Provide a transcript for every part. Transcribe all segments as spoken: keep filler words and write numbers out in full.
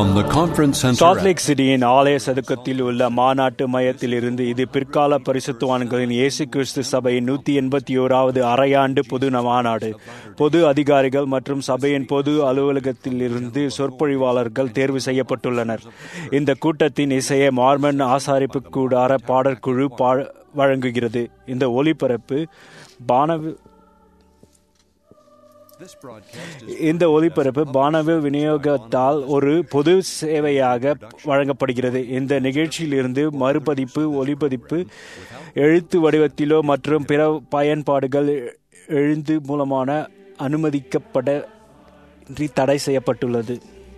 From the conference center Salt Lake சிட்டியின் ஆலய சதுக்கத்தில் உள்ள மாநாட்டு மையத்திலிருந்து இது பிற்கால பரிசுத்தவான்களின் இயேசு கிறிஸ்து சபையின் நூற்றி எண்பத்தி ஓராவது அரையாண்டு பொது மாநாடு. பொது அதிகாரிகள் மற்றும் சபையின் பொது அலுவலகத்திலிருந்து சொற்பொழிவாளர்கள் தேர்வு செய்யப்பட்டுள்ளனர். இந்த கூட்டத்தின் இசையை மார்மன் ஆசாரிப்பு கூடார பாடற்குழு பா வழங்குகிறது. இந்த ஒலிபரப்பு பானவில் இந்த ஒலிபரப்பு பானவில் விநியோகத்தால் ஒரு பொது சேவையாக வழங்கப்படுகிறது. இந்த நிகழ்ச்சியிலிருந்து மறுபதிப்பு, ஒலிபதிப்பு, எழுத்து வடிவத்திலோ மற்றும் பிற பயன்பாடுகள் எழுத்து மூலமான அனுமதிக்கப்பட தடை செய்யப்பட்டுள்ளது.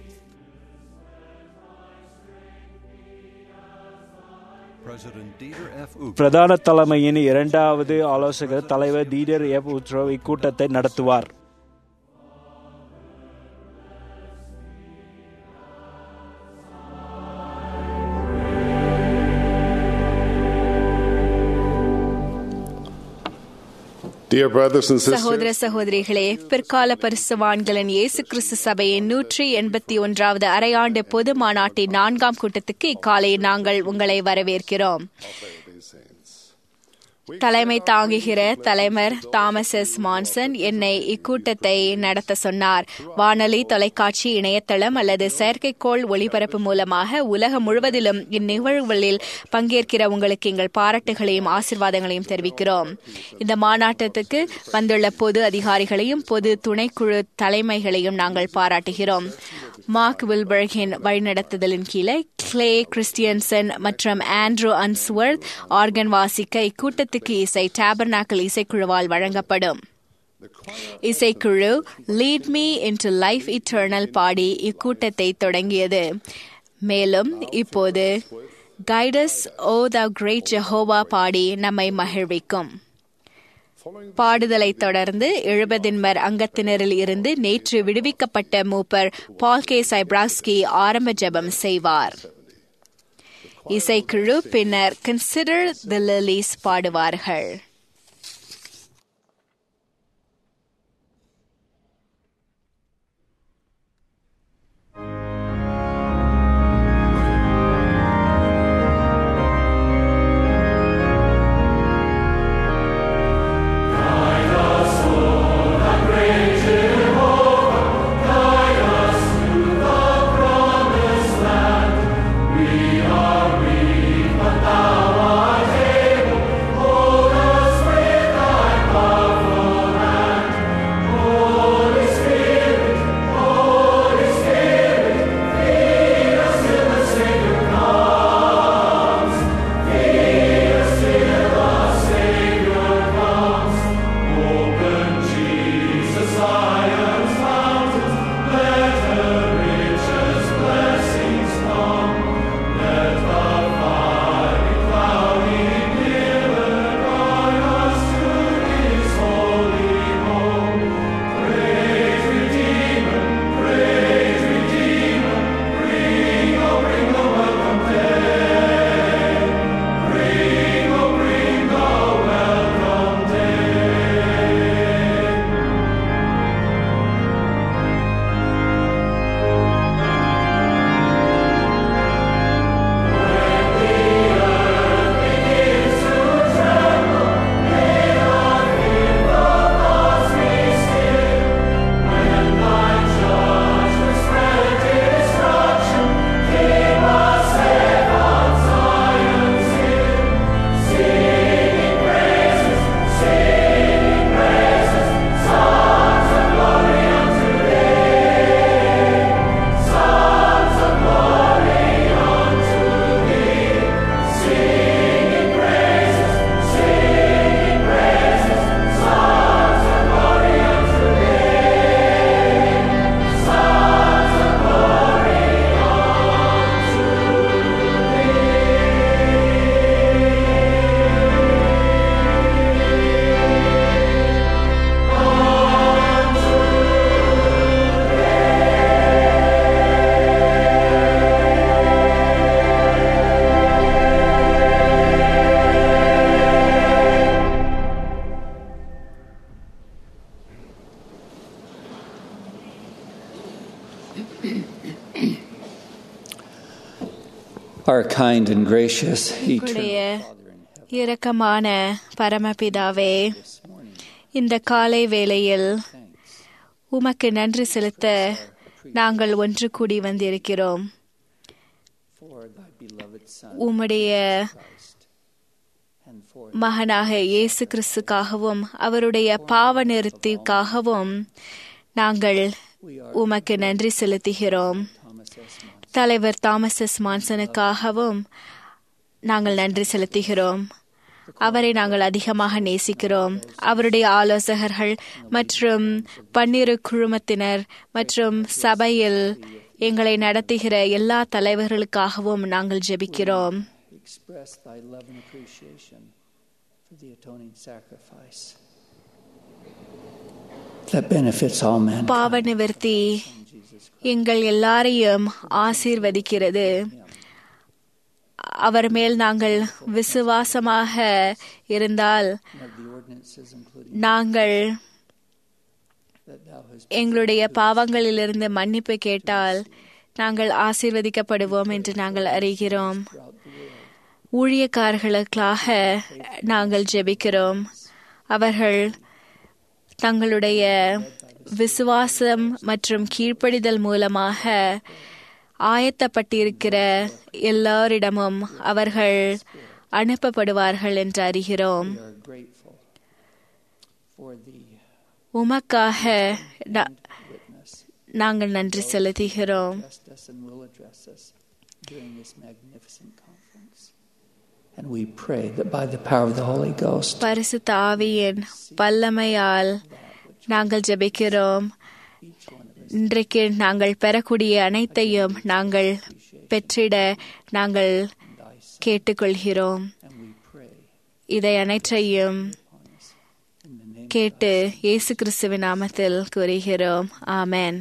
பிரதான தலைமையின் இரண்டாவது ஆலோசகர் தலைவர் டீடர் எஃப் உத்ரோ இக்கூட்டத்தை நடத்துவார். சகோதர சகோதரிகளே, பிற்கால பரிசுத்தவான்களின் இயேசு கிறிஸ்து சபையின் நூற்றி எண்பத்தி ஒன்றாவது அரையாண்டு பொது மாநாட்டின் நான்காம் கூட்டத்துக்கு இக்காலை நாங்கள் உங்களை வரவேற்கிறோம். தலைமை தாங்குகிற தலைவர் தாமஸ் எஸ் மான்சன் என்னை இக்கூட்டத்தை நடத்த சொன்னார். வானொலி, தொலைக்காட்சி, இணையதளம் அல்லது செயற்கைக்கோள் ஒளிபரப்பு மூலமாக உலகம் முழுவதிலும் இந்நிகழ்வுகளில் பங்கேற்கிற உங்களுக்கு எங்கள் பாராட்டுகளையும் ஆசீர்வாதங்களையும் தெரிவிக்கிறோம். இந்த மாநாட்டத்துக்கு வந்துள்ள பொது அதிகாரிகளையும் பொது துணைக்குழு தலைமைகளையும் நாங்கள் பாராட்டுகிறோம். மார்க் வில்பர்கின் வழிநடத்துதலின் கீழே கிளே கிறிஸ்டியன்சன் மற்றும் ஆண்ட்ரூ அன்ஸ்வர்த் ஆர்கன் வாசிக்க இக்கூட்டத்துக்கு இசை டாபர்நாக்கல் இசைக்குழுவால் வழங்கப்படும். இசைக்குழு lead me into life eternal பாடி இக்கூட்டத்தை தொடங்கியது. மேலும் இப்போது guide us O thou great Jehovah பாடி நம்மை மகிழ்விக்கும். பாடுதலை தொடர்ந்து எழுபதின்மர் அங்கத்தினரில் இருந்து நேற்று விடுவிக்கப்பட்ட மூப்பர் பால் கே சைப்ராஸ்கி ஆரம்ப ஜெபம் செய்வார். இசைக்குழு பின்னர் கன்சிடர் தி லிலிஸ் பாடுவார்கள். Thou art able, hold us Our kind and gracious எங்களுடைய eternal Father in heaven, இரக்கமான பரமபிதாவே, இந்த காலை வேளையில் உமக்கு நன்றி செலுத்த நாங்கள் ஒன்று கூடி வந்திருக்கிறோம். for thy beloved Son உம்முடைய Christ, and for மகனாக இயேசு கிறிஸ்துக்காகவும் அவருடைய பாவ நிறுத்திக்காகவும் நாங்கள் உமக்கு நன்றி செலுத்துகிறோம். Thomas S. Monson, தலைவர் தாமஸ் எஸ் மான்சனுக்காகவும் நாங்கள் நன்றி செலுத்துகிறோம். அவரை நாங்கள் அதிகமாக நேசிக்கிறோம். அவருடைய ஆலோசகர்கள் மற்றும் பன்னிரு குழுமத்தினர் மற்றும் சபையில் எங்களை நடத்துகிற எல்லா தலைவர்களுக்காகவும் நாங்கள் ஜெபிக்கிறோம். express thy love and appreciation for the atoning sacrifice that benefits all men. பாவ நிவர்த்தி எங்கள் எல்லாரையும் ஆசீர்வதிக்கிறது. அவர் மேல் நாங்கள் விசுவாசமாக இருந்தால் Of the ordinances including நாங்கள் that thou hast எங்களுடைய பாவங்களிலிருந்து மன்னிப்பு கேட்டால் நாங்கள் ஆசீர்வதிக்கப்படுவோம் என்று நாங்கள் அறிகிறோம். ஊழியக்காரர்களுக்காக நாங்கள் ஜெபிக்கிறோம். அவர்கள் தங்களுடைய விசுவாசம் மற்றும் கீழ்ப்படிதல் மூலமாக ஆயத்தப்பட்டிருக்கிற எல்லாரிடமும் அவர்கள் அனுப்பப்படுவார்கள் என்று அறிகிறோம். we are grateful for the உமக்காக நா- witness நாங்கள் நன்றி செலுத்துகிறோம். addressed us and will address us during this magnificent conference. And we pray that by the power of the Holy Ghost, பரிசுத்த ஆவியின் வல்லமையால் நாங்கள் ஜெபிக்கிறோம். each one of us இன்றைக்கு நாங்கள் பெறக்கூடிய அனைத்தையும் நாங்கள் பெற்றிட நாங்கள் கேட்டுக்கொள்கிறோம். and we pray இதை அனைத்தையும் upon us in the name கேட்டு இயேசு கிறிஸ்துவின் நாமத்தில் கூறுகிறோம். ஆமென்.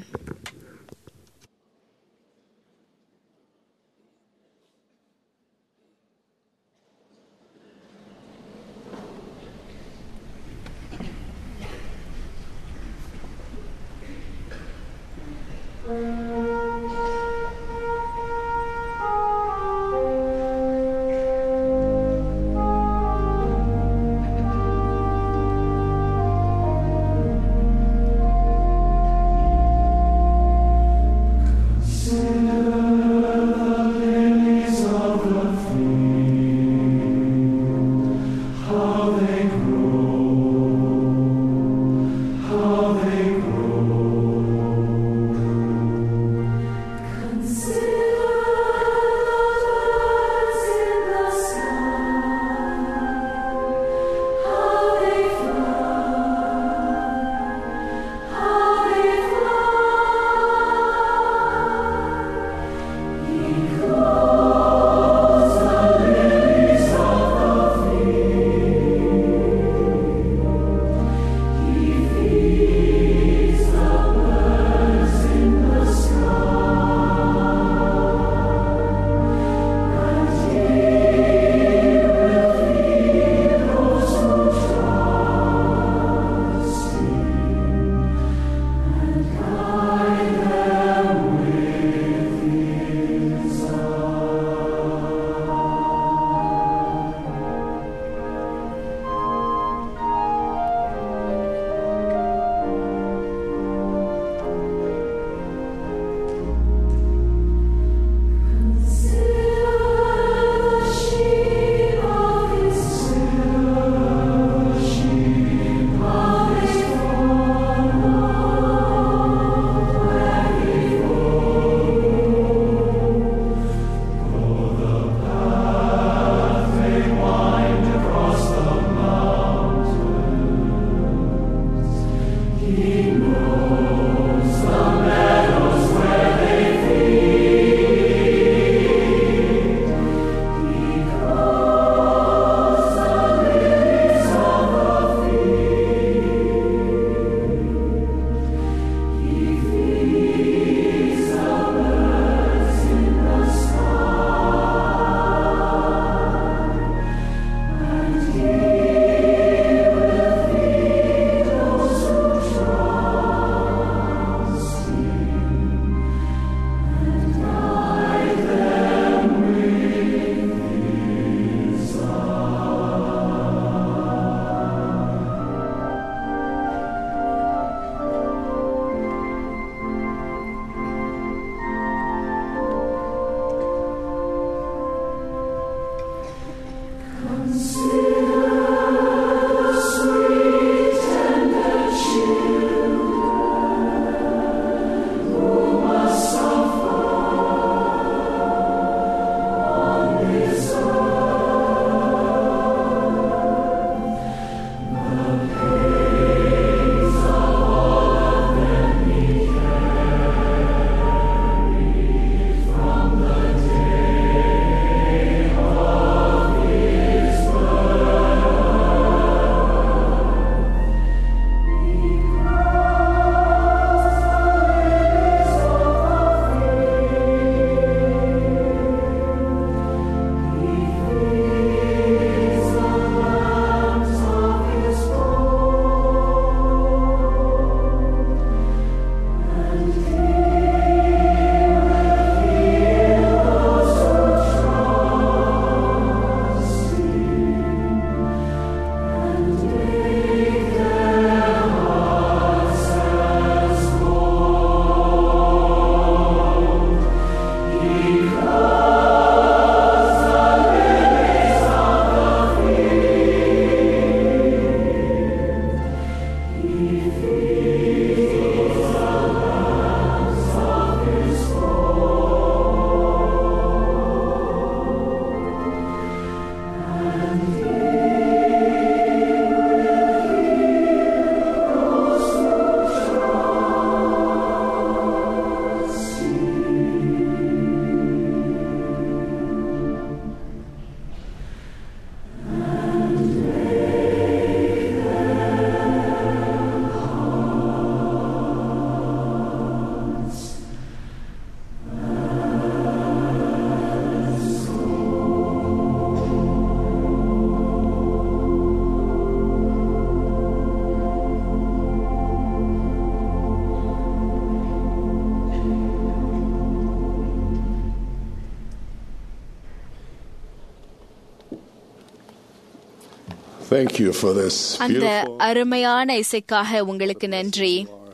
Thank you for this அந்த beautiful அருமையான இசைக்காக உங்களுக்கு நன்றி.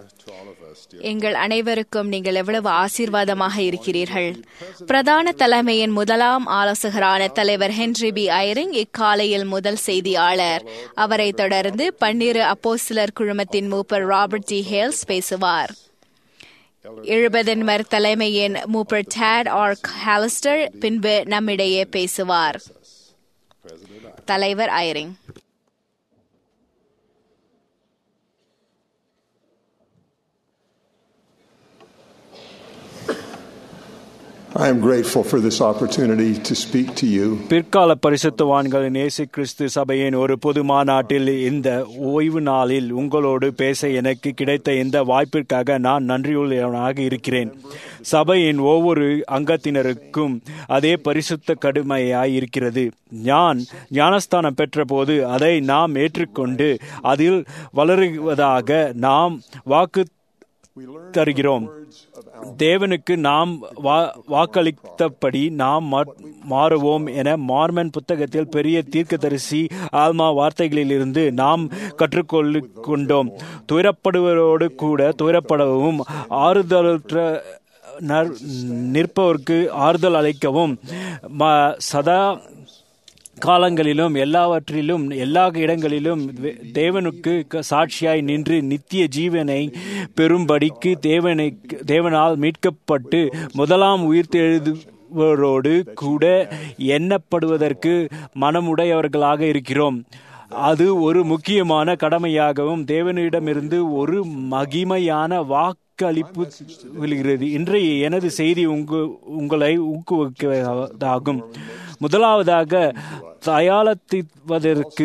எங்கள் அனைவருக்கும் நீங்கள் எவ்வளவு ஆசீர்வாதமாக இருக்கிறீர்கள். பிரதான தலைமையின் முதலாம் ஆலோசகரான தலைவர் ஹென்றி பி ஐரிங் இக்காலையில் முதல் செய்தியாளர். அவரை தொடர்ந்து பன்னிரு அப்போஸ்தலர் குழுமத்தின் மூப்பர் ராபர்ட் டி ஹேல்ஸ் பேசுவார். எழுபதன்மர் தலைமையின் மூப்பர் டேட் ஆர் ஹாலிஸ்டர் பின்பு நம்மிடையே பேசுவார். தலைவர் Eyring. I am grateful for this opportunity to speak to you. பிற்கால பரிசுத்தவான்களின் இயேசு கிறிஸ்து சபையின் ஒரு பொது மாநாட்டில் இந்த ஓய்வு நாளில் உங்களோடு பேச எனக்கு கிடைத்த இந்த வாய்ப்பிற்காக நான் நன்றியுள்ளவனாக இருக்கிறேன். சபையின் ஒவ்வொரு அங்கத்தினருக்கும் அதே பரிசுத்த கடுமையாய் இருக்கிறது. நான் ஞானஸ்தானம் பெற்ற போது அதை நாம் ஏற்றுக்கொண்டு அதில் வளருவதாக நாம் வாக்கு தருகிறோம். தேவனுக்கு நாம் வாக்களித்தபடி நாம் மாறுவோம் என மார்மன் புத்தகத்தில் பெரிய தீர்க்கதரிசி ஆல்மா வார்த்தைகளிலிருந்து நாம் கற்றுக்கொள்ள கொண்டோம். துயரப்படுவரோடு கூட துயரப்படவும் ஆறுதலற்ற நிற்பவருக்கு ஆறுதல் அளிக்கவும் சதா காலங்களிலும் எல்லாவற்றிலும் எல்லா இடங்களிலும் தேவனுக்கு சாட்சியாய் நின்று நித்திய ஜீவனை பெறும்படிக்கு தேவனை தேவனால் மீட்கப்பட்டு முதலாம் உயிர்த்தெழுதுவரோடு கூட எண்ணப்படுவதற்கு மனமுடையவர்களாக இருக்கிறோம். அது ஒரு முக்கியமான கடமையாகவும் தேவனிடமிருந்து ஒரு மகிமையான வாக்களிப்பு விழுகிறது. இன்றைய எனது செய்தி உங்க உங்களை ஊக்குவிப்பதாகும். முதலாவதாக தயாரிப்பதற்கு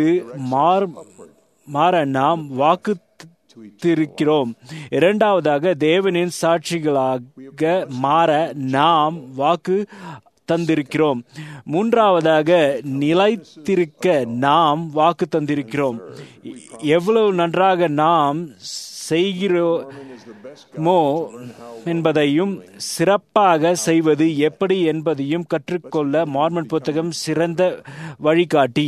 மாற நாம் வாக்கு இருக்கிறோம். இரண்டாவதாக தேவனின் சாட்சிகளாக மாற நாம் வாக்கு தந்திருக்கிறோம். மூன்றாவதாக நிலைத்திருக்க நாம் வாக்கு தந்திருக்கிறோம். எவ்வளவு நன்றாக நாம் செய்கிறோமோ என்பதையும் சிறப்பாக செய்வது எப்படி என்பதையும் கற்றுக்கொள்ள மார்மன் புத்தகம் சிறந்த வழிகாட்டி.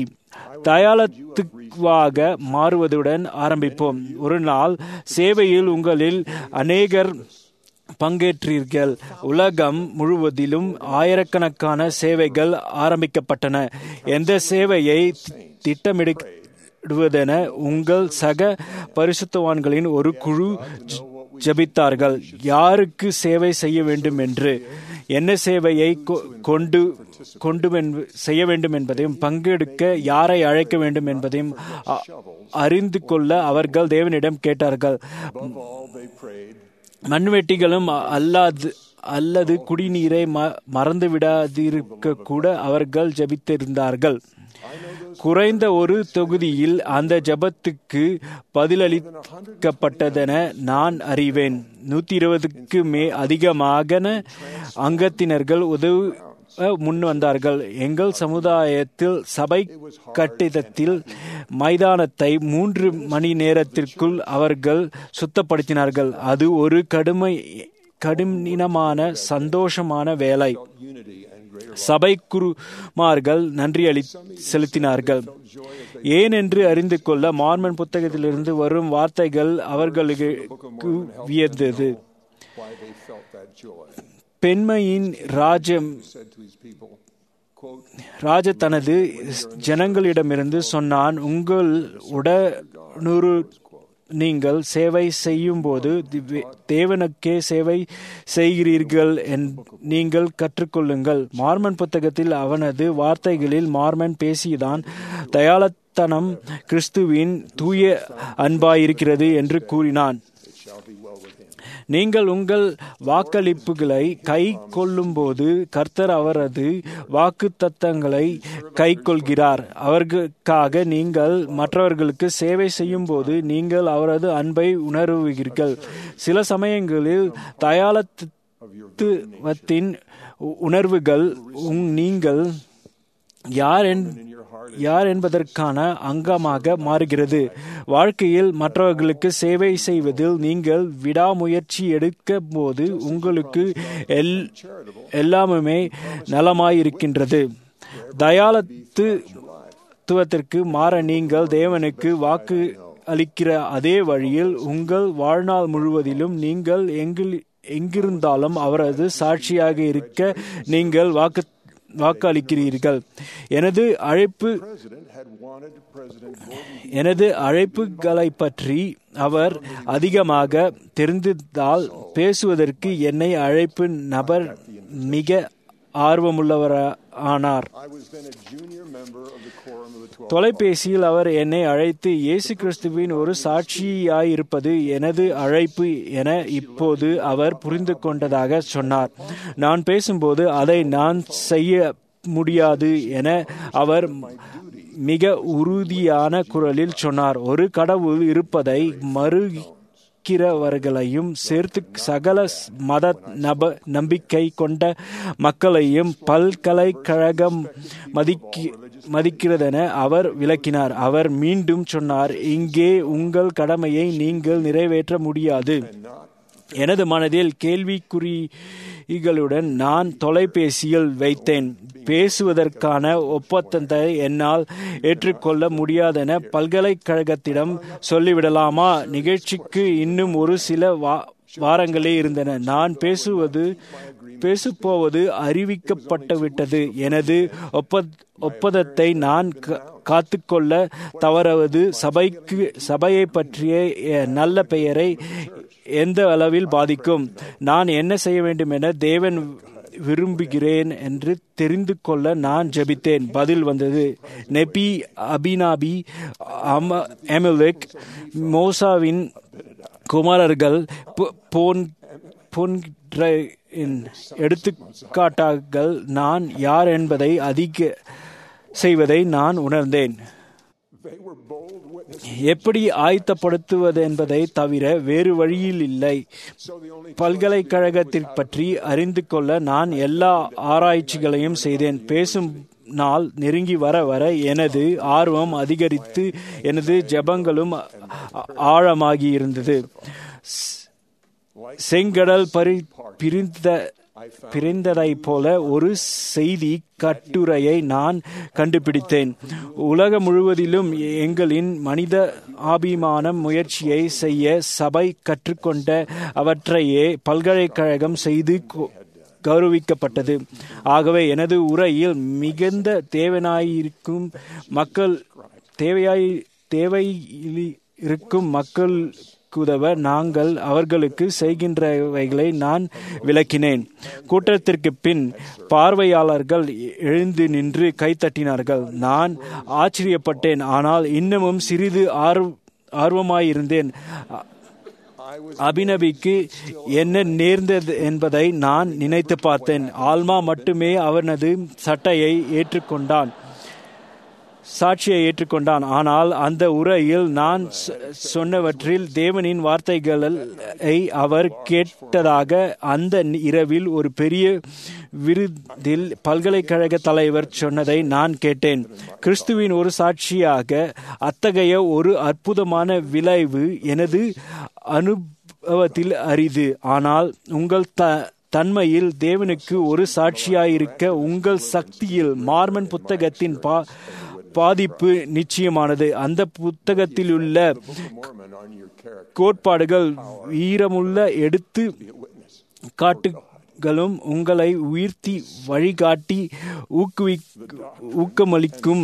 தயாளத்துவாக மாறுவதுடன் ஆரம்பிப்போம். ஒரு நாள் சேவையில் உங்களில் அநேகர் பங்கேற்றீர்கள். உலகம் முழுவதிலும் ஆயிரக்கணக்கான சேவைகள் ஆரம்பிக்கப்பட்டன. எந்த சேவையை திட்டமிடுவதென உங்கள் சக பரிசுத்தவான்களின் ஒரு குழு ஜெபித்தார்கள். யாருக்கு சேவை செய்ய வேண்டும் என்று, என்ன சேவையை கொண்டு கொண்டு செய்ய வேண்டும் என்பதையும், பங்கெடுக்க யாரை அழைக்க வேண்டும் என்பதையும் அறிந்து கொள்ள அவர்கள் தேவனிடம் கேட்டார்கள். மண்வெட்டிகளும் அல்லாது அல்லது குடிநீரை மறந்து விடாதிருக்க கூட அவர்கள் ஜெபித்திருந்தார்கள். குறைந்த ஒரு தொகுதியில் அந்த ஜெபத்துக்கு பதிலளிக்கப்பட்டதென நான் அறிவேன். நூத்தி இருபதுக்கு மே அதிகமாக அங்கத்தினர்கள் உதவு முன் வந்தார்கள். எங்கள் சமுதாயத்தில் சபை கட்டிடத்தில் மைதானத்தை மூன்று மணி நேரத்திற்குள் அவர்கள் சுத்தப்படுத்தினார்கள். அது ஒரு கடுமை கடினமான சந்தோஷமான வேலை. சபை குருமார்கள் நன்றி அளி செலுத்தினார்கள். ஏன் என்று அறிந்து கொள்ள மார்மன் புத்தகத்திலிருந்து வரும் வார்த்தைகள் அவர்களுக்கு வியந்தது. பெண்மையின் ராஜம் ராஜ தனது ஜனங்களிடமிருந்து சொன்னான், உங்கள் உடனுறு நீங்கள் சேவை செய்யும் போது தேவனுக்கே சேவை செய்கிறீர்கள் நீங்கள் கற்றுக்கொள்ளுங்கள். மார்மன் புத்தகத்தில் அவனது வார்த்தைகளில் மார்மன் பேசியதான் தயாளத்தனம் கிறிஸ்துவின் தூய அன்பாயிருக்கிறது என்று கூறினான். நீங்கள் உங்கள் வாக்களிப்புகளை கை கொள்ளும் போது கர்த்தர் அவரது வாக்கு தத்தங்களை கை கொள்கிறார். அவர்களுக்காக நீங்கள் மற்றவர்களுக்கு சேவை செய்யும் போது நீங்கள் அவரது அன்பை உணர்வீர்கள். சில சமயங்களில் தயாளத்துவத்தின் உணர்வுகள் நீங்கள் யார் யார் என்பதற்கான அங்கமாக மாறுகிறது. வாழ்க்கையில் மற்றவர்களுக்கு சேவை செய்வதில் நீங்கள் விடாமுயற்சி எடுக்கும் போது உங்களுக்கு எல் எல்லாமே நலமாயிருக்கின்றது. தயாளத்துவத்திற்கு மாற நீங்கள் தேவனுக்கு வாக்கு அளிக்கிற அதே வழியில் உங்கள் வாழ்நாள் முழுவதிலும் நீங்கள் எங்கில் எங்கிருந்தாலும் அவரது சாட்சியாக இருக்க நீங்கள் வாக்கு வாக்களிக்கிறீர்கள். எனது அழைப்பு எனது அழைப்புகளை பற்றி அவர் அதிகமாக தெரிந்ததால் பேசுவதற்கு என்னை அழைப்பு நபர் மிக ஆர்வமுள்ளவரானார். தொலைபேசியில் அவர் என்னை அழைத்து இயேசு கிறிஸ்துவின் ஒரு சாட்சியாயிருப்பது எனது அழைப்பு என இப்போது அவர் புரிந்து கொண்டதாக சொன்னார். நான் பேசும்போது அதை நான் செய்ய முடியாது என அவர் மிக உறுதியான குரலில் சொன்னார். ஒரு கடவுள் இருப்பதை மறு கிறவர்களையும் சேர்த்து சகல மத நப நம்பிக்கை கொண்ட மக்களையும் பல்கலைக்கழகம் மதிக்கி மதிக்கிறதென அவர் விளக்கினார். அவர் மீண்டும் சொன்னார், இங்கே உங்கள் கடமையை நீங்கள் நிறைவேற்ற முடியாது. எனது மனதில் கேள்விக்குறிகளுடன் நான் தொலைபேசியில் வைத்தேன். பேசுவதற்கான ஒப்பந்தத்தை என்னால் ஏற்றுக்கொள்ள முடியாதென பல்கலைக்கழகத்திடம் சொல்லிவிடலாமா? நிகழ்ச்சிக்கு இன்னும் ஒரு சில வா வாரங்களே இருந்தன. நான் பேசுவது பேசுப்போவது அறிவிக்கப்பட்டுவிட்டது. எனது ஒப்ப ஒப்பந்தத்தை நான் காத்துக்கொள்ள தவறுவது சபைக்கு சபையை பற்றிய நல்ல பெயரை எந்த அளவில் பாதிக்கும்? நான் என்ன செய்ய வேண்டும் என தேவன் விரும்புகிறேன் என்று தெரிந்து கொள்ள நான் ஜெபித்தேன். பதில் வந்தது. நெபி, அபினாபி, அமலேக், மோசாவின் குமாரர்கள் போன்ற எடுத்துக்காட்டாக நான் யார் என்பதை அதிக செய்வதை நான் உணர்ந்தேன். எப்படி ஆயத்தப்படுத்துவது என்பதை தவிர வேறு வழியில் இல்லை. பல்கலைக்கழகத்தை பற்றி அறிந்து கொள்ள நான் எல்லா ஆராய்ச்சிகளையும் செய்தேன். பேசும் நாள் நெருங்கி வர வர எனது ஆர்வம் அதிகரித்து எனது ஜெபங்களும் ஆழமாகியிருந்தது. செங்கடல் பரி பிரிந்த பிரிந்ததை போல ஒரு செய்தி கட்டுரையை நான் கண்டுபிடித்தேன். உலகம் முழுவதிலும் எங்களின் மனித அபிமானம் முயற்சியை செய்ய சபை கற்றுக்கொண்ட அவற்றையே பல்கலைக்கழகம் செய்து கௌரவிக்கப்பட்டது. ஆகவே எனது உரையில் மிகுந்த தேவனாயிருக்கும் மக்கள் தேவையாய் தேவையில் இருக்கும் மக்களுக்குதவ நாங்கள் அவர்களுக்கு செய்கின்றவைகளை நான் விளக்கினேன். கூட்டத்திற்கு பின் பார்வையாளர்கள் எழுந்து நின்று கைத்தட்டினார்கள். நான் ஆச்சரியப்பட்டேன், ஆனால் இன்னமும் சிறிது ஆர்வ ஆர்வமாயிருந்தேன். அபிநபிக்கு என்ன நேர்ந்தது என்பதை நான் நினைத்து பார்த்தேன். ஆல்மா மட்டுமே அவனது சட்டையை ஏற்றுக்கொண்டான் சாட்சியை ஏற்றுக்கொண்டான். ஆனால் அந்த உரையில் நான் சொன்னவற்றில் தேவனின் வார்த்தைகளை அவர் கேட்டதாக அந்த இரவில் ஒரு பெரிய விருதில் பல்கலைக்கழக தலைவர் சொன்னதை நான் கேட்டேன். கிறிஸ்துவின் ஒரு சாட்சியாக அத்தகைய ஒரு அற்புதமான விளைவு எனது அனுபவத்தில் அரிது. ஆனால் உங்கள் த தன்மையில் தேவனுக்கு ஒரு சாட்சியாயிருக்க உங்கள் சக்தியில் மார்மன் புத்தகத்தின் பா பாதிப்பு நிச்சயமானது. அந்த புத்தகத்திலுள்ள கோட்பாடுகள் வீரமுள்ள எடுத்து காட்டுகளும் உங்களை உயர்த்தி வழிகாட்டி ஊக்குவி ஊக்கமளிக்கும்.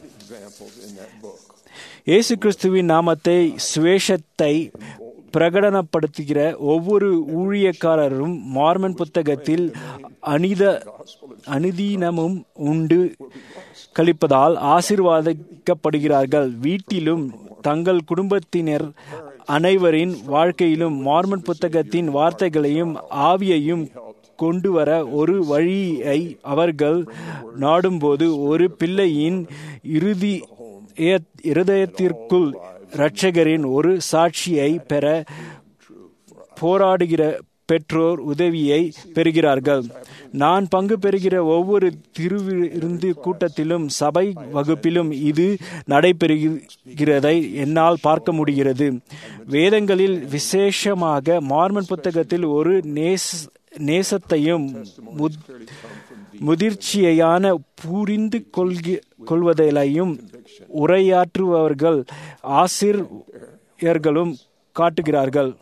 இயேசு கிறிஸ்துவின் நாமத்தை சுவேஷத்தை பிரகடனப்படுத்துகிற ஒவ்வொரு ஊழியக்காரரும் மார்மன் புத்தகத்தில் அனித அனுதீனமும் உண்டு கழிப்பதால் ஆசீர்வாதிக்கப்படுகிறார்கள். வீட்டிலும் தங்கள் குடும்பத்தினர் அனைவரின் வாழ்க்கையிலும் மார்மன் புத்தகத்தின் வார்த்தைகளையும் ஆவியையும் கொண்டு வர ஒரு வழியை அவர்கள் நாடும்போது ஒரு பிள்ளையின் இறுதி இருதயத்திற்குள் இரட்சகரின் ஒரு சாட்சியை பெற போராடுகிற பெற்றோர் உதவியை பெறுகிறார்கள். நான் பங்கு பெறுகிற ஒவ்வொரு திருவிருந்து கூட்டத்திலும் சபை வகுப்பிலும் இது நடைபெறுகிறதை என்னால் பார்க்க முடிகிறது. வேதங்களில் விசேஷமாக மார்மன் புத்தகத்தில் ஒரு நேச நேசத்தையும் முதிர்ச்சியான புரிந்து கொள்கி கொள்வதையும் உரையாற்றுபவர்கள் ஆசிரியர்களும் காட்டுகிறார்கள்.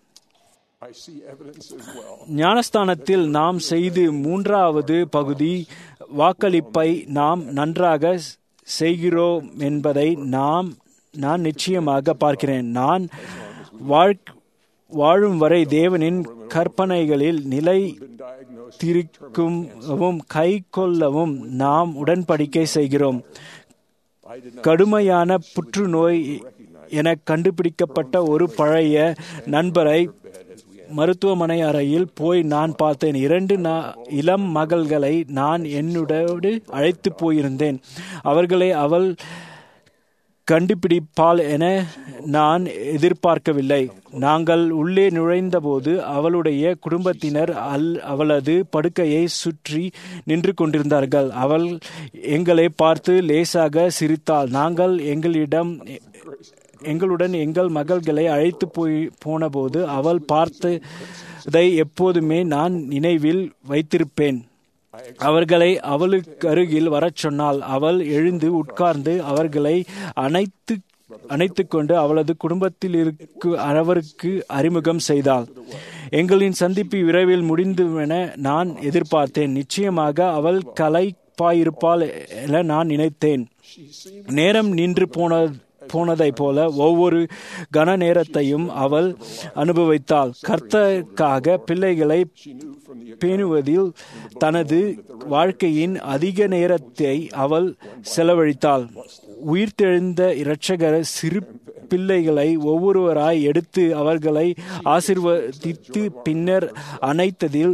ஞானஸ்தானத்தில் நாம் செய்து மூன்றாவது பகுதி வாக்களிப்பை நாம் நன்றாக செய்கிறோம் என்பதை நாம் நான் நிச்சயமாக பார்க்கிறேன். நான் வாழ் வாழும் வரை தேவனின் கற்பனைகளில் நிலை திருக்கவும் கை கொள்ளவும் நாம் உடன்படிக்கை செய்கிறோம். கடுமையான புற்றுநோய் என கண்டுபிடிக்கப்பட்ட ஒரு பழைய நண்பரை மருத்துவமனை அறையில் போய் நான் பார்த்தேன். இரண்டு இளம் மகள்களை நான் என்னுடைய அழைத்து போயிருந்தேன். அவர்களை அவள் கண்டுபிடிப்பாள் என நான் எதிர்பார்க்கவில்லை. நாங்கள் உள்ளே நுழைந்தபோது அவளுடைய குடும்பத்தினர் அல் அவளது படுக்கையை சுற்றி நின்று கொண்டிருந்தார்கள். அவள் எங்களை பார்த்து லேசாக சிரித்தாள். நாங்கள் எங்களிடம் எங்களுடன் எங்கள் மகள்களை அழைத்து போய் போனபோது அவள் பார்த்ததை எப்போதுமே நான் நினைவில் வைத்திருப்பேன். அவர்களை அவளுக்கு அருகில் வரச் சொன்னால் அவள் எழுந்து உட்கார்ந்து அவர்களை அணைத்து அணைத்து கொண்டு அவளது குடும்பத்தில் இருக்கு அவருக்கு அறிமுகம் செய்தாள். எங்களின் சந்திப்பு விரைவில் முடிந்துவென நான் எதிர்பார்த்தேன். நிச்சயமாக அவள் களைப்பாயிருப்பாள் என நான் நினைத்தேன். நேரம் நின்று போன போனதை போல ஒவ்வொரு கன நேரத்தையும் அவள் அனுபவித்தாள். கர்த்தருக்காக பிள்ளைகளை பேணுவதில் தனது வாழ்க்கையின் அதிக நேரத்தை அவள் செலவழித்தாள். உயிர்த்தெழுந்த இரட்சகர் சிறு பிள்ளைகளை ஒவ்வொருவராய் எடுத்து அவர்களை ஆசீர்வதித்து பின்னர் அனைத்ததில்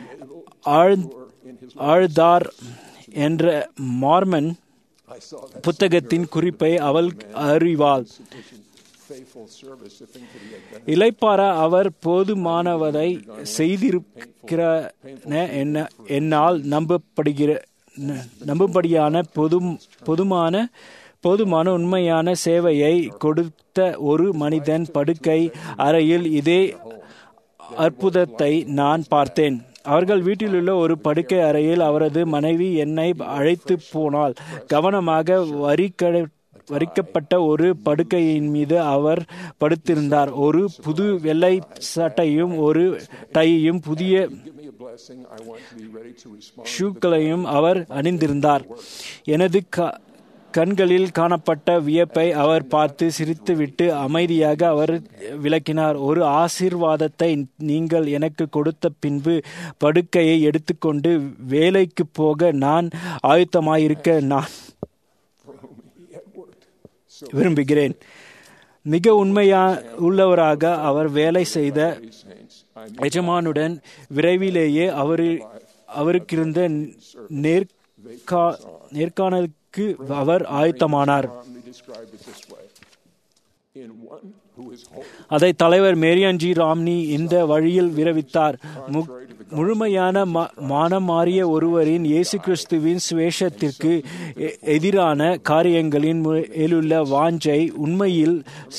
ஆழ்ந்தார் என்ற மார்மன் புத்தகத்தின் குறிப்பை அவள் அறிவாள். இளைப்பாற அவர் போதுமானவதை செய்திருக்கிற என்னால் நம்பப்படுகிற நம்பும்படியான பொது பொதுமான போதுமான உண்மையான சேவையை கொடுத்த ஒரு மனிதன் படுக்கை அறையில் இதே அற்புதத்தை நான் பார்த்தேன். அவர்கள் வீட்டிலுள்ள ஒரு படுக்கை அறையில் அவரது மனைவி என்னை அழைத்து போனாள். கவனமாக வரிக்க வரிக்கப்பட்ட ஒரு படுக்கையின் மீது அவர் படுத்திருந்தார். ஒரு புது வெள்ளை சட்டையும் ஒரு டையும் புதிய ஷூக்களையும் அவர் அணிந்திருந்தார். எனது கண்களில் காணப்பட்ட வியப்பை அவர் பார்த்து சிரித்துவிட்டு அமைதியாக அவர் விளக்கினார். ஒரு ஆசீர்வாதத்தை நீங்கள் எனக்கு கொடுத்த பின்பு படுக்கையை எடுத்துக்கொண்டு வேலைக்கு போக நான் ஆயத்தமாயிருக்க நான் விரும்புகிறேன். மிக உண்மையா உள்ளவராக அவர் வேலை செய்த எஜமானுடன் விரைவிலேயே அவரு அவருக்கிருந்த நேர்கா நேர்காணலுக்கு அவர் ஆயத்தமானார். அதை தலைவர் மேரியன்ஜி ராம்னி இந்த வழியில் விரவித்தார். முழுமையான மானம் மாறிய ஒருவரின் இயேசு கிறிஸ்துவின் சுவேஷத்திற்கு எதிரான காரியங்களின் மேலுள்ள வாஞ்சை உண்மையில்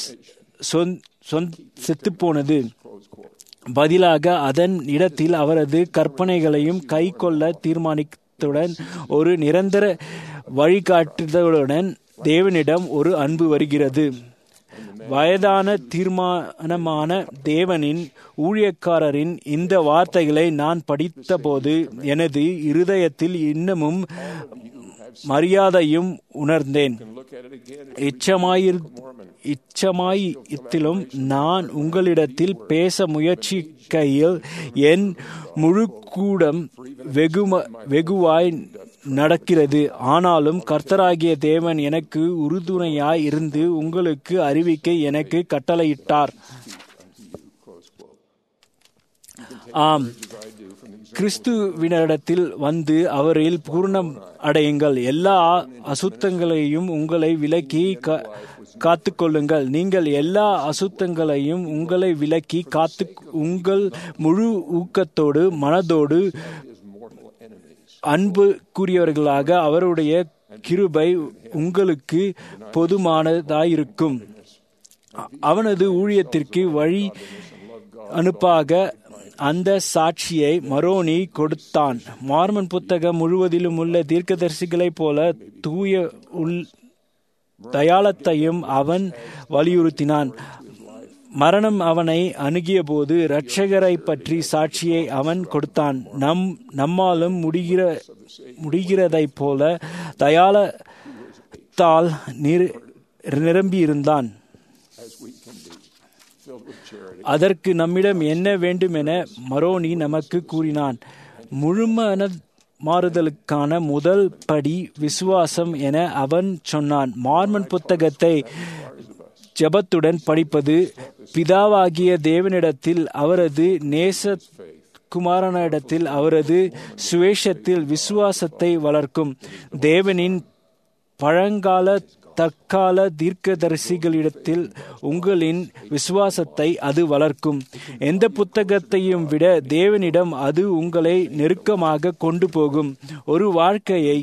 செத்துப்போனது. பதிலாக அதன் இடத்தில் அவரது கற்பனைகளையும் கை கொள்ள தீர்மானித்துடன் ஒரு நிரந்தர வழிகாட்டுதலுடன் தேவனிடம் ஒரு அன்பு வருகிறது. வயதான தீர்மானமான தேவனின் ஊழியக்காரரின் இந்த வார்த்தைகளை நான் படித்தபோது எனது இருதயத்தில் இன்னமும் மரியாதையும் உணர்ந்தேன். இச்சமாயிரு இச்சமாயத்திலும் நான் உங்களிடத்தில் பேச முயற்சிக்கையில் என் முழு கூடம் வெகும வெகுவாய் நடக்கிறது. ஆனாலும் கர்த்தராகிய தேவன் எனக்கு உறுதுணையாய் இருந்து உங்களுக்கு அறிவிக்க எனக்கு கட்டளையிட்டார். ஆம், கிறிஸ்துவினிடத்தில் வந்து அவரில் பூர்ணம் அடையுங்கள். எல்லா அசுத்தங்களையும் உங்களை விலக்கி காத்து கொள்ளுங்கள். நீங்கள் எல்லா அசுத்தங்களையும் உங்களை விலக்கி காத்து உங்கள் முழு ஊக்கத்தோடு மனதோடு அன்பு கூறியவர்களாக அவருடைய கிருபை உங்களுக்கு பொதுமானதாயிருக்கும். அவனது ஊழியத்திற்கு வழி அனுப்பாக அந்த சாட்சியை மரோனி கொடுத்தான். மார்மன் புத்தகம் முழுவதிலும் உள்ள தீர்க்கதரிசிகளைப் போல தூய உள் தயாளத்தையும் அவன் வலியுறுத்தினான். மரணம் அவனை அணுகிய போது இரட்சகரை பற்றி சாட்சியை அவன் கொடுத்தான். நம் நம்மாலும் முடிகிற முடிகிறதைப் போல தயாளத்தால் நிரம்பியிருந்தான். அதற்கு நம்மிடம் என்ன வேண்டுமென மரோனி நமக்கு கூறினான். முழுமன மாறுதலுக்கான முதல் படி விசுவாசம் என அவன் சொன்னான். மார்மன் புத்தகத்தை ஜெபத்துடன் படிப்பது பிதாவாகிய தேவனிடத்தில் அவரது நேச குமாரனிடத்தில் அவரது சுவேஷத்தில் விசுவாசத்தை வளர்க்கும். தேவனின் பழங்கால தற்கால தீர்க்கதரிசிகளிடத்தில் உங்களின் விசுவாசத்தை அது வளர்க்கும். எந்த புத்தகத்தையும் விட தேவனிடம் அது உங்களை நெருக்கமாக கொண்டு போகும். ஒரு வாழ்க்கையை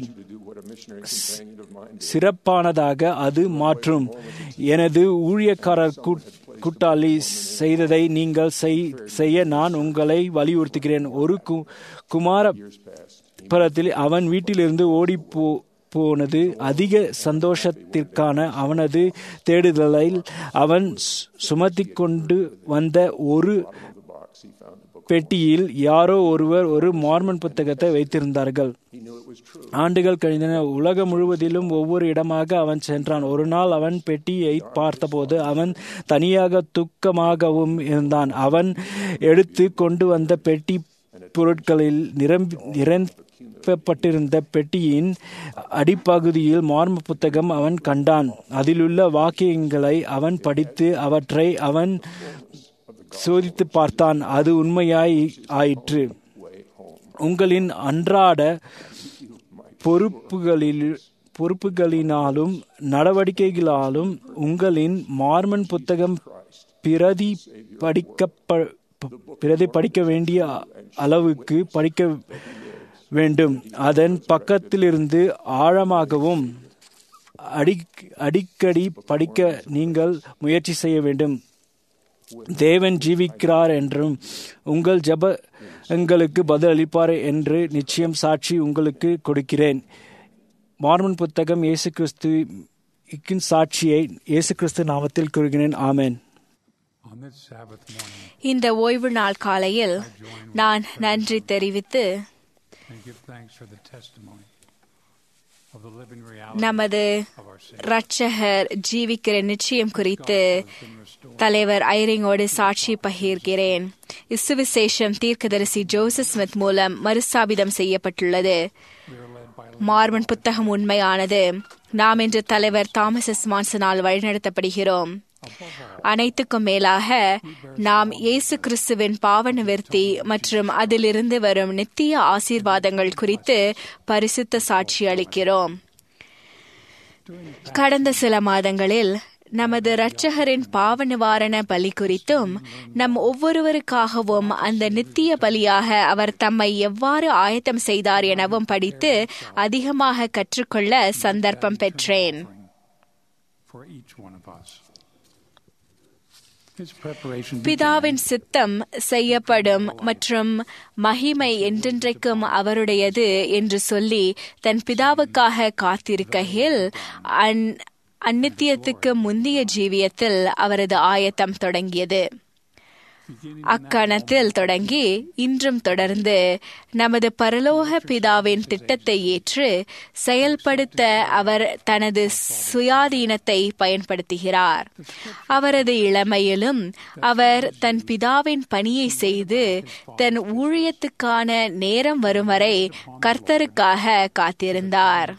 சிறப்பானதாக அது மாற்றும். எனது ஊழியக்காரர் கூட்டாளி செய்ததை நீங்கள் செய்ய நான் உங்களை வலியுறுத்துகிறேன். ஒரு குமார பரத்தில் அவன் வீட்டிலிருந்து ஓடி போ போனது அதிக சந்தோஷத்திற்கான அவனது தேடுதலில் அவன் சுமத்தி கொண்டு வந்த ஒரு பெட்டியில் யாரோ ஒருவர் ஒரு மார்மன் புத்தகத்தை வைத்திருந்தார்கள். ஆண்டுகள் கழிந்தன. உலகம் முழுவதிலும் ஒவ்வொரு இடமாக அவன் சென்றான். ஒரு நாள் அவன் பெட்டியை பார்த்தபோது அவன் தனியாக துக்கமாகவும் இருந்தான். அவன் எடுத்து கொண்டு வந்த பெட்டி பொருட்களில் நிரம்பி நிரப்பப்பட்டிருந்த பெட்டியின் அடிப்பகுதியில் மார்ம புத்தகம் அவன் கண்டான். அதிலுள்ள வாக்கியங்களை அவன் படித்து அவற்றை அவன் சோதித்து பார்த்தான். அது உண்மையாய் ஆயிற்று. உங்களின் அன்றாட பொறுப்புகளில் பொறுப்புகளினாலும் நடவடிக்கைகளாலும் உங்களின் மார்மன் புத்தகம் பிரதி படிக்க பிரதி படிக்க வேண்டிய அளவுக்கு படிக்க வேண்டும். அதன் பக்கத்திலிருந்து ஆழமாகவும் அடி அடிக்கடி படிக்க நீங்கள் முயற்சி செய்ய வேண்டும். தேவன் ஜீவிக்கிறார் என்றும் உங்கள் ஜெபங்களுக்கு பதில் அளிப்பார் என்று நிச்சயம் சாட்சி உங்களுக்கு கொடுக்கிறேன். மார்மன் புத்தகம் இயேசு கிறிஸ்துவின் சாட்சியை இயேசு கிறிஸ்து நாமத்தில் கூறுகிறேன். ஆமென். இந்த ஓய்வு நாள் காலையில் நான் நன்றி தெரிவித்து நமது இரட்சகர் ஜீவிக்கிற நிச்சயம் குறித்து தலைவர் ஐரிங்கோடு சாட்சி பகிர்கிறேன். இசுவிசேஷம் தீர்க்கதரிசி ஜோசப் ஸ்மித் மூலம் மறுஸ்தாபிதம் செய்யப்பட்டுள்ளது. மார்மன் புத்தகம் உண்மையானது. நாம் இன்று தலைவர் தாமஸ் எஸ் மான்சனால் வழிநடத்தப்படுகிறோம். அனைத்துக்கும் மேலாக நாம் இயேசு கிறிஸ்துவின் பாவ நிவர்த்தி மற்றும் அதிலிருந்து வரும் நித்திய ஆசீர்வாதங்கள் குறித்து பரிசுத்த சாட்சி அளிக்கிறோம். கடந்த சில மாதங்களில் நமது இரட்சகரின் பாவ நிவாரண பலி குறித்தும் நம் ஒவ்வொருவருக்காகவும் அந்த நித்திய பலியாக அவர் தம்மை எவ்வாறு ஆயத்தம் செய்தார் எனவும் படித்து அதிகமாக கற்றுக்கொள்ள சந்தர்ப்பம் பெற்றேன். பிதாவின் சித்தம் செய்யப்படும் மற்றும் மகிமை என்றென்றைக்கும் அவருடையது என்று சொல்லி தன் பிதாவுக்காக காத்திருக்கையில் அந் அந்நித்தியத்துக்கு முந்தைய ஜீவியத்தில் அவரது ஆயத்தம் தொடங்கியது. அக்கணத்தில் தொடங்கி இன்றும் தொடர்ந்து நமது பரலோக பிதாவின் திட்டத்தை ஏற்று செயல்படுத்த அவர் தனது சுயாதீனத்தை பயன்படுத்துகிறார். அவரது இளமையிலும் அவர் தன் பிதாவின் பணியை செய்து தன் ஊழியத்துக்கான நேரம் வரும் வரை கர்த்தருக்காக காத்திருந்தார்.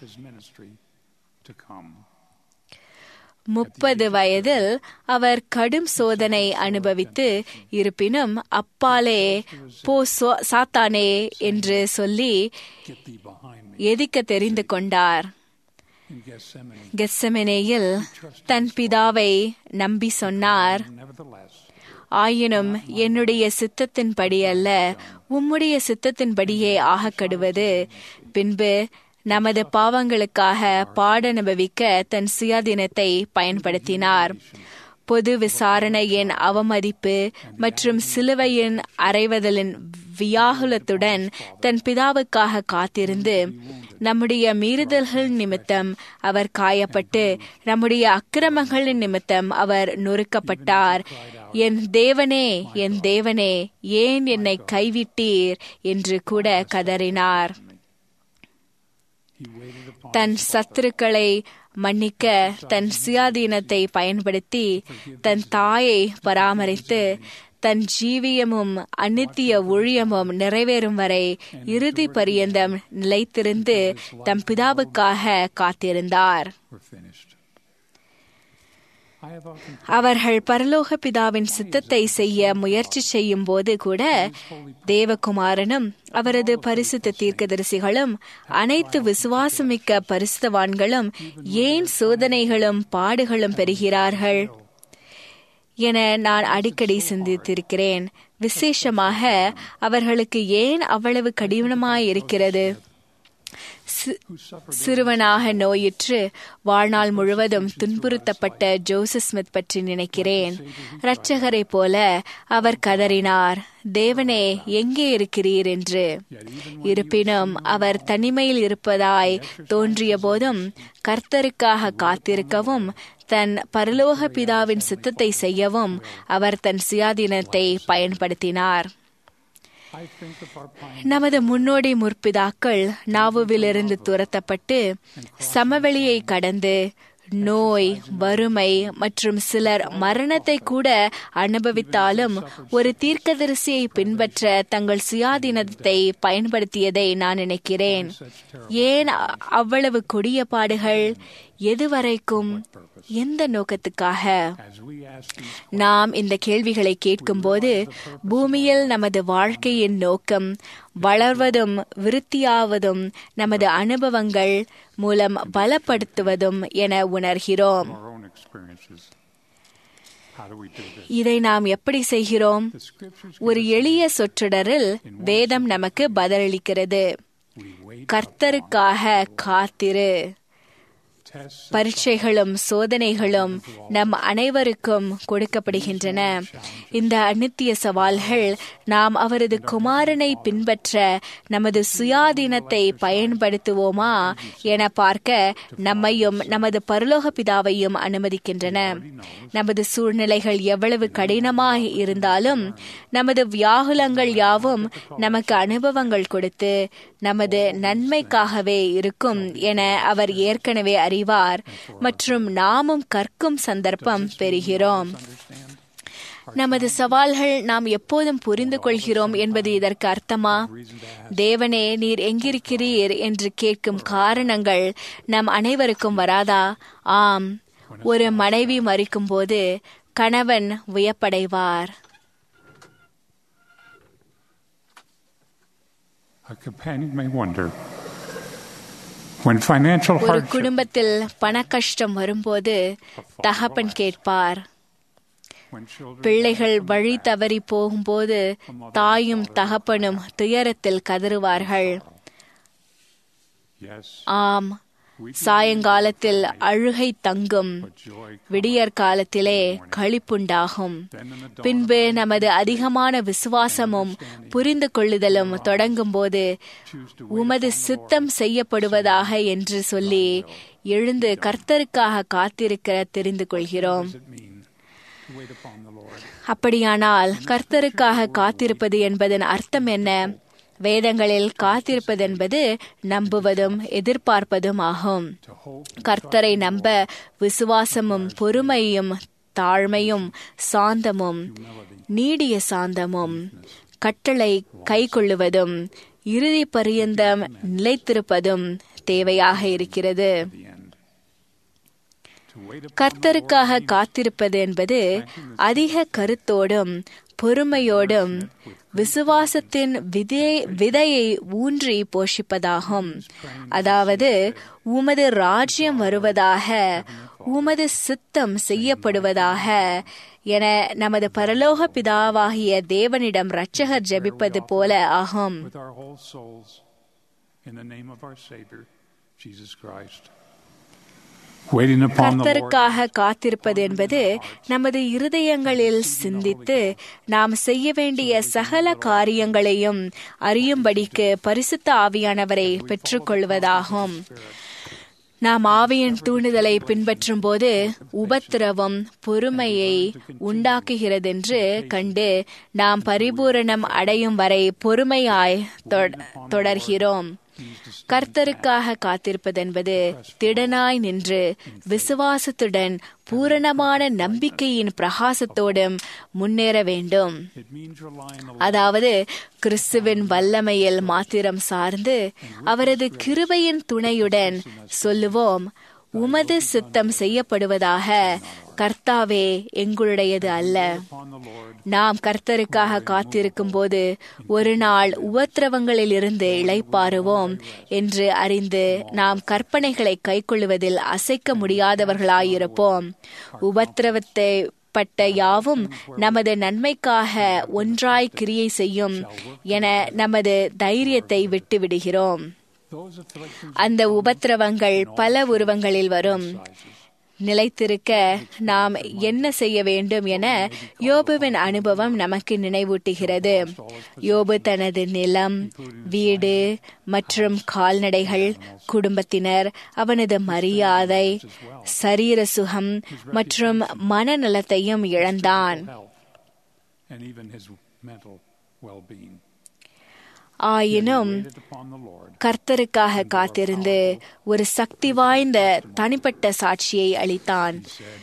முப்பது வயதில் அவர் கடும் சோதனை அனுபவித்து இருப்பினும் அப்பாலே போ சாத்தானே என்று சொல்லி எதிர்க்க தெரிந்து கொண்டார். கெத்செமனேயில் தன் பிதாவை நம்பி சொன்னார், ஆயினும் என்னுடைய சித்தத்தின்படி அல்ல, உம்முடைய சித்தத்தின்படியே ஆகக்கடுவது. பின்பு நமது பாவங்களுக்காக பாடனுபவிக்க தன் சுயாதீனத்தை பயன்படுத்தினார். பொது விசாரணையின் அவமதிப்பு மற்றும் சிலுவையின் அறைவதலின் வியாகுலத்துடன் தன் பிதாவுக்காக காத்திருந்து நம்முடைய மீறுதல்கள் நிமித்தம் அவர் காயப்பட்டு நம்முடைய அக்கிரமங்களின் நிமித்தம் அவர் நொறுக்கப்பட்டார். என் தேவனே, என் தேவனே, ஏன் என்னை கைவிட்டீர் என்று கூட கதறினார். தன் சத்துருக்களை மன்னிக்க தன் சுயாதீனத்தை பயன்படுத்தி தன் தாயை பராமரித்து தன் ஜீவியமும் அநித்திய ஊழியமும் நிறைவேறும் வரை இறுதி பரியந்தம் நிலைத்திருந்து தம் பிதாவுக்காக காத்திருந்தார். அவர்கள் பரலோக பிதாவின் சித்தத்தை செய்ய முயற்சி செய்யும் போது கூட தேவகுமாரனும் அவரது பரிசுத்த தீர்க்கதரிசிகளும் அனைத்து விசுவாசமிக்க பரிசுத்தவான்களும் ஏன் சோதனைகளும் பாடுகளும் பெறுகிறார்கள் என நான் அடிக்கடி சிந்தித்திருக்கிறேன். விசேஷமாக அவர்களுக்கு ஏன் அவ்வளவு கடினமாயிருக்கிறது? சிறுவனாக நோயுற்று வாழ்நாள் முழுவதும் துன்புறுத்தப்பட்ட ஜோசப் ஸ்மித் பற்றி நினைக்கிறேன். இரட்சகரை போல அவர் கதறினார், தேவனே, எங்கே இருக்கிறீர் என்று. இருப்பினும் அவர் தனிமையில் இருப்பதாய் தோன்றிய போதும் கர்த்தருக்காக காத்திருக்கவும் தன் பரலோக பிதாவின் சித்தத்தை செய்யவும் அவர் தன் சுயாதீனத்தை பயன்படுத்தினார். நமது முன்னோடி முற்பிதாக்கள் நாவுவிலிருந்து துரத்தப்பட்டு சமவெளியை கடந்து நோய், வறுமை மற்றும் சிலர் மரணத்தை கூட அனுபவித்தாலும் ஒரு தீர்க்கதரிசியை பின்பற்ற தங்கள் சுயாதீனத்தை பயன்படுத்தியதை நான் நினைக்கிறேன். ஏன் அவ்வளவு கொடிய பாடுகள்? எதுவரைக்கும்? எந்த நோக்கத்துக்காக? நாம் இந்த கேள்விகளை கேட்கும்போது பூமியில் நமது வாழ்க்கையின் நோக்கம் வளர்வதும் விருத்தியாவதும் நமது அனுபவங்கள் மூலம் பலப்படுத்துவதும் என உணர்கிறோம். இதை நாம் எப்படி செய்கிறோம்? ஒரு எளிய சொற்றொடரில் வேதம் நமக்கு பதிலளிக்கிறது. கர்த்தருக்காக காத்திரு. பரீட்சைகளும் சோதனைகளும் நம் அனைவருக்கும் கொடுக்கப்படுகின்றன. இந்த அநித்திய சவால்கள் நாம் அவரது குமாரனை பின்பற்ற நமது சுயாதீனத்தை பயன்படுத்துவோமா என பார்க்க நம்மையும் நமது பரலோக பிதாவையும் அனுமதிக்கின்றன. நமது சூழ்நிலைகள் எவ்வளவு கடினமாய் இருந்தாலும் நமது வியாகுலங்கள் யாவும் நமக்கு அனுபவங்கள் கொடுத்து நமது நன்மைக்காகவே இருக்கும் என அவர் ஏற்கனவே அறிவார். செய்வார் மற்றும் நாமும் கற்கும் சந்தர்ப்பம் பெறுகிறோம். நமது சவால்கள் நாம் எப்போதும் புரிந்து கொள்கிறோம் என்பது இதற்கு அர்த்தமா? தேவனே, நீர் எங்கிருக்கிறீர் என்று கேட்கும் காரணங்கள் நம் அனைவருக்கும் வராதா? ஆம், ஒரு மனைவி மரிக்கும் போது கணவன் வியப்படைவார். ஒரு குடும்பத்தில் பண கஷ்டம் வரும்போது தகப்பன் கேட்பார். பிள்ளைகள் வழி தவறி போகும்போது தாயும் தகப்பனும் துயரத்தில் கதறுவார்கள். ஆம், சாயங்காலத்தில் அழுகை தங்கும், விடியற் காலத்திலே களிப்புண்டாகும். பின்பு நமது அதிகமான விசுவாசமும் புரிந்து கொள்ளுதலும் தொடங்கும் போது உமது சித்தம் செய்யப்படுவதாக என்று சொல்லி எழுந்து கர்த்தருக்காக காத்திருக்க தெரிந்து கொள்கிறோம். அப்படியானால் கர்த்தருக்காக காத்திருப்பது என்பதன் அர்த்தம் என்ன? வேதங்களில் காத்திருப்பதென்பது நம்புவதும் எதிர்பார்ப்பதும் ஆகும். கர்த்தரை நம்ப விசுவாசமும் பொறுமையும் தாழ்மையும் சாந்தமும் நீடிய சாந்தமும் கட்டளை கை கொள்ளுவதும் இறுதி பரியந்தம் நிலைத்திருப்பதும் தேவையாக இருக்கிறது. கர்த்தருக்காக காத்திருப்பது என்பது அதிக கருத்தோடும் பொறுமையோடும் விசுவாசத்தின் விதை விதையை ஊன்றி போஷிப்பதாகும். அதாவது, உமது ராஜ்யம் வருவதாக, உமது சித்தம் செய்யப்படுவதாக என நமது பரலோக பிதாவாகிய தேவனிடம் இரட்சகர் ஜெபிப்பது போல ஆகும். கர்த்தருக்காக காத்திருப்பது என்பது நமது இருதயங்களில் சிந்தித்து நாம் செய்ய வேண்டிய சகல காரியங்களையும் அறியும்படிக்கு பரிசுத்த ஆவியானவரை பெற்றுக்கொள்வதாகும். நாம் ஆவியின் தூண்டுதலை பின்பற்றும் போது உபத்திரவம் பொறுமையை உண்டாக்குகிறதென்று கண்டு நாம் பரிபூரணம் அடையும் வரை பொறுமையாய் தொடர்கிறோம். கர்த்தருக்காக காத்திருப்பதென்பது திடனாய் நின்று விசுவாசத்துடன் பூரணமான நம்பிக்கையின் பிரகாசத்தோடும் முன்னேற வேண்டும். அதாவது, கிறிஸ்துவின் வல்லமையில் மாத்திரம் சார்ந்து அவரது கிருபையின் துணையுடன் சொல்லுவோம், உமது சித்தம் செய்யப்படுவதாக, கர்த்தாவே எங்களுடையது அல்ல. நாம் கர்த்தருக்காக காத்திருக்கும் போது ஒரு நாள் உபத்திரவங்களில் இருந்து இளைப்பாறுவோம் என்று அறிந்து நாம் கற்பனைகளை கைக்கொள்ளுவதில் அசைக்க முடியாதவர்களாயிருப்போம். உபத்திரவத்தை பட்ட யாவும் நமது நன்மைக்காக ஒன்றாய் கிரியை செய்யும் என நமது தைரியத்தை விட்டு விடுகிறோம். அந்த உபத்திரவங்கள் பல உருவங்களில் வரும். நிலைத்திருக்க நாம் என்ன செய்ய வேண்டும் என யோபுவின் அனுபவம் நமக்கு நினைவூட்டுகிறது. யோபு தனது நிலம், வீடு மற்றும் கால்நடைகள், குடும்பத்தினர், அவனது மரியாதை, சரீர சுகம் மற்றும் மனநலத்தையும் இழந்தான். ஆயினும் கர்த்தருக்காக காத்திருந்து ஒரு சக்தி வாய்ந்த தனிப்பட்ட சாட்சியை அளித்தான்.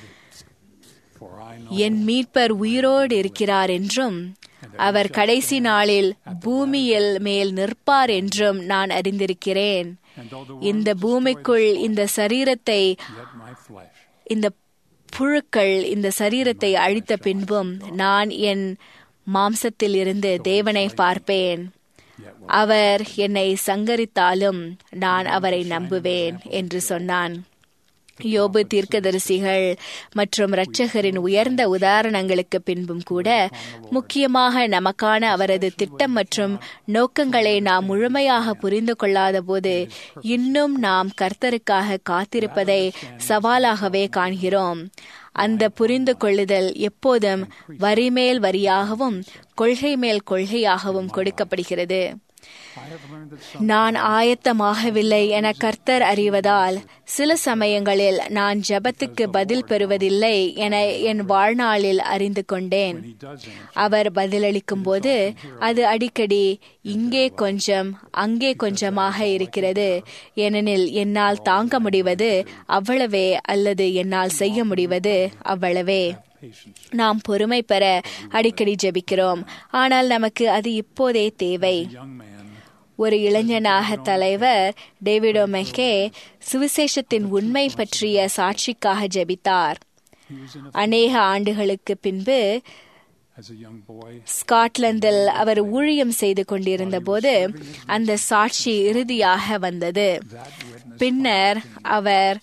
என் மீட்பர் உயிரோடு இருக்கிறார் என்றும் அவர் கடைசி நாளில் பூமியில் மேல் நிற்பார் என்றும் நான் அறிந்திருக்கிறேன். இந்த பூமிக்குள் இந்த சரீரத்தை இந்த புழுக்கள் இந்த சரீரத்தை அழித்த பின்பும் நான் என் மாம்சத்தில் இருந்து தேவனை பார்ப்பேன். அவர் என்னை சங்கரித்தாலும் நான் அவரை நம்புவேன் என்று சொன்னான். யோபு தீர்க்கதரிசிகள் மற்றும் இரட்சகரின் உயர்ந்த உதாரணங்களுக்கு பின்பும் கூட முக்கியமாக நமக்கான அவரது திட்டம் மற்றும் நோக்கங்களை நாம் முழுமையாக புரிந்து கொள்ளாத போது இன்னும் நாம் கர்த்தருக்காக காத்திருப்பதை சவாலாகவே காண்கிறோம். அந்த புரிந்து கொள்ளுதல் எப்போதும் வரி மேல் வரியாகவும் கொள்கை மேல் கொள்கையாகவும் கொடுக்கப்படுகிறது. நான் ஆயத்தமாகவில்லை என கர்த்தர் அறிவதால் சில சமயங்களில் நான் ஜெபத்துக்கு பதில் பெறுவதில்லை என என் வாழ்நாளில் அறிந்து கொண்டேன். அவர் பதிலளிக்கும் போது அது அடிக்கடி இங்கே கொஞ்சம் அங்கே கொஞ்சமாக இருக்கிறது, ஏனெனில் என்னால் தாங்க முடிவது அவ்வளவே அல்லது என்னால் செய்ய முடிவது அவ்வளவே. நாம் பொறுமை பெற அடிக்கடி ஜெபிக்கிறோம், ஆனால் நமக்கு அது இப்போதே தேவை. ஒரு இளைஞனாக தலைவர் டேவிடோ மெக்கே சுவிசேஷத்தின் உண்மை பற்றிய சாட்சிக்காக ஜெபித்தார். அநேக ஆண்டுகளுக்கு பின்பு ஸ்காட்லாந்தில் அவர் ஊழியம் செய்து கொண்டிருந்த போது அந்த சாட்சி இறுதியாக வந்தது. பின்னர் அவர்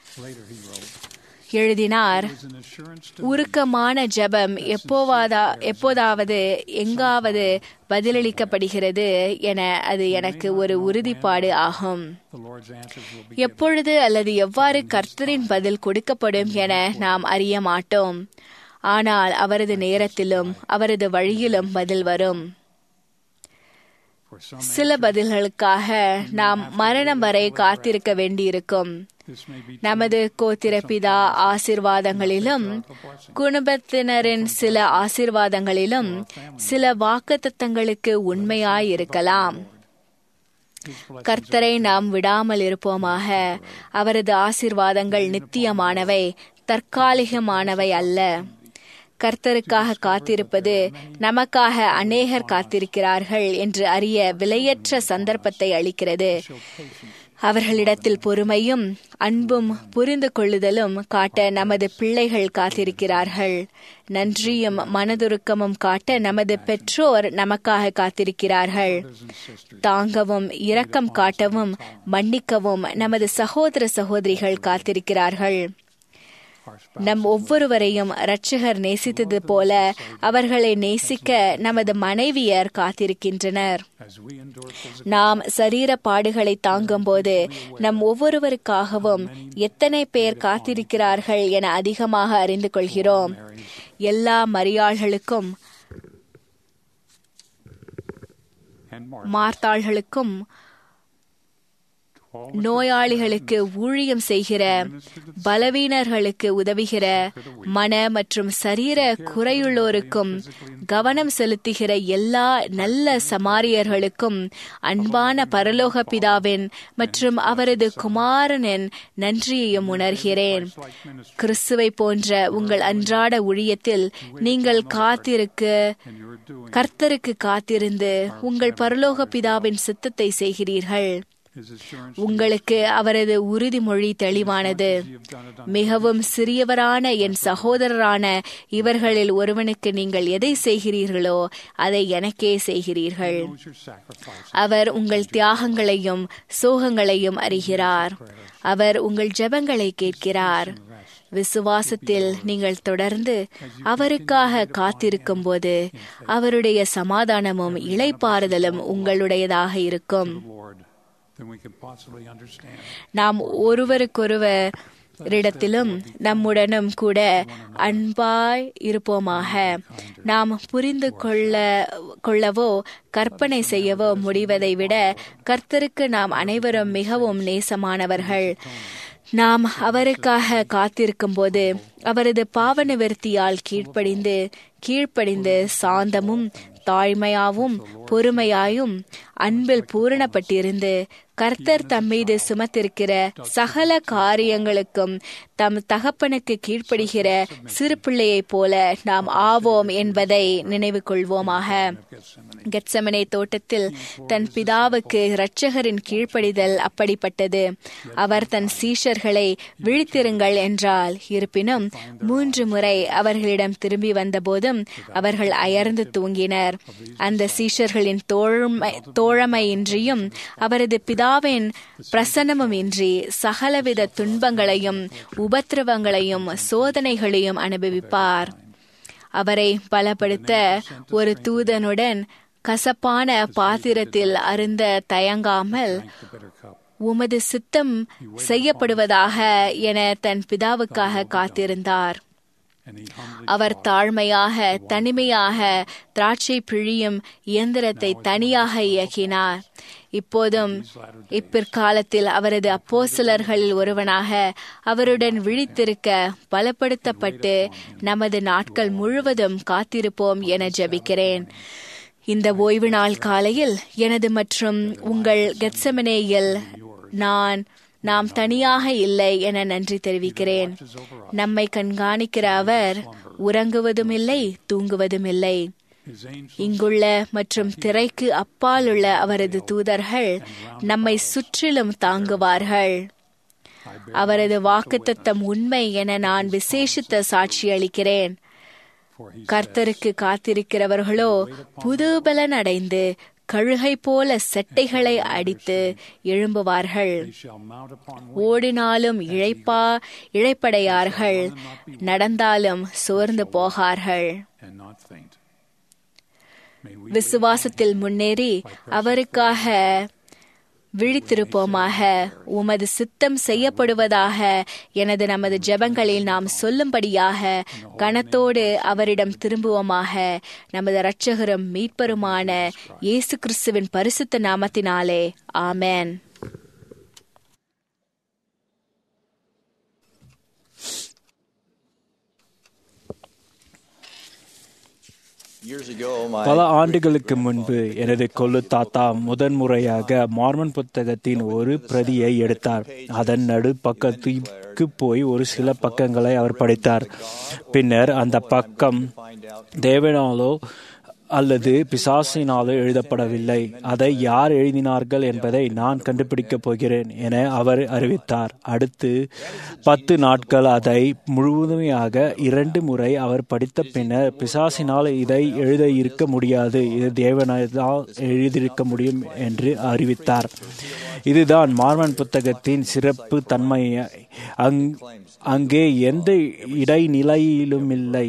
எழுதினார், உருக்கமான ஜெபம் எப்போவாதா எப்போதாவது எங்காவது பதிலளிக்கப்படுகிறது என அது எனக்கு ஒரு உறுதிப்பாடு ஆகும். எப்பொழுது அல்லது எவ்வாறு கர்த்தரின் பதில் கொடுக்கப்படும் என நாம் அறிய மாட்டோம், ஆனால் அவரது நேரத்திலும் அவரது வழியிலும் பதில் வரும். சில பதில்களுக்காக நாம் மரணம் வரை காத்திருக்க வேண்டியிருக்கும். நமது கோத்திரப்பிதா ஆசீர்வாதங்களிலும் குடும்பத்தினரின் சில ஆசீர்வாதங்களிலும் சில வாக்குத்தத்தங்களுக்கு உண்மையாயிருக்கலாம். கர்த்தரை நாம் விடாமல் இருப்போமாக. அவரது ஆசீர்வாதங்கள் நித்தியமானவை, தற்காலிகமானவை அல்ல. கர்த்தருக்காக காத்திருப்பது நமக்காக அநேகர் காத்திருக்கிறார்கள் என்று அறிய விலையற்ற சந்தர்ப்பத்தை அளிக்கிறது. அவர்களிடத்தில் பொறுமையும் அன்பும் புரிந்து கொள்ளுதலும் காட்ட நமது பிள்ளைகள் காத்திருக்கிறார்கள். நன்றியும் மனதுருக்கமும் காட்ட நமது பெற்றோர் நமக்காக காத்திருக்கிறார்கள். தாங்கவும் இரக்கம் காட்டவும் மன்னிக்கவும் நமது சகோதர சகோதரிகள் காத்திருக்கிறார்கள். நம் ஒவ்வொருவரையும் இரட்சகர் நேசித்தது போல அவர்களை நேசிக்க நமது மனைவியர் காத்திருக்கின்றனர். நாம் சரீர பாடுகளை தாங்கும் போது நம் ஒவ்வொருவருக்காகவும் எத்தனை பேர் காத்திருக்கிறார்கள் என அதிகமாக அறிந்து கொள்கிறோம். எல்லா மரியாள்களுக்கும் மார்த்தாள்களுக்கும் நோயாளிகளுக்கு ஊழியம் செய்கிற, பலவீனர்களுக்கு உதவுகிற, மன மற்றும் சரீர குறையுள்ளோருக்கும் கவனம் செலுத்துகிற எல்லா நல்ல சமாரியர்களுக்கும் அன்பான பரலோக பிதாவின் மற்றும் அவரது குமாரனின் நன்றியையும் உணர்கிறேன். கிறிஸ்துவை போன்ற உங்கள் அன்றாட ஊழியத்தில் நீங்கள் காத்திருக்க கர்த்தருக்கு காத்திருந்து உங்கள் பரலோக பிதாவின் சித்தத்தை செய்கிறீர்கள். உங்களுக்கு அவரது உறுதிமொழி தெளிவானது. மிகவும் சிறியவரான என் சகோதரரான இவர்களில் ஒருவனுக்கு நீங்கள் எதை செய்கிறீர்களோ அதை எனக்கே செய்கிறீர்கள். அவர் உங்கள் தியாகங்களையும் சோகங்களையும் அறிகிறார். அவர் உங்கள் ஜெபங்களை கேட்கிறார். விசுவாசத்தில் நீங்கள் தொடர்ந்து அவருக்காக காத்திருக்கும் போது அவருடைய சமாதானமும் இளைப்பாறுதலும் உங்களுடையதாக இருக்கும். நாம் ஒருவருக்கொருவரிடத்திலும் நம்முடனும் கூட அன்பாய் இருப்போமாக. நாம் புரிந்து கொள்ள கொள்ளவோ கற்பனை செய்யவோ முடிவதை விட கர்த்தருக்கு நாம் அனைவரும் மிகவும் நேசமானவர்கள். நாம் அவருக்காக காத்திருக்கும் போது அவரது பாவ நிவர்த்தியால் கீழ்ப்படிந்து கீழ்ப்படிந்து சாந்தமும் தாழ்மையாவும் பொறுமையாயும் அன்பில் பூரணப்பட்டிருந்து கர்த்தர் தம்மீது சுமத்திருக்கிற சகல காரியங்களுக்கும் தம் தகப்பனுக்கு கீழ்ப்படுகிற சிறு பிள்ளையைப் போல நாம் ஆவோம் என்பதை நினைவு கொள்வோமாக. கெத்செமனே தோட்டத்தில் தன் பிதாவுக்கு இரட்சகரின் கீழ்ப்படிதல் அப்படிப்பட்டது. அவர் தன் சீஷர்களை விழித்திருங்கள் என்றால், இருப்பினும் மூன்று முறை அவர்களிடம் திரும்பி வந்தபோதும் அவர்கள் அயர்ந்து தூங்கினர். அந்த சீஷர்களின் தோழமை தோழமையின்றியும் அவரது பிதாவின் பிரசன்னமும் இன்றி சகலவித துன்பங்களையும் உபத்திரவங்களையும் சோதனைகளையும் அனுபவிப்பார். அவரை பலப்படுத்த ஒரு தூதனுடன் கசப்பான பாத்திரத்தில் அருந்த தயங்காமல் உமது சித்தம் செய்யப்படுவதாக என தன் பிதாவுக்காக காத்திருந்தார். அவர் தாழ்மையாக தனிமையாக திராட்சை பிழியும் இயந்திரத்தை தனியாக இயக்கினார். இப்போதும் இப்பிற்காலத்தில் அவரது அப்போஸ்தலர்களில் ஒருவனாக அவருடன் விழித்திருக்க பலப்படுத்தப்பட்டு நமது நாட்கள் முழுவதும் காத்திருப்போம் என ஜெபிக்கிறேன். இந்த ஓய்வு நாள் காலையில் எனது மற்றும் உங்கள் கெத்செமனேயில் நான் நாம் தனியாக இல்லை என நன்றி தெரிவிக்கிறேன். நம்மை கண்காணிக்கிற அவர் உறங்குவதும் இல்லை, தூங்குவதும் இல்லை. இங்குள்ள மற்றும் திரைக்கு அப்பால் உள்ள அவரது தூதர்கள் நம்மை சுற்றிலும் தாங்குவார்கள். அவரது வாக்குத்தத்தம் உண்மை என நான் விசேஷித்த சாட்சி அளிக்கிறேன். கர்த்தருக்கு காத்திருக்கிறவர்களோ புதுபலன் அடைந்து கழுகை போல செட்டைகளை அடித்து எழும்புவார்கள். ஓடினாலும் இழைப்பா இழைப்படையார்கள், நடந்தாலும் சோர்ந்து போகார்கள். விசுவாசத்தில் முன்னேறி அவருக்காக விழித்திருப்போமாக. உமது சித்தம் செய்யப்படுவதாக எனது நமது ஜெபங்களில் நாம் சொல்லும்படியாக கனத்தோடு அவரிடம் திரும்புவோமாக. நமது இரட்சகரும் மீட்பருமான இயேசு கிறிஸ்துவின் பரிசுத்த நாமத்தினாலே ஆமென். பல ஆண்டுகளுக்கு முன்பு எனது கொள்ளு தாத்தா முதன்முறையாக மார்மன் புத்தகத்தின் ஒரு பிரதியை எடுத்தார். அதன் நடு பக்கத்துக்கு போய் ஒரு சில பக்கங்களை அவர் படித்தார். பின்னர் அந்த பக்கம் தேவனாலோ அல்லது பிசாசினாலோ எழுதப்படவில்லை. அதை யார் எழுதினார்கள் என்பதை நான் கண்டுபிடிக்கப் போகிறேன் என அவர் அறிவித்தார். அடுத்து பத்து நாட்கள் அதை முழுவதுமையாக இரண்டு முறை அவர் படித்த பின்னர், பிசாசினால் இதை எழுத இருக்க முடியாது, இது தேவனால் எழுதியிருக்க முடியும் என்று அறிவித்தார். இதுதான் மார்மன் புத்தகத்தின் சிறப்பு தன்மை. அங் அங்கே எந்த இடைநிலையிலுமில்லை.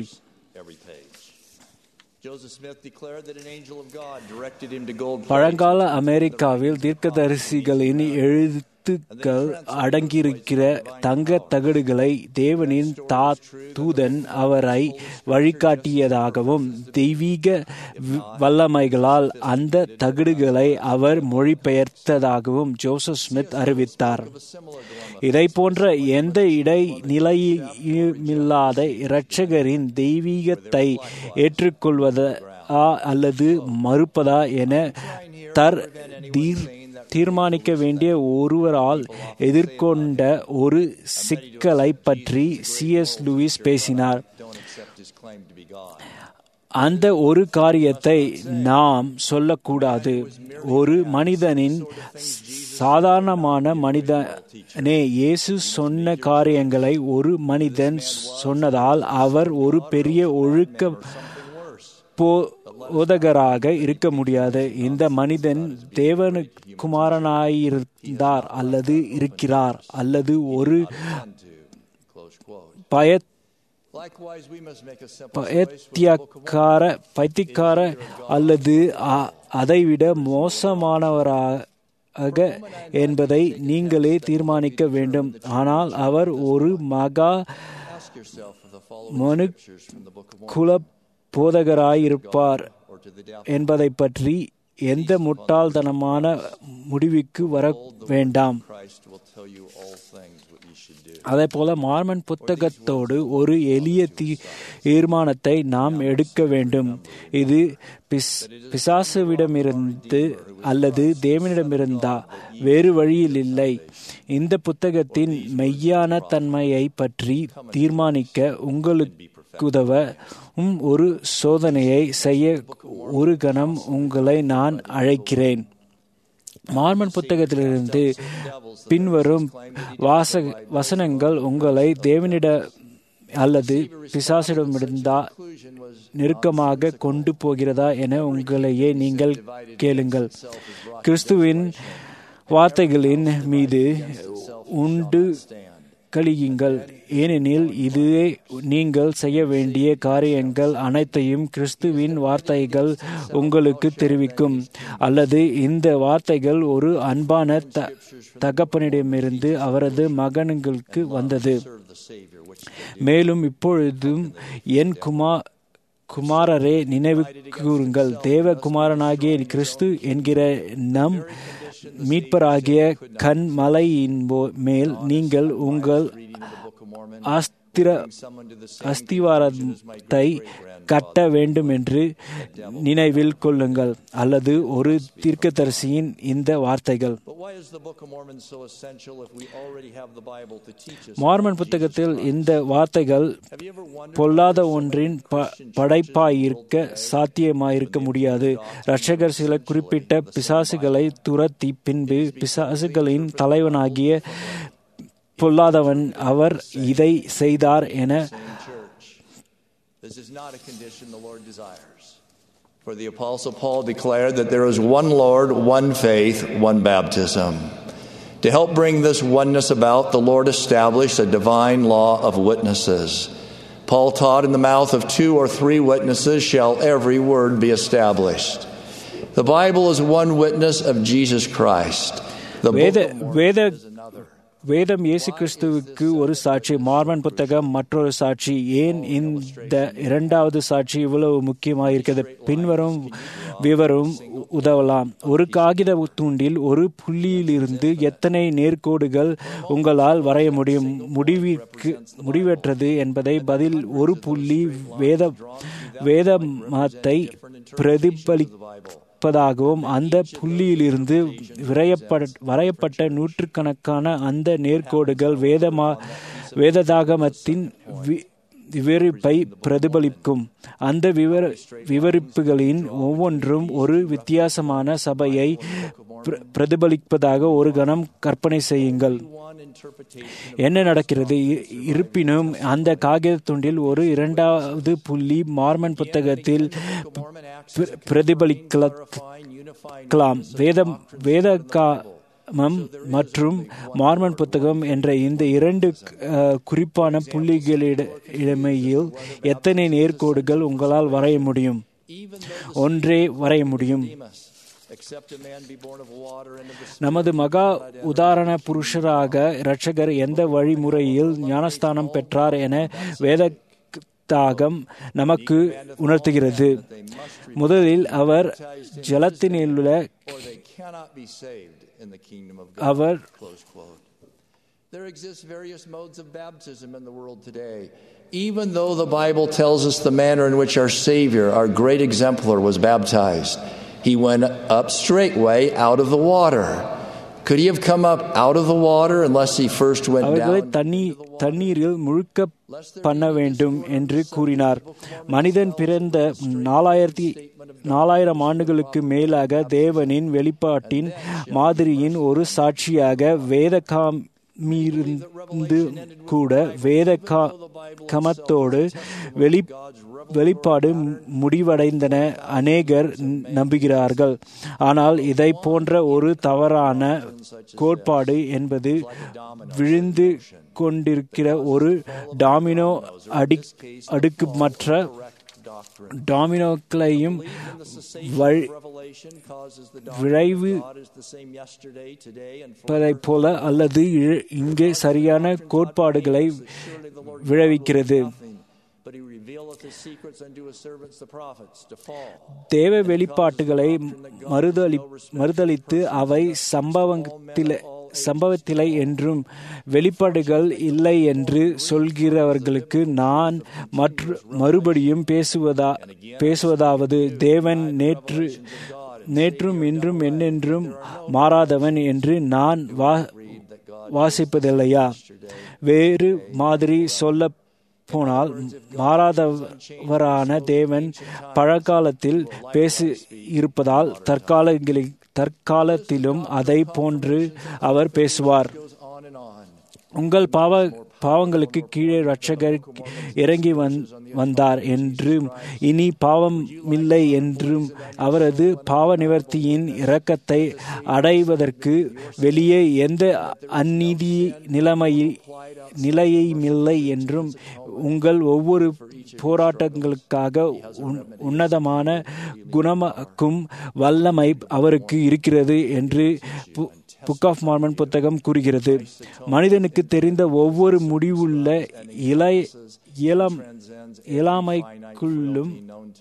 பழங்கால அமெரிக்காவில் தீர்க்கதரிசிகளின் எழுத்துக்கள் அடங்கியிருக்கிற தங்க தகடுகளை தேவனின் தா தூதன் அவரை வழிகாட்டியதாகவும் தெய்வீக வல்லமைகளால் அந்த தகடுகளை அவர் மொழிபெயர்த்ததாகவும் ஜோசப் ஸ்மித் அறிவித்தார். இதை போன்ற எந்த இடைநிலையுமில்லாத இரட்சகரின் தெய்வீகத்தை ஏற்றுக்கொள்வதா அல்லது மறுப்பதா என தர் தீர் தீர்மானிக்க வேண்டிய ஒருவரால் எதிர்கொண்ட ஒரு சிக்கலை பற்றி சி எஸ் லூயிஸ் பேசினார். அந்த ஒரு காரியத்தை நாம் சொல்லக்கூடாது. ஒரு மனிதனின் சாதாரணமான மனிதனே இயேசு சொன்ன காரியங்களை ஒரு மனிதன் சொன்னதால் அவர் ஒரு பெரிய ஒழுக்க போதகராக இருக்க முடியாது. இந்த மனிதன் தேவகுமாரனாயிருந்தார் அல்லது இருக்கிறார் அல்லது ஒரு பய பைத்தியக்கார பைத்தியக்கார அல்லது அதைவிட மோசமானவராக என்பதை நீங்களே தீர்மானிக்க வேண்டும். ஆனால் அவர் ஒரு மகா மனு குல போதகராயிருப்பார் என்பதை பற்றி எந்த முட்டாள்தனமான முடிவுக்கு வர வேண்டாம். அதே போல மார்மன் புத்தகத்தோடு ஒரு எளிய தீர்மானத்தை நாம் எடுக்க வேண்டும். இது பிஸ் பிசாசுவிடமிருந்து அல்லது தேவனிடமிருந்தா வேறு வழியில் இல்லை. இந்த புத்தகத்தின் மெய்யான தன்மையை பற்றி தீர்மானிக்க உங்களுக்கு உதவ ஒரு சோதனையை செய்ய ஒரு கணம் உங்களை நான் அழைக்கிறேன். மார்மன் புத்தகத்திலிருந்து பின்வரும் வாச வசனங்கள் உங்களை தேவனிட அல்லது பிசாசிடமிருந்தா நெருக்கமாக கொண்டு போகிறதா என உங்களையே நீங்கள் கேளுங்கள். கிறிஸ்துவின் வார்த்தைகளின் மீது உண்டு கழியுங்கள். ஏனெனில் இதுவே நீங்கள் செய்ய வேண்டிய காரியங்கள் அனைத்தையும் கிறிஸ்துவின் வார்த்தைகள் உங்களுக்கு தெரிவிக்கும். அல்லது இந்த வார்த்தைகள் ஒரு அன்பான த தகப்பனிடமிருந்து அவரது மகன்களுக்கு வந்தது. மேலும் இப்பொழுதும் என் குமா குமாரரே நினைவு கூறுங்கள், தேவகுமாரனாகிய கிறிஸ்து என்கிற நம் மீட்பராகிய கன்மலையின் மேல் நீங்கள் உங்கள் அஸ்திர அஸ்திவாரத்தை கட்ட வேண்டும் என்று நினைவில் கொள்ளுங்கள். அல்லது ஒரு தீர்க்கதரிசியின் இந்த வார்த்தைகள். மார்மன் புத்தகத்தில் இந்த வார்த்தைகள் பொல்லாத ஒன்றின் படைப்பாயிருக்க சாத்தியமாயிருக்க முடியாது. இரட்சகர் சில குறிப்பிட்ட பிசாசுகளை துரத்தி பின்பு பிசாசுகளின் தலைவனாகிய பொல்லாதவன் அவர் இதை செய்தார் என. This is not a condition the Lord desires. For the Apostle Paul declared that there is one Lord, one faith, one baptism. To help bring this oneness about, the Lord established a divine law of witnesses. Paul taught, in the mouth of two or three witnesses shall every word be established. The Bible is one witness of Jesus Christ. The book of Mormon is another. வேதம் இயேசு கிறிஸ்துவுக்கு ஒரு சாட்சி, Mormon புத்தகம் மற்றொரு சாட்சி. ஏன் இந்த இரண்டாவது சாட்சி இவ்வளவு முக்கியமாயிருக்கிறது? பின்வரும் விவரம் உதவலாம். ஒரு காகித தூண்டில் ஒரு புள்ளியிலிருந்து எத்தனை நேர்கோடுகள் உங்களால் வரைய முடியும்? முடிவிற்கு முடிவற்றது என்பதை பதில் ஒரு புள்ளி வேத வேதமத்தை பிரதிபலி ப்பதாகவும் அந்த புள்ளியிலிருந்து வரையப்பட்ட நூற்றுக்கணக்கான அந்த நேர்கோடுகள் வேதமா வேததாகமத்தின் விவரிப்பை பிரதிபலிக்கும். அந்த விவர விவரிப்புகளின் ஒவ்வொன்றும் ஒரு வித்தியாசமான சபையை பிரதிபலிப்பதாக ஒரு கணம் கற்பனை செய்யுங்கள். என்ன நடக்கிறது? இருப்பினும் அந்த காகித துண்டில் ஒரு இரண்டாவது புள்ளி மார்மன் புத்தகத்தில் பிரதிபலிக்கலாம். வேதம் வேதகாமம் மற்றும் மார்மன் புத்தகம் என்ற இந்த இரண்டு குறிப்பான புள்ளிகளிடமையில் எத்தனை நேர்கோடுகள் உங்களால் வரைய முடியும்? ஒன்றே வரைய முடியும். நமது மகா உதாரண புருஷராக இரட்சகர் எந்த வழிமுறையில் ஞானஸ்தானம் பெற்றார் என வேத தாகம் நமக்கு உணர்த்துகிறது. முதலில் அவர் ஜலத்தினுள்ள அவர் There exist various modes of baptism in the world today. Even though the Bible tells us the manner in which our Savior, our great exemplar, was baptized, he went up straightway out of the water. Could he have come up out of the water unless he first went down? தண்ணீரில் முழுக்க பண்ண வேண்டும் என்று கூறினார். மனிதன் பிறந்த நாலாயிரத்தி நாலாயிரம் ஆண்டுகளுக்கு மேலாக தேவனின் வெளிப்பாட்டின் மாதிரியின் ஒரு சாட்சியாக வேதகாம் மீருந்து கூட வேத கமத்தோடு வெளி வெளிப்பாடு முடிவடைந்தன அநேகர் நம்புகிறார்கள். ஆனால் இதை போன்ற ஒரு தவறான கோட்பாடு என்பது விழுந்து கொண்டிருக்கிற ஒரு டாமினோ அடி அடுக்கு மற்ற டாமினோக்களையும் விளைவு போல அல்லது இங்கே சரியான கோட்பாடுகளை விளைவிக்கிறது. தேவ வெளிப்பாட்டுகளை மறுதளி மறுதளித்து அவை சம்பவத்தில சம்பவத்திலை என்றும் வெளிப்பாடுகள் இல்லை என்று சொல்கிறவர்களுக்கு நான் மற்ற மறுபடியும் பேசுவதா பேசுவதாவது தேவன் நேற்று நேற்றும் இன்றும் என்னென்றும் மாறாதவன் என்று நான் வா வாசிப்பதில்லையா? வேறு மாதிரி சொல்ல போனால் மாறாதவரான தேவன் பழங்காலத்தில் பேசி இருப்பதால் தற்காலங்களில் தற்காலத்திலும் அதை போன்று அவர் பேசுவார். உங்கள் பாவ பாவங்களுக்கு கீழே இரட்சகர் இறங்கி வந்தார் என்றும் இனி பாவமில்லை என்றும் அவரது பாவ நிவர்த்தியின் இரக்கத்தை அடைவதற்கு வெளியே எந்த அந்நீதி நிலைமை நிலையுமில்லை என்றும் உங்கள் ஒவ்வொரு போராட்டங்களுக்காக உன்னதமான குணமாக்கும் வல்லமை அவருக்கு இருக்கிறது என்று புக் ஆஃப் மார்மன் புத்தகம் கூறுகிறது. மனிதனுக்கு தெரிந்த ஒவ்வொரு முடிவுள்ள இள இளம் இயலாமைக்குள்ளும்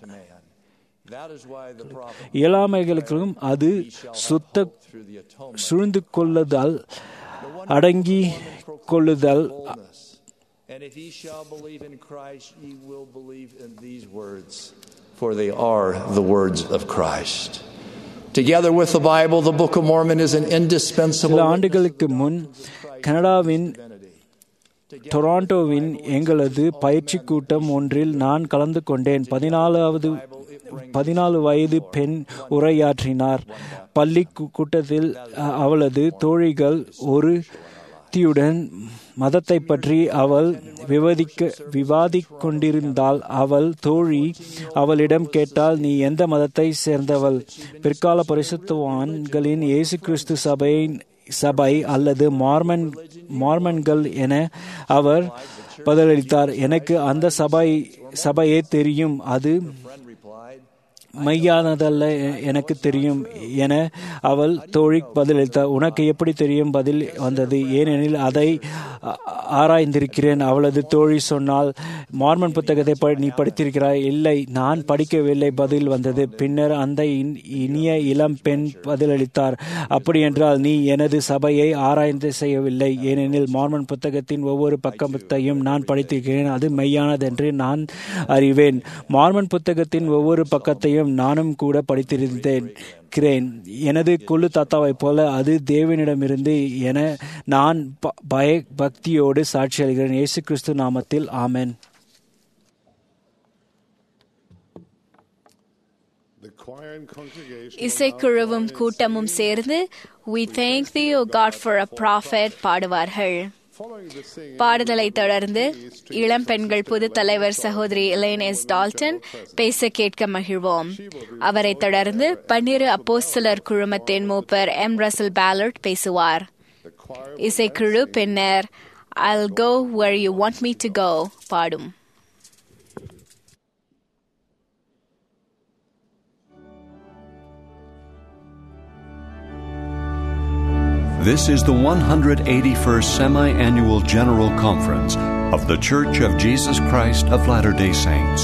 இயலாமைகளுக்கும் அது சுத்த சூழ்ந்து கொள்ளுதல் அடங்கி கொள்ளுதல். And if ye shall believe in Christ, ye will believe in these words, for they are the words of Christ. Together with the Bible, the Book of Mormon is an indispensable. சில ஆண்டுகளுக்கு முன் கனடாவின் டொராண்டோவின் எங்களது பயிற்சி கூட்டம் ஒன்றில் நான் கலந்து கொண்டேன். பதினாலாவது பதினாலு வயது பெண் உரையாற்றினார். பள்ளி கூட்டத்தில் அவளது தோழிகள் ஒரு தீயுடன் மதத்தை பற்றி அவள் விவாதிக்க விவாதிக் கொண்டிருந்தால் அவள் தோழி அவளிடம் கேட்டால், நீ எந்த மதத்தை சேர்ந்தவள்? பிற்கால பரிசுத்தவான்களின் இயேசு கிறிஸ்து சபையின் சபை அல்லது மார்மன் மார்மன்கள் என அவர் பதிலளித்தார். எனக்கு அந்த சபை சபையே தெரியும், அது மையானதல்ல எனக்கு தெரியும் என அவள் தோழி பதிலளித்தார். உனக்கு எப்படி தெரியும்? பதில் வந்தது, ஏனெனில் அதை ஆராய்ந்திருக்கிறேன். அவளது தோழி சொன்னால், மார்மன் புத்தகத்தை நீ படித்திருக்கிறாய்? இல்லை, நான் படிக்கவில்லை. பதில் வந்தது. பின்னர் அந்த இனிய இளம் பெண் பதிலளித்தார், அப்படியென்றால் நீ எனது சபையை ஆராய்ந்து செய்யவில்லை, ஏனெனில் மார்மன் புத்தகத்தின் ஒவ்வொரு பக்கத்தையும் நான் படித்திருக்கிறேன், அது மெய்யானதென்று நான் அறிவேன். மார்மன் புத்தகத்தின் ஒவ்வொரு பக்கத்தையும் நானும் கூட படித்திருந்தேன். எனது குழு தாத்தாவை போல அது தேவனிடமிருந்து என நான் பய பக்தியோடு சாட்சி அளிக்கிறேன். இயேசு கிறிஸ்து நாமத்தில் ஆமென். இசைக்குழுவும் கூட்டமும் சேர்ந்து We thank thee, O God, for a prophet பாடுவார்கள். பாடுதலை தொடர்ந்து இளம் பெண்கள் பொது தலைவர் சகோதரி எலைன் எஸ் டால்டன் பேச கேட்க மகிழ்வோம். அவரை தொடர்ந்து பன்னிரு அப்போஸ்தலர் குழுமத்தின் மூப்பர் எம் ரசல் பேலர்ட் பேசுவார். இசைக்குழு பின்னர் I'll go where you want me to go பாடும். This is the one hundred eighty-first Semi-Annual General Conference of The Church of Jesus Christ of Latter-day Saints.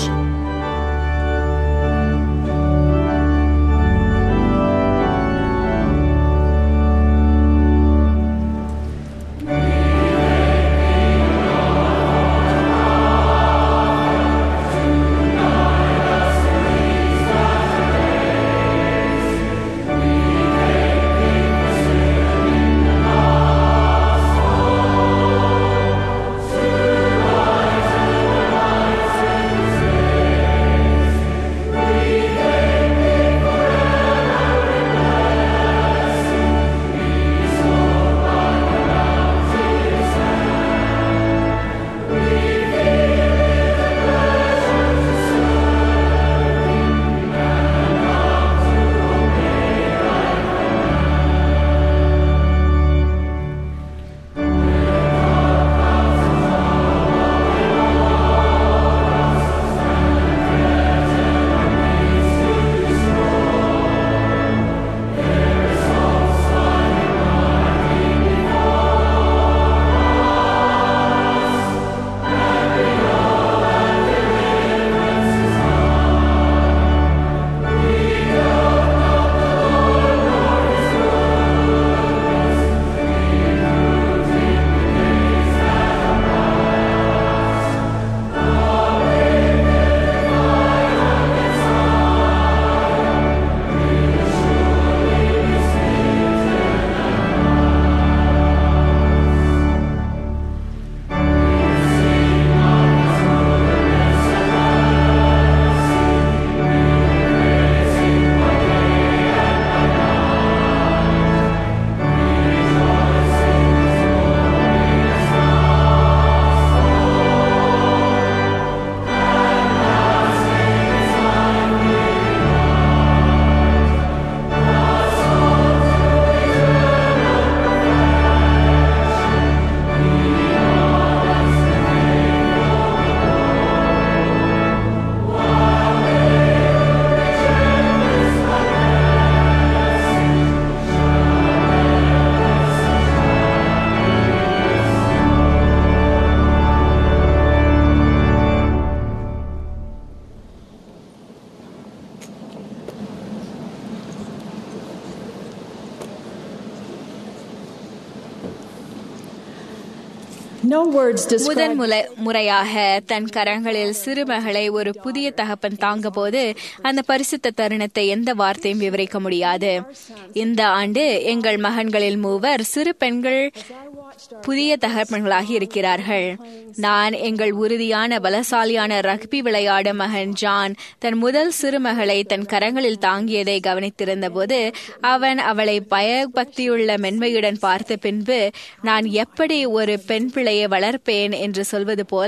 முதன் முறையாக தன் கரங்களில் சிறுமகளை ஒரு புதிய தகப்பன் தாங்க போது அந்த பரிசுத்த தருணத்தை எந்த வார்த்தையும் விவரிக்க முடியாது. இந்த ஆண்டு எங்கள் மகன்களில் மூவர் சிறு பெண்கள் புதிய தகப்பன்களாகி இருக்கிறார்கள். நான் எங்கள் உறுதியான பலசாலியான ரக்பி விளையாடும் மகன் ஜான் தன் முதல் சிறுமகளை தன் கரங்களில் தாங்கியதை கவனித்திருந்த போது அவன் அவளை பயபக்தியுள்ள மென்மையுடன் பார்த்த பின்பு நான் எப்படி ஒரு பெண் பிள்ளையை வளர்ப்பேன் என்று சொல்வது போல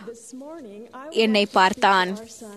என்னை பார்த்தான்.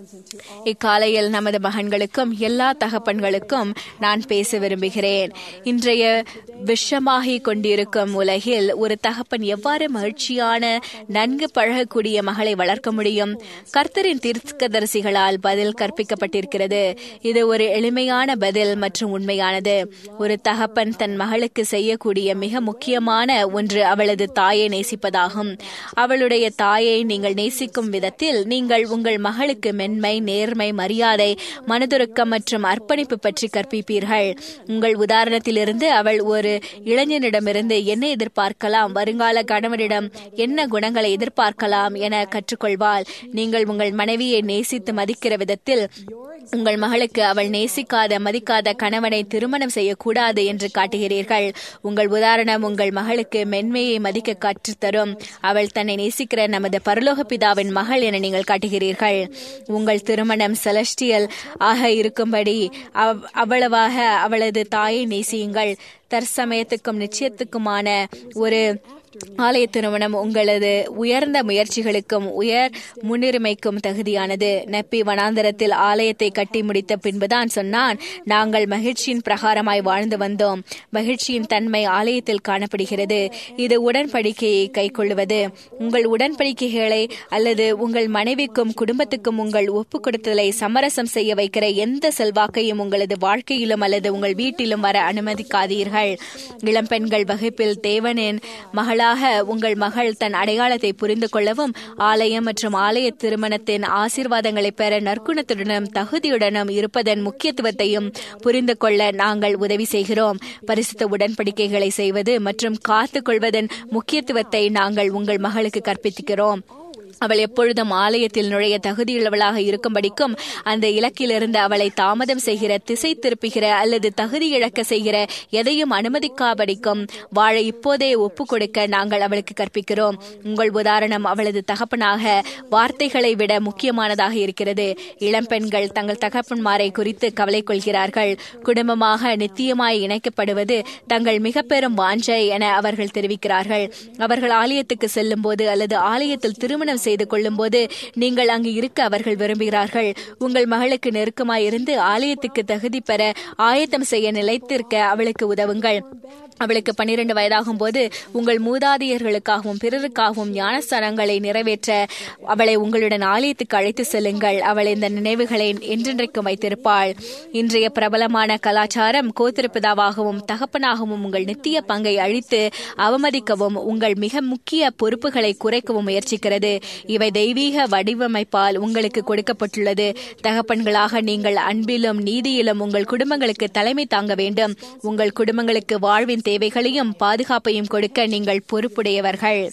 இக்காலையில் நமது மகன்களுக்கும் எல்லா தகப்பன்களுக்கும் நான் பேச விரும்புகிறேன். இன்றைய விஷமாகி கொண்டிருக்கும் உலகில் ஒரு தகப்பன் எவ்வாறு மகிழ்ச்சியான நன்கு பழகக்கூடிய மகளை வளர்க்க முடியும்? கர்த்தரின் தீர்க்கதரிசிகளால் பதில் கற்பிக்கப்பட்டிருக்கிறது. இது ஒரு எளிமையான பதில் மற்றும் உண்மையானது. ஒரு தகப்பன் தன் மகளுக்கு செய்யக்கூடிய மிக முக்கியமான ஒன்று அவளது தாயை நேசிப்பதாகும். அவளுடைய தாயை நீங்கள் நேசிக்கும் விதத்தில் நீங்கள் உங்கள் மகளுக்கு மென்மை, நேர்மை, மரியாதை, மனதுருக்கம் மற்றும் அர்ப்பணிப்பு பற்றி கற்பிப்பீர்கள். உங்கள் உதாரணத்திலிருந்து அவள் ஒரு இளைஞனிடமிருந்து என்ன எதிர்பார்க்கலாம், வருங்கால கணவனிடம் என்ன குணங்களை எதிர்பார்க்கலாம் என கற்றுக்கொள்வாள். நீங்கள் உங்கள் மனைவியை நேசித்து மதிக்கிற விதத்தில் உங்கள் மகளுக்கு அவள் நேசிக்காத மதிக்காத கணவனை திருமணம் செய்யக்கூடாது என்று காட்டுகிறீர்கள். உங்கள் உதாரணம் உங்கள் மகளுக்கு மென்மையை மதிக்க கற்றுத்தரும். அவள் தன்னை நேசிக்கிற நமது பரலோக பிதாவின் மகள் என நீங்கள் காட்டுகிறீர்கள். உங்கள் திருமணம் செலஸ்டியல் ஆக இருக்கும்படி அவ்வளவாக அவளது தாயை நேசியுங்கள். தற்சமயத்துக்கும் நிச்சயத்துக்குமான ஒரு ஆலய திருமணம் உங்களது உயர்ந்த முயற்சிகளுக்கும் உயர் முன்னுரிமைக்கும் தகுதியானது. நப்பி வனாந்தரத்தில் ஆலயத்தை கட்டி முடித்த பின்புதான் சொன்னான், நாங்கள் மகிழ்ச்சியின் பிரகாரமாய் வாழ்ந்து வந்தோம். மகிழ்ச்சியின் தன்மை ஆலயத்தில் காணப்படுகிறது. இது உடன்படிக்கையை கை கொள்ளுவது. உங்கள் உடன்படிக்கைகளை அல்லது உங்கள் மனைவிக்கும் குடும்பத்துக்கும் உங்கள் ஒப்பு கொடுத்தலை சமரசம் செய்ய வைக்கிற எந்த செல்வாக்கையும் உங்களது வாழ்க்கையிலும் அல்லது உங்கள் வீட்டிலும் வர அனுமதிக்காதீர்கள். இளம்பெண்கள் வகுப்பில் தேவனின் மகள் உங்கள் மகள் தன் அடையாளத்தை புரிந்து கொள்ளவும் ஆலயம் மற்றும் ஆலய திருமணத்தின் ஆசீர்வாதங்களை பெற நற்குணத்துடனும் தகுதியுடனும் இருப்பதன் முக்கியத்துவத்தையும் புரிந்து கொள்ள நாங்கள் உதவி செய்கிறோம். பரிசுத்த உடன்படிக்கைகளை செய்வது மற்றும் காத்துக் கொள்வதன் முக்கியத்துவத்தை நாங்கள் உங்கள் மகளுக்கு கற்பிக்கிறோம். அவள் எப்பொழுதும் ஆலயத்தில் நுழைய தகுதியுள்ளவளாக இருக்கும்படிக்கும் அந்த இலக்கிலிருந்து அவளை தாமதம் செய்கிற, திசை திருப்புகிற அல்லது தகுதி இழக்க செய்கிற எதையும் அனுமதிக்காபடிக்கும் வாழ இப்போதே ஒப்பு கொடுக்க நாங்கள் அவளுக்கு கற்பிக்கிறோம். உங்கள் உதாரணம் அவளது தகப்பனாக வார்த்தைகளை விட முக்கியமானதாக இருக்கிறது. இளம்பெண்கள் தங்கள் தகப்பன்மாரை குறித்து கவலை கொள்கிறார்கள். குடும்பமாக நித்தியமாய் இணைக்கப்படுவது தங்கள் மிக பெரும் வாஞ்சை என அவர்கள் தெரிவிக்கிறார்கள். அவர்கள் ஆலயத்துக்கு செல்லும் போது அல்லது ஆலயத்தில் திருமணம் செய்து கொள்ளும் போது நீங்கள் அங்கு இருக்க அவர்கள் விரும்புகிறார்கள். உங்கள் மகளுக்கு நெருக்கமாயிருந்து ஆலயத்துக்கு தகுதி பெற ஆயத்தம் செய்ய நிலைத்திருக்க அவளுக்கு உதவுங்கள். அவளுக்கு பன்னிரண்டு வயதாகும் போது உங்கள் மூதாதையர்களுக்காகவும் பிறருக்காகவும் ஞானஸ்தானங்களை நிறைவேற்ற அவளை உங்களுடன் ஆலயத்துக்கு அழைத்து செல்லுங்கள். அவள் இந்த நினைவுகளை என்றென்றைக்கும் வைத்திருப்பாள். இன்றைய பிரபலமான கலாச்சாரம் கோத்திருப்பதாகவும் தகப்பனாகவும் உங்கள் நித்திய பங்கை அழித்து அவமதிக்கவும் உங்கள் மிக முக்கிய பொறுப்புகளை குறைக்கவும் முயற்சிக்கிறது. இவை தெய்வீக வடிவமைப்பால் உங்களுக்கு கொடுக்கப்பட்டுள்ளது. தகப்பன்களாக நீங்கள் அன்பிலும் நீதியிலும் உங்கள் குடும்பங்களுக்கு தலைமை தாங்க வேண்டும். உங்கள் குடும்பங்களுக்கு வாழ்வின் தேவைகளையும் பாதுகாப்பையும் கொடுக்க நீங்கள் பொறுப்புடையவர்கள்.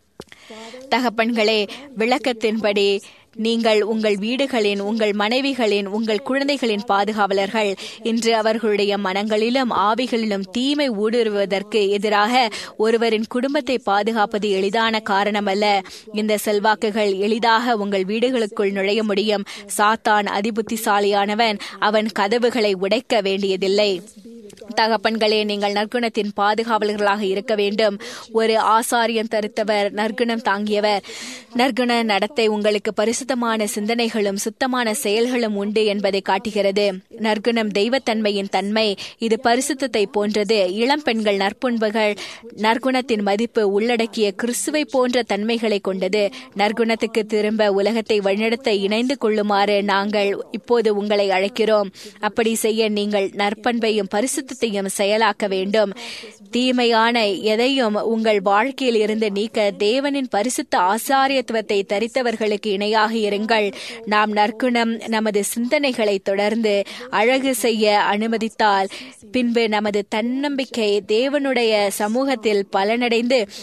தகப்பன்களே, விளக்கத்தின்படி நீங்கள் உங்கள் வீடுகளின், உங்கள் மனைவிகளின், உங்கள் குழந்தைகளின் பாதுகாவலர்கள். இன்று அவர்களுடைய மனங்களிலும் ஆவிகளிலும் தீமை ஊடுருவதற்கு எதிராக ஒருவரின் குடும்பத்தை பாதுகாப்பது எளிதான காரணமல்ல. இந்த செல்வாக்குகள் எளிதாக உங்கள் வீடுகளுக்குள் நுழைய முடியும். சாத்தான் அதிபுத்திசாலியானவன். அவன் கதவுகளை உடைக்க வேண்டியதில்லை. தகப்பன்களே, நீங்கள் நற்குணத்தின் பாதுகாவலர்களாக இருக்க வேண்டும். ஒரு ஆசாரியன் தரித்தவர், நற்குணம் தாங்கியவர். நற்குண நடத்தை உங்களுக்கு பரிசுத்தமான சிந்தனைகளும் சுத்தமான செயல்களும் உண்டு என்பதை காட்டுகிறது. நற்குணம் தெய்வத்தன்மையின் தன்மை. இது பரிசுத்தத்தை போன்றது. இளம் பெண்கள் நற்பண்புகள், நற்குணத்தின் மதிப்பு உள்ளடக்கிய கிறிஸ்துவை போன்ற தன்மைகளை கொண்டது. நற்குணத்துக்கு திரும்ப உலகத்தை வழிநடத்த இணைந்து கொள்ளுமாறு நாங்கள் இப்போது உங்களை அழைக்கிறோம். அப்படி செய்ய நீங்கள் நற்பண்பையும் பரிசுத்தையும் செயலாக்க வேண்டும். தீமையான எதையும் உங்கள் வாழ்க்கையில் இருந்து நீக்க தேவனின் பரிசுத்த ஆசாரியத்துவத்தை தரித்தவர்களுக்கு இணையாக இருங்கள். நாம் நற்குணம் நமது சிந்தனைகளை தொடர்ந்து அழகு செய்ய அனுமதித்தால் பின்பு நமது தன்னம்பிக்கை தேவனுடைய சமூகத்தில் பலனடைந்து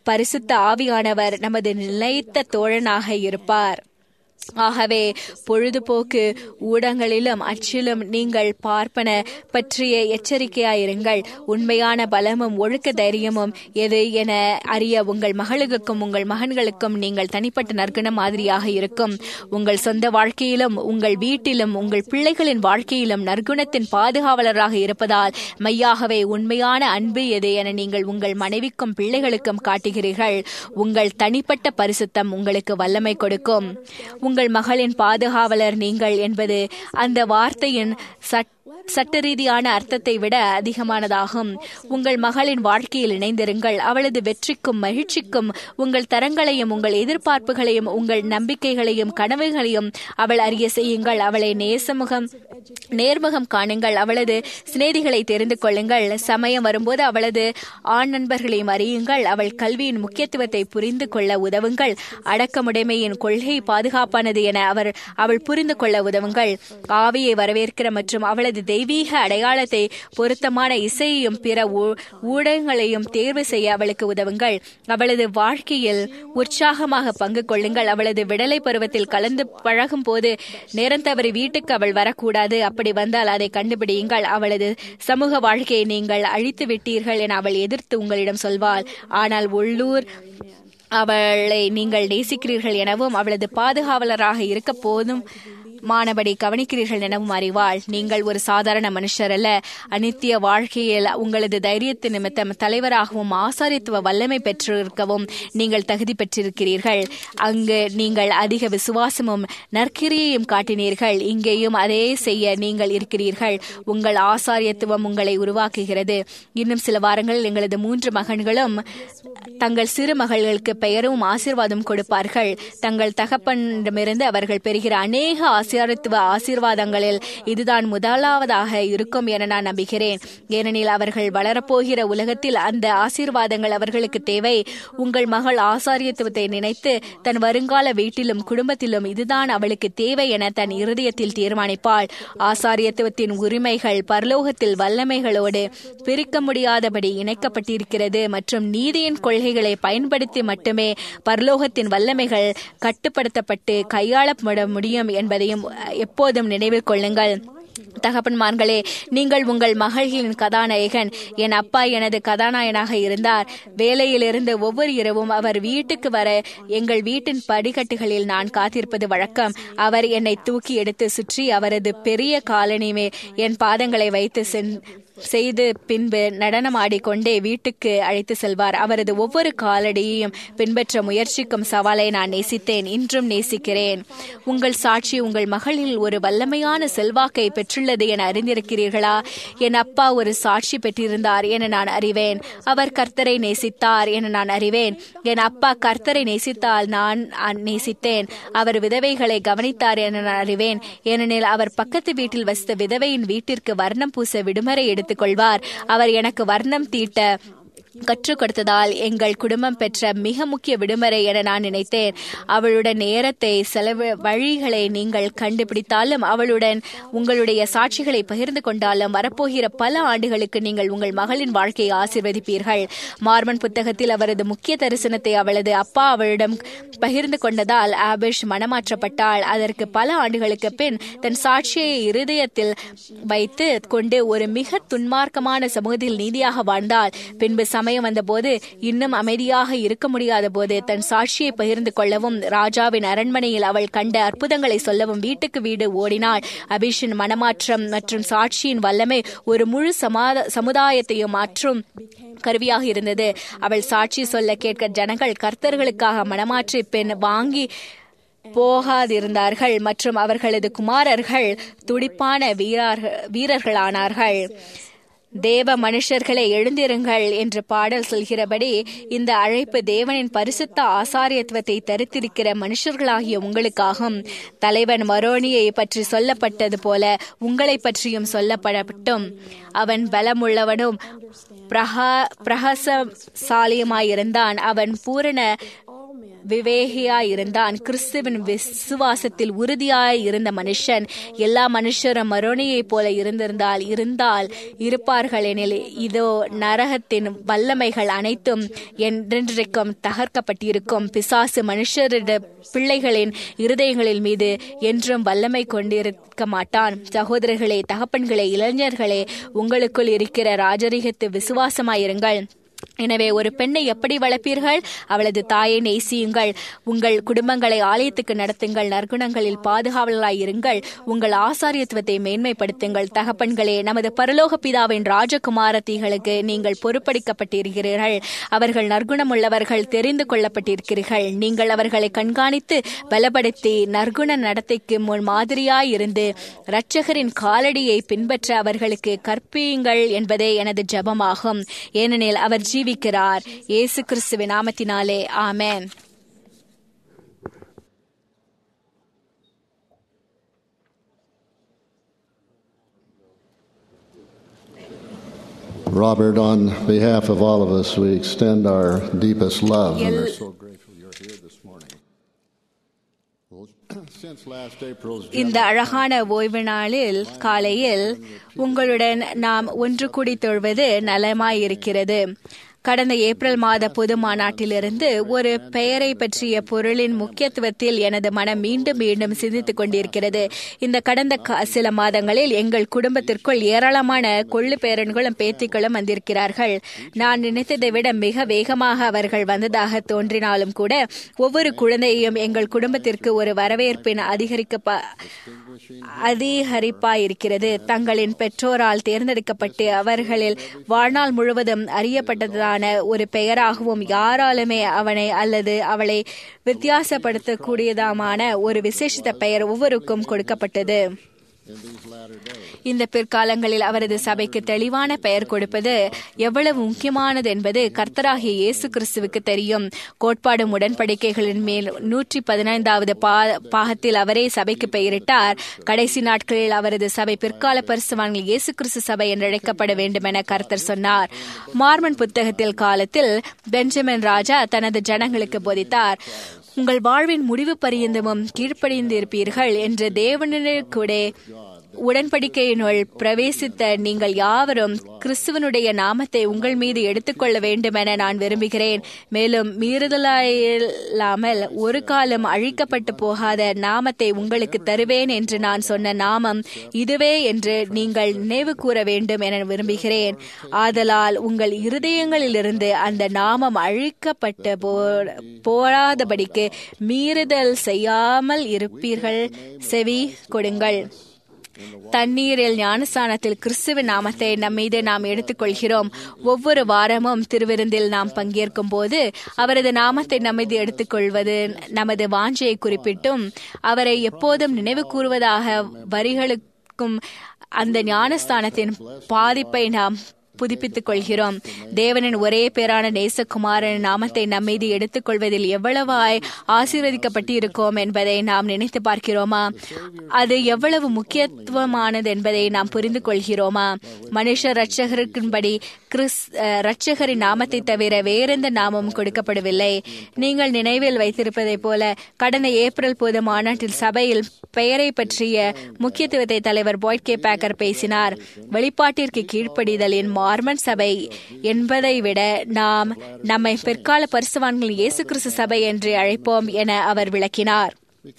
பரிசுத்த ஆவியானவர் நமது நிலைத்த தோழனாக இருப்பார். ஆகவே பொழுதுபோக்கு ஊடகங்களிலும் அச்சிலும் நீங்கள் பார்ப்பன பற்றிய எச்சரிக்கையாயிருங்கள். உண்மையான பலமும் ஒழுக்க தைரியமும் எது என அறிய உங்கள் மகளுக்கும் உங்கள் மகன்களுக்கும் நீங்கள் தனிப்பட்ட நற்குண மாதிரியாக இருக்கும். உங்கள் சொந்த வாழ்க்கையிலும் உங்கள் வீட்டிலும் உங்கள் பிள்ளைகளின் வாழ்க்கையிலும் நற்குணத்தின் பாதுகாவலராக இருப்பதால் மையாகவே உண்மையான அன்பு எது என நீங்கள் உங்கள் மனைவிக்கும் பிள்ளைகளுக்கும் காட்டுகிறீர்கள். உங்கள் தனிப்பட்ட பரிசுத்தம் உங்களுக்கு வல்லமை கொடுக்கும். உங்கள் மகளின் பாதுகாவலர் நீங்கள் என்பது அந்த வார்த்தையின் சட்ட சட்ட ரீதியான அர்த்தத்தை விட அதிகமானதாகும். உங்கள் மகளின் வாழ்க்கையில் இணைந்திருங்கள். அவளது வெற்றிக்கும் மகிழ்ச்சிக்கும் உங்கள் தரங்களையும் உங்கள் எதிர்பார்ப்புகளையும் உங்கள் நம்பிக்கைகளையும் கனவுகளையும் அவள் அறிய செய்யுங்கள். அவளை நேசமுகம் நேர்முகம் காணுங்கள். அவளது சிநேகிதிகளை தெரிந்து கொள்ளுங்கள். சமயம் வரும்போது அவளது ஆண் நண்பர்களையும் அறியுங்கள். அவள் கல்வியின் முக்கியத்துவத்தை புரிந்து கொள்ள உதவுங்கள். அடக்கமுடைமையின் கொள்கை பாதுகாப்பானது என அவர் அவள் புரிந்து கொள்ள உதவுங்கள். ஆவியை வரவேற்கிற மற்றும் அவளது தெய்வீக அடையாளத்தை பொருத்தமான இசையையும் பிற ஊடகங்களையும் தேர்வு செய்ய அவளுக்கு உதவுங்கள். அவளது வாழ்க்கையில் உற்சாகமாக பங்கு கொள்ளுங்கள். அவளது விடலை பருவத்தில் கலந்து பழகும் போது நேரம் தவறி வீட்டுக்கு அவள் வரக்கூடாது. அப்படி வந்தால் அதை கண்டுபிடியுங்கள். அவளது சமூக வாழ்க்கையை நீங்கள் அழித்து விட்டீர்கள் என அவள் எதிர்த்து உங்களிடம் சொல்வாள். ஆனால் உள்ளூர் அவளை நீங்கள் நேசிக்கிறீர்கள் எனவும் அவளது பாதுகாவலராக இருக்க போதும் மானபடி கவனிக்கிறீர்கள் எனவும் அறிவாள். நீங்கள் ஒரு சாதாரண மனுஷர் அல்ல. அனித்திய வாழ்க்கையில் உங்களது தைரியத்து நிமித்தம் தலைவராகவும் ஆசாரியத்துவ வல்லமை பெற்றிருக்கவும் நீங்கள் தகுதி பெற்றிருக்கிறீர்கள். அங்கு நீங்கள் அதிக விசுவாசமும் நற்கிரியையும் காட்டினீர்கள். இங்கேயும் அதே செய்ய நீங்கள் இருக்கிறீர்கள். உங்கள் ஆசாரியத்துவம் உங்களை உருவாக்குகிறது. இன்னும் சில வாரங்களில் எங்களது மூன்று மகன்களும் தங்கள் சிறு மகள்களுக்கு பெயரும் ஆசீர்வாதம் கொடுப்பார்கள். தங்கள் தகப்பனிடமிருந்து அவர்கள் பெறுகிற அநேக ஆசீர்வாதத்துவ ஆசீர்வாதங்களில் இதுதான் முதலாவதாக இருக்கும் என நான் நம்புகிறேன். ஏனெனில் அவர்கள் வளரப்போகிற உலகத்தில் அந்த ஆசீர்வாதங்கள் அவர்களுக்கு தேவை. உங்கள் மகள் ஆசாரியத்துவத்தை நினைத்து தன் வருங்கால வீட்டிலும் குடும்பத்திலும் இதுதான் அவளுக்கு தேவை என தன் இருதயத்தில் தீர்மானிப்பாள். ஆசாரியத்துவத்தின் உரிமைகள் பரலோகத்தில் வல்லமைகளோடு பிரிக்க முடியாதபடி இணைக்கப்பட்டிருக்கிறது மற்றும் நீதியின் கொள்கைகளை பயன்படுத்தி மட்டுமே பரலோகத்தின் வல்லமைகள் கட்டுப்படுத்தப்பட்டு கையாளப்பட முடியும் என்பதையும் எப்போதும் நினைவில் கொள்ளுங்கள். தகப்பன்மார்களே, நீங்கள் உங்கள் மகள்களின் கதாநாயகன். என் அப்பா எனது கதாநாயகனாக இருந்தார். வேலையிலிருந்து ஒவ்வொரு இரவும் அவர் வீட்டுக்கு வர எங்கள் வீட்டின் படிக்கட்டுகளில் நான் காத்திருப்பது வழக்கம். அவர் என்னை தூக்கி எடுத்து சுற்றி அவரது பெரிய காலணிமே என் பாதங்களை வைத்து சென் செய்து பின்பு நடனமாடிக்கொண்டே வீட்டுக்கு அழைத்து செல்வார். அவரது ஒவ்வொரு காலடியையும் பின்பற்ற முயற்சிக்கும் சவாலை நான் நேசித்தேன், இன்றும் நேசிக்கிறேன். உங்கள் சாட்சி உங்கள் மகளில் ஒரு வல்லமையான செல்வாக்கை பெற்றுள்ளது என அறிந்திருக்கிறீர்களா? என் அப்பா ஒரு சாட்சி பெற்றிருந்தார் என நான் அறிவேன். அவர் கர்த்தரை நேசித்தார் என நான் அறிவேன். என் அப்பா கர்த்தரை நேசித்தால் நான் நேசித்தேன். அவர் விதவைகளை கவனித்தார் என நான் அறிவேன். ஏனெனில் அவர் பக்கத்து வீட்டில் வசித்த விதவையின் வீட்டிற்கு வர்ணம் பூச விடுமுறை எடுத்துக் கொள்வார். அவர் எனக்கு வர்ணம் தீட்ட கற்றுக் கொடுத்ததால் எங்கள் குடும்பம் பெற்ற மிக முக்கிய விடுமுறை என நான் நினைத்தேன். அவளுடன் நேரத்தை செலவு வழிகளை நீங்கள் கண்டுபிடித்தாலும் அவளுடன் உங்களுடைய சாட்சிகளை பகிர்ந்து கொண்டாலும் வரப்போகிற பல ஆண்டுகளுக்கு நீங்கள் உங்கள் மகளின் வாழ்க்கையை ஆசீர்வதிப்பீர்கள். மார்மன் புத்தகத்தில் அவரது முக்கிய தரிசனத்தை அவளது அப்பா அவளிடம் பகிர்ந்து கொண்டதால் ஆபிஷ் மனமாற்றப்பட்டாள். அதற்கு பல ஆண்டுகளுக்கு பின் தன் சாட்சியை இருதயத்தில் வைத்து கொண்டு ஒரு மிக துன்மார்க்கமான சமூகத்தில் நீதியாக வாழ்ந்தாள். பின்பு சமயம் வந்தபோது இன்னும் அமைதியாக இருக்க முடியாத போது தன் சாட்சியை பகிர்ந்து கொள்ளவும் ராஜாவின் அரண்மனையில் அவள் கண்ட அற்புதங்களை சொல்லவும் வீட்டுக்கு வீடு ஓடினாள். அபிஷின் மனமாற்றம் மற்றும் சாட்சியின் வல்லமை ஒரு முழு சமாத சமுதாயத்தையும் மாற்றும் கருவியாக இருந்தது. அவள் சாட்சி சொல்ல கேட்க ஜனங்கள் கர்த்தர்களுக்காக மனமாற்றி பெண் வாங்கி போகாதிருந்தார்கள் மற்றும் அவர்களது குமாரர்கள் துடிப்பான வீரர்கள் வீரர்களானார்கள். தேவ மனுஷர்களை எழுந்திருங்கள் என்று பாடல் சொல்கிறபடி இந்த அழைப்பு தேவனின் பரிசுத்த ஆசாரியத்துவத்தை தரித்திருக்கிற மனுஷர்களாகிய உங்களுக்காகும். தலைவன் மரோனியை பற்றி சொல்லப்பட்டது போல உங்களை பற்றியும் சொல்லப்படட்டும். அவன் பலமுள்ளவனும் பிரகா பிரகாசசாலியுமாயிருந்தான். அவன் பூரண விவேகியாய் இருந்தான். கிறிஸ்துவின் விசுவாசத்தில் உறுதியாய் இருந்த மனுஷன் எல்லா மனுஷரும் மரோனியை போல இருந்திருந்தால் இருந்தால் இருப்பார்கள் எனில் இதோ நரகத்தின் வல்லமைகள் அனைத்தும் என்றென்றைக்கும் தகர்க்கப்பட்டிருக்கும். பிசாசு மனுஷரிட பிள்ளைகளின் இருதயங்களின் மீது என்றும் வல்லமை கொண்டிருக்க மாட்டான். சகோதரர்களே, தகப்பன்களே, இளைஞர்களே, உங்களுக்குள் இருக்கிற ராஜரிகத்து விசுவாசமாயிருங்கள். எனவே ஒரு பெண்ணை எப்படி வளர்ப்பீர்கள்? அவளது தாயை நேசியுங்கள். உங்கள் குடும்பங்களை ஆலயத்துக்கு நடத்துங்கள். நற்குணங்களில் பாதுகாவலாய் இருங்கள். உங்கள் ஆசாரியத்துவத்தை மேன்மைப்படுத்துங்கள். தகப்பன்களே, நமது பரலோக பிதாவின் ராஜகுமாரத்திகளுக்கு நீங்கள் பொறுப்பளிக்கப்பட்டிருக்கிறீர்கள். அவர்கள் நற்குணமுள்ளவர்கள், தெரிந்து கொள்ளப்பட்டிருக்கிறீர்கள். நீங்கள் அவர்களை கண்காணித்து பலப்படுத்தி நற்குண நடத்தைக்கு முன் மாதிரியாய் இருந்து இரட்சகரின் காலடியை பின்பற்ற அவர்களுக்கு கற்பியுங்கள் என்பதே எனது ஜெபமாகும். ஏனெனில் அவர் ஜீவிக்கிறார். இயேசு கிறிஸ்துவின் நாமத்தினாலே ஆமென். Robert, on behalf of all of us, we extend our deepest love and are so grateful you're here this morning. Since last April's இந்த அழகான ஓய்வு நாளில் காலையில் உங்களுடன் நாம் ஒன்று கூடி தொழுவது நலமாயிருக்கிறது. கடந்த ஏப்ரல் மாத பொது மாநாட்டிலிருந்து ஒரு பெயரை பற்றிய பொருளின் முக்கியத்துவத்தில் எனது மனம் மீண்டும் மீண்டும் சிந்தித்துக் கொண்டிருக்கிறது. இந்த கடந்த சில மாதங்களில் எங்கள் குடும்பத்திற்குள் ஏராளமான கொள்ளு பேரன்களும் பேத்திகளும் வந்திருக்கிறார்கள். நான் நினைத்ததை விட மிக வேகமாக அவர்கள் வந்ததாக தோன்றினாலும் கூட ஒவ்வொரு குழந்தையும் எங்கள் குடும்பத்திற்கு ஒரு வரவேற்பின் அதிகரிக்க அதிகரிப்பாயிருக்கிறது. தங்களின் பெற்றோரால் தேர்ந்தெடுக்கப்பட்டு அவர்களில் வாழ்நாள் முழுவதும் அறியப்பட்டதான ஒரு பெயராகவும் யாராலுமே அவனை அல்லது அவளை வித்தியாசப்படுத்தக்கூடியதான ஒரு விசேஷித்த பெயர் ஒவ்வொருக்கும் கொடுக்கப்பட்டது. இந்த பிற்காலங்களில் அவரது சபைக்கு தெளிவான பெயர் கொடுப்பது எவ்வளவு முக்கியமானது என்பது கர்த்தராகிய இயேசு கிறிஸ்துவுக்கு தெரியும். கோட்பாடும் உடன்படிக்கைகளின் மேல் நூற்றி பதினைந்தாவது பாகத்தில் அவரே சபைக்கு பெயரிட்டார். கடைசி நாட்களில் அவரது சபை பிற்கால பரிசுத்தவான்கள் இயேசு கிறிஸ்து சபை என்றழைக்கப்பட வேண்டும் என கர்த்தர் சொன்னார். மார்மன் புத்தகத்தில் காலத்தில் பெஞ்சமின் ராஜா தனது ஜனங்களுக்கு போதித்தார். உங்கள் வாழ்வின் முடிவு பரியந்தமும் கீழ்ப்படிந்திருப்பீர்கள் என்று தேவனுடைய உடன்படிக்கையினுள் பிரவேசித்த நீங்கள் யாவரும் கிறிஸ்துவனுடைய நாமத்தை உங்கள் மீது எடுத்துக்கொள்ள வேண்டும் என நான் விரும்புகிறேன். மேலும் மீறுதலாயில்லாமல் ஒரு காலம் அழிக்கப்பட்டு போகாத நாமத்தை உங்களுக்கு தருவேன் என்று நான் சொன்ன நாமம் இதுவே என்று நீங்கள் நினைவு கூற வேண்டும் என விரும்புகிறேன். ஆதலால் உங்கள் இருதயங்களிலிருந்து அந்த நாமம் அழிக்கப்பட்டு போராதபடிக்கு மீறுதல் செய்யாமல் இருப்பீர்கள். செவி கொடுங்கள். தண்ணீரில் ஞானஸ்தானத்தில் கிறிஸ்துவின் நாமத்தை நம் மீது நாம் எடுத்துக்கொள்கிறோம். ஒவ்வொரு வாரமும் திருவிருந்தில் நாம் பங்கேற்கும் போது அவரது நாமத்தை நம் மீது எடுத்துக்கொள்வது நமது வாஞ்சையை குறிப்பிட்டும் அவரை எப்போதும் நினைவு கூறுவதாக வரிகளுக்கும் அந்த ஞானஸ்தானத்தின் பாதிப்பை நாம் புதுப்பித்துக் கொள்கிறோம். தேவனின் ஒரே பேரான நேசகுமாரன் நாமத்தை நம்மீது எடுத்துக் கொள்வதில் எவ்வளவாய் ஆசீர்வதிக்கப்பட்டு இருக்கோம் என்பதை நாம் நினைத்து பார்க்கிறோமா? அது எவ்வளவு முக்கியத்துவமானது என்பதை நாம் புரிந்து கொள்கிறோமா? மனுஷ இரட்சகருக்கும்படி கிறிஸ் இரட்சகரின் நாமத்தை தவிர வேறெந்த நாமமும் கொடுக்கப்படவில்லை. நீங்கள் நினைவில் வைத்திருப்பதை போல கடந்த ஏப்ரல் பொது மாநாட்டில் சபையில் பெயரை பற்றிய முக்கியத்துவத்தை தலைவர் பாய்ட் கே பேக்கர் பேசினார். வெளிப்பாட்டிற்கு கீழ்ப்படிதலின் மார்மன் சபை என்பதை விட நாம் நம்மை பிற்கால பரிசுத்தவான்கள் இயேசு கிறிஸ்து சபை என்று அழைப்போம் என அவர் விளக்கினார்.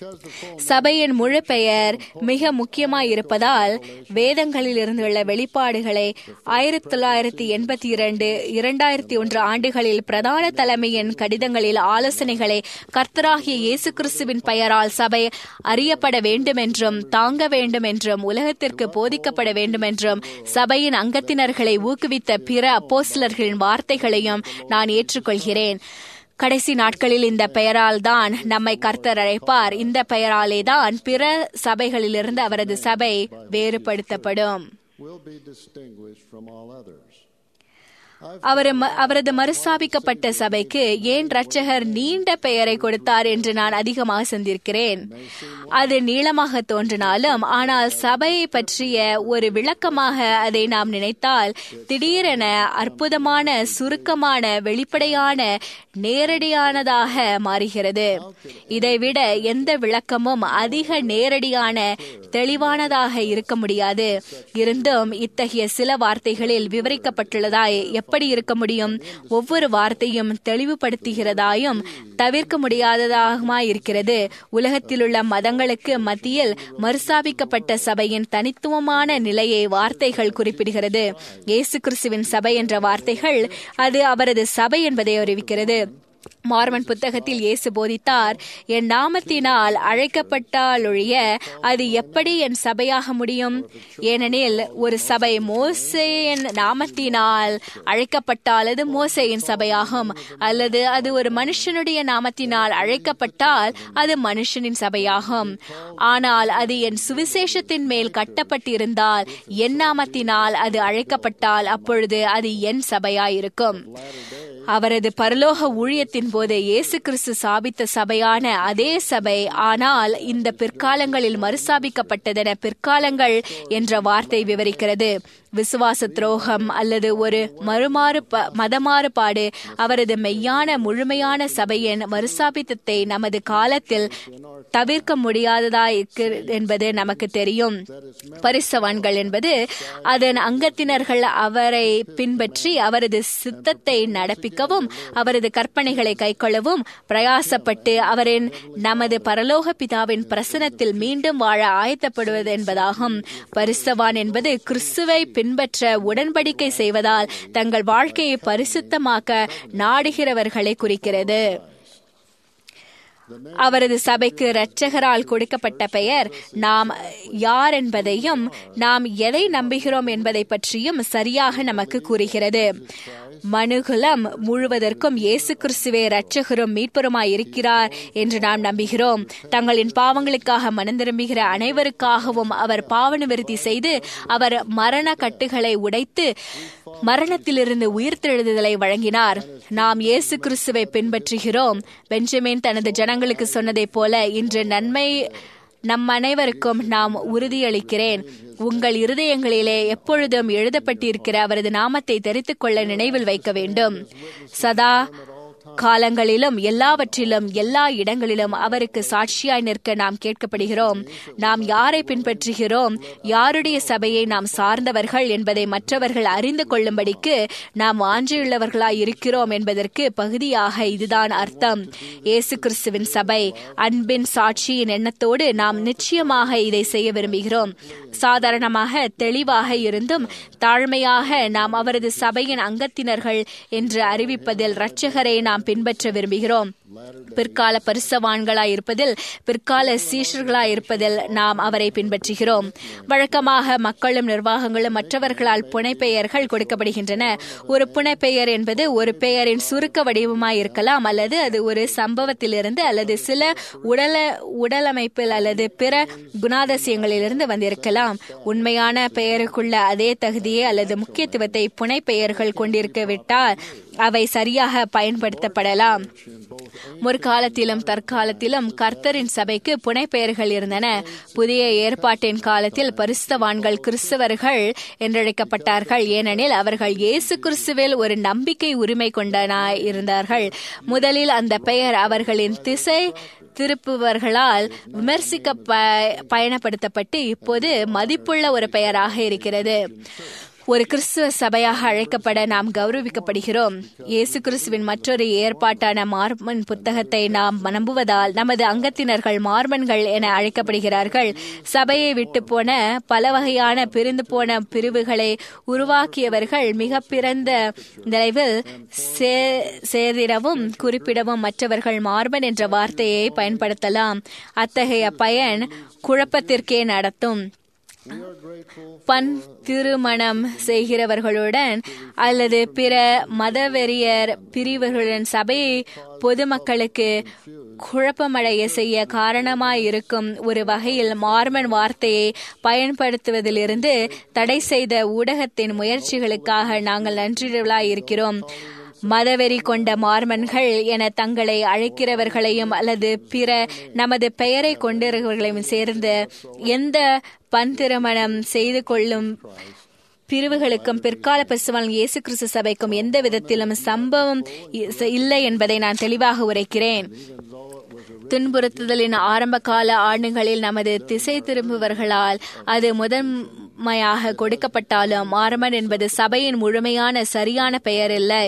சபையின் முழு பெயர் மிக முக்கியமாய் இருப்பதால் வேதங்களில் இருந்துள்ள வெளிப்பாடுகளை ஆயிரத்தி தொள்ளாயிரத்தி எண்பத்தி இரண்டு இரண்டாயிரத்தி ஒன்று ஆண்டுகளில் பிரதான தலைமையின் கடிதங்களில் ஆலோசனைகளை கர்த்தராகிய இயேசு கிறிஸ்துவின் பெயரால் சபை அறியப்பட வேண்டும் என்றும் தாங்க வேண்டும் என்றும் உலகத்திற்கு போதிக்கப்பட வேண்டும் என்றும் சபையின் அங்கத்தினர்களை ஊக்குவித்த பிற அப்போஸ்தலர்களின் வார்த்தைகளையும் நான் ஏற்றுக்கொள்கிறேன். கடைசி நாட்களில் இந்த பெயரால் தான் நம்மை கர்த்தர் அழைப்பார். இந்த பெயராலே தான் பிற சபைகளிலிருந்து அவரது சபை வேறுபடுத்தப்படும். அவர் அவரது மறுஸ்தாபிக்கப்பட்ட சபைக்கு ஏன் இரட்சகர் நீண்ட பெயரை கொடுத்தார் என்று நான் அதிகமாக சிந்திக்கிறேன். அது நீளமாக தோன்றினாலும், ஆனால் சபையை பற்றிய ஒரு விளக்கமாக அதை நாம் நினைத்தால் திடீரென அற்புதமான, சுருக்கமான, வெளிப்படையான, நேரடியானதாக மாறுகிறது. இதைவிட எந்த விளக்கமும் அதிக நேரடியான, தெளிவானதாக இருக்க முடியாது. இருந்தும் இத்தகைய சில வார்த்தைகளில் விவரிக்கப்பட்டுள்ளதாய் எப்படி இருக்க முடியும்? ஒவ்வொரு வார்த்தையும் தெளிவுபடுத்துகிறதாயும் தவிர்க்க முடியாததாகமாய் இருக்கிறது. உலகத்திலுள்ள மதங்களுக்கு மத்தியில் மறுஸ்தாபிக்கப்பட்ட சபையின் தனித்துவமான நிலையை வார்த்தைகள் குறிப்பிடுகிறது. இயேசு கிறிஸ்துவின் சபை என்ற வார்த்தைகள் அது அவரது சபை என்பதை அறிவிக்கிறது. மார்மன் புத்தகத்தில் இயேசு போதித்தார், என் நாமத்தினால் அழைக்கப்பட்டாலொழிய அது எப்படி என் சபையாக முடியும்? ஏனெனில் ஒரு சபை மோசேயின் நாமத்தினால் அழைக்கப்பட்டால் அது மோசேயின் சபையாகும். அல்லது அது ஒரு மனுஷனுடைய நாமத்தினால் அழைக்கப்பட்டால் அது மனுஷனின் சபையாகும். ஆனால் அது என் சுவிசேஷத்தின் மேல் கட்டப்பட்டிருந்தால், என் நாமத்தினால் அது அழைக்கப்பட்டால் அப்பொழுது அது என் சபையாயிருக்கும். அவரது பரலோக ஊழியத்தின் போது இயேசு கிறிஸ்து சாபித்த சபையான அதே சபை, ஆனால் இந்த பிற்காலங்களில் மறுசாபிக்கப்பட்டதென பிற்காலங்கள் என்ற வார்த்தை விவரிக்கிறது. விசுவாச துரோகம் அல்லது ஒரு மறுமாறு மதமாறுபாடு அவரது மெய்யான முழுமையான சபையின் மறுசாபித்தத்தை நமது காலத்தில் தவிர்க்க முடியாததாய் என்பது நமக்கு தெரியும். பரிசுத்தவான்கள் என்பது அதன் அங்கத்தினர்கள் அவரை பின்பற்றி அவரது சித்தத்தை நடப்பிக்கவும் அவரது கற்பனைகளை கைக்கொள்ளவும் பிரயாசப்பட்டு அவரின் நமது பரலோக பிதாவின் பிரசனத்தில் மீண்டும் வாழ ஆயத்தப்படுவது என்பதாகும். பரிசுத்தவான் என்பது கிறிஸ்துவை பின்பற்ற உடன்படிக்கை செய்வதால் தங்கள் வாழ்க்கையை பரிசுத்தமாக்க நாடுகிறவர்களை குறிக்கிறது. அவரது சபைக்கு இரட்சகரால் கொடுக்கப்பட்ட பெயர் நாம் யார் என்பதையும் நாம் எதை நம்புகிறோம் என்பதை பற்றியும் சரியாக நமக்கு கூறுகிறது. மனுகுலம் முழுவதற்கும் இயேசு கிறிஸ்துவே இரட்சகரும் மீட்பருமாய் இருக்கிறார் என்று நாம் நம்புகிறோம். தங்களின் பாவங்களுக்காக மனம் திரும்புகிற அனைவருக்காகவும் அவர் பாவ நிவர்த்தி செய்து அவர் மரண கட்டுகளை உடைத்து மரணத்திலிருந்து உயிர்த்தெழுதலை வழங்கினார். நாம் இயேசு கிறிஸ்துவை பின்பற்றுகிறோம். பெஞ்சமின் தனது ஜனங்களுக்கு சொன்னதைப் போல இன்று நன்மை நம் அனைவருக்கும் நாம் உறுதியளிக்கிறேன். உங்கள் இருதயங்களிலே எப்பொழுதும் எழுதப்பட்டிருக்கிற அவரது நாமத்தை தெரித்துக் கொள்ள நினைவில் வைக்க வேண்டும். சதா காலங்களிலும் எல்லாவற்றிலும் எல்லா இடங்களிலும் அவருக்கு சாட்சியாய் நிற்க நாம் கேட்கப்படுகிறோம். நாம் யாரை பின்பற்றுகிறோம், யாருடைய சபையை நாம் சார்ந்தவர்கள் என்பதை மற்றவர்கள் அறிந்து கொள்ளும்படிக்கு நாம் வாஞ்சியுள்ளவர்களாய் இருக்கிறோம் என்பதற்கு பகுதியாக இதுதான் அர்த்தம். இயேசு கிறிஸ்துவின் சபை அன்பின் சாட்சியின் எண்ணத்தோடு நாம் நிச்சயமாக இதை செய்ய விரும்புகிறோம். சாதாரணமாக தெளிவாக இருந்தும் தாழ்மையாக நாம் அவரது சபையின் அங்கத்தினர்கள் என்று அறிவிப்பதில் இரட்சகரை நாம் பின்பற்ற விரும்புகிறோம். பிற்கால பரிசுத்தவான்களாய் இருப்பதில், பிற்கால சீஷர்களாய் இருப்பதில் நாம் அவரை பின்பற்றுகிறோம். வழக்கமாக மக்களும் நிர்வாகங்களும் மற்றவர்களால் புனைப்பெயர்கள் கொடுக்கப்படுகின்றன. ஒரு புனைப்பெயர் என்பது ஒரு பெயரின் சுருக்க வடிவமாய் இருக்கலாம், அல்லது அது ஒரு சம்பவத்திலிருந்து அல்லது சில உடல உடலமைப்பில் அல்லது பிற குணாதிசயங்களிலிருந்து வந்திருக்கலாம். உண்மையான பெயருக்குள்ள அதே தகுதியை அல்லது முக்கியத்துவத்தை புனைப்பெயர்கள் கொண்டிருக்கவிட்டால் அவை சரியாக பயன்படுத்தப்படலாம். முற்காலத்திலும் தற்காலத்திலும் கர்த்தரின் சபைக்கு புனைப்பெயர்கள் இருந்தன. புதிய ஏற்பாட்டின் காலத்தில் பரிசுத்தவான்கள் கிறிஸ்தவர்கள் என்றழைக்கப்பட்டார்கள். ஏனெனில் அவர்கள் இயேசு கிறிஸ்துவில் ஒரு நம்பிக்கை உரிமை கொண்டனாய் இருந்தார்கள். முதலில் அந்த பெயர் அவர்களின் திசை திருப்புவர்களால் விமர்சிக்க பயணப்படுத்தப்பட்டு இப்போது மதிப்புள்ள ஒரு பெயராக இருக்கிறது. ஒரு கிறிஸ்துவ சபையாக அழைக்கப்பட நாம் கௌரவிக்கப்படுகிறோம். இயேசு கிறிஸ்துவின் மற்றொரு ஏற்பாட்டான மார்மன் புத்தகத்தை நாம் நம்புவதால் நமது அங்கத்தினர்கள் மார்மன்கள் என அழைக்கப்படுகிறார்கள். சபையை விட்டு போன பல வகையான பிரிந்து போன பிரிவுகளை உருவாக்கியவர்கள் மிக பிறந்த நிலைவில் சேர்திடவும் குறிப்பிடவும் மற்றவர்கள் மார்மன் என்ற வார்த்தையை பயன்படுத்தலாம். அத்தகைய பயன் குழப்பத்திற்கே நடத்தும். பன் திருமணம் செய்கிறவர்களுடன் அல்லது பிற மதவெறியர் பிரிவுகளுடன் சபையை பொதுமக்களுக்கு குழப்பமடைய செய்ய காரணமாயிருக்கும் ஒரு வகையில் மார்மன் வார்த்தையை பயன்படுத்துவதிலிருந்து தடை செய்த ஊடகத்தின் முயற்சிகளுக்காக நாங்கள் நன்றியுள்ளாயிருக்கிறோம். மதவெறி கொண்ட மார்மன்கள் என தங்களை அழைக்கிறவர்களையும் அல்லது பிற நமது பெயரை கொண்டவர்களையும் சேர்ந்த எந்த பன் திருமணம் செய்து கொள்ளும் பிரிவுகளுக்கும் பிற்கால பரிசுத்தவான் இயேசு கிறிஸ்து சபைக்கும் எந்த விதத்திலும் சம்பவம் இல்லை என்பதை நான் தெளிவாக உரைக்கிறேன். துன்புறுத்துதலின் ஆரம்ப கால ஆண்டுகளில் நமது திசை திரும்புவர்களால் அது முதன்மையாக கொடுக்கப்பட்டாலும் மார்மன் என்பது சபையின் முழுமையான சரியான பெயர் இல்லை.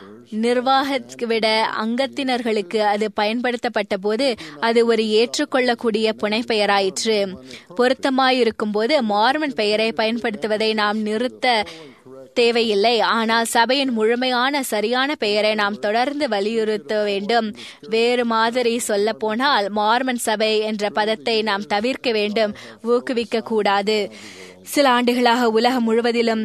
நிர்வாகத்தை விட அங்கத்தினர்களுக்கு அது பயன்படுத்தப்பட்ட போது அது ஒரு ஏற்றுக்கொள்ளக்கூடிய புனைப்பெயராயிற்று. பொருத்தமாயிருக்கும் போது மார்மன் பெயரை பயன்படுத்துவதை நாம் நிறுத்த தேவையில்லை. ஆனால் சபையின் முழுமையான சரியான பெயரை நாம் தொடர்ந்து வலியுறுத்த வேண்டும். வேறு மாதிரி சொல்ல போனால் மார்மன் சபை என்ற பதத்தை நாம் தவிர்க்க வேண்டும், ஊக்குவிக்க கூடாது. சில ஆண்டுகளாக உலகம் முழுவதிலும்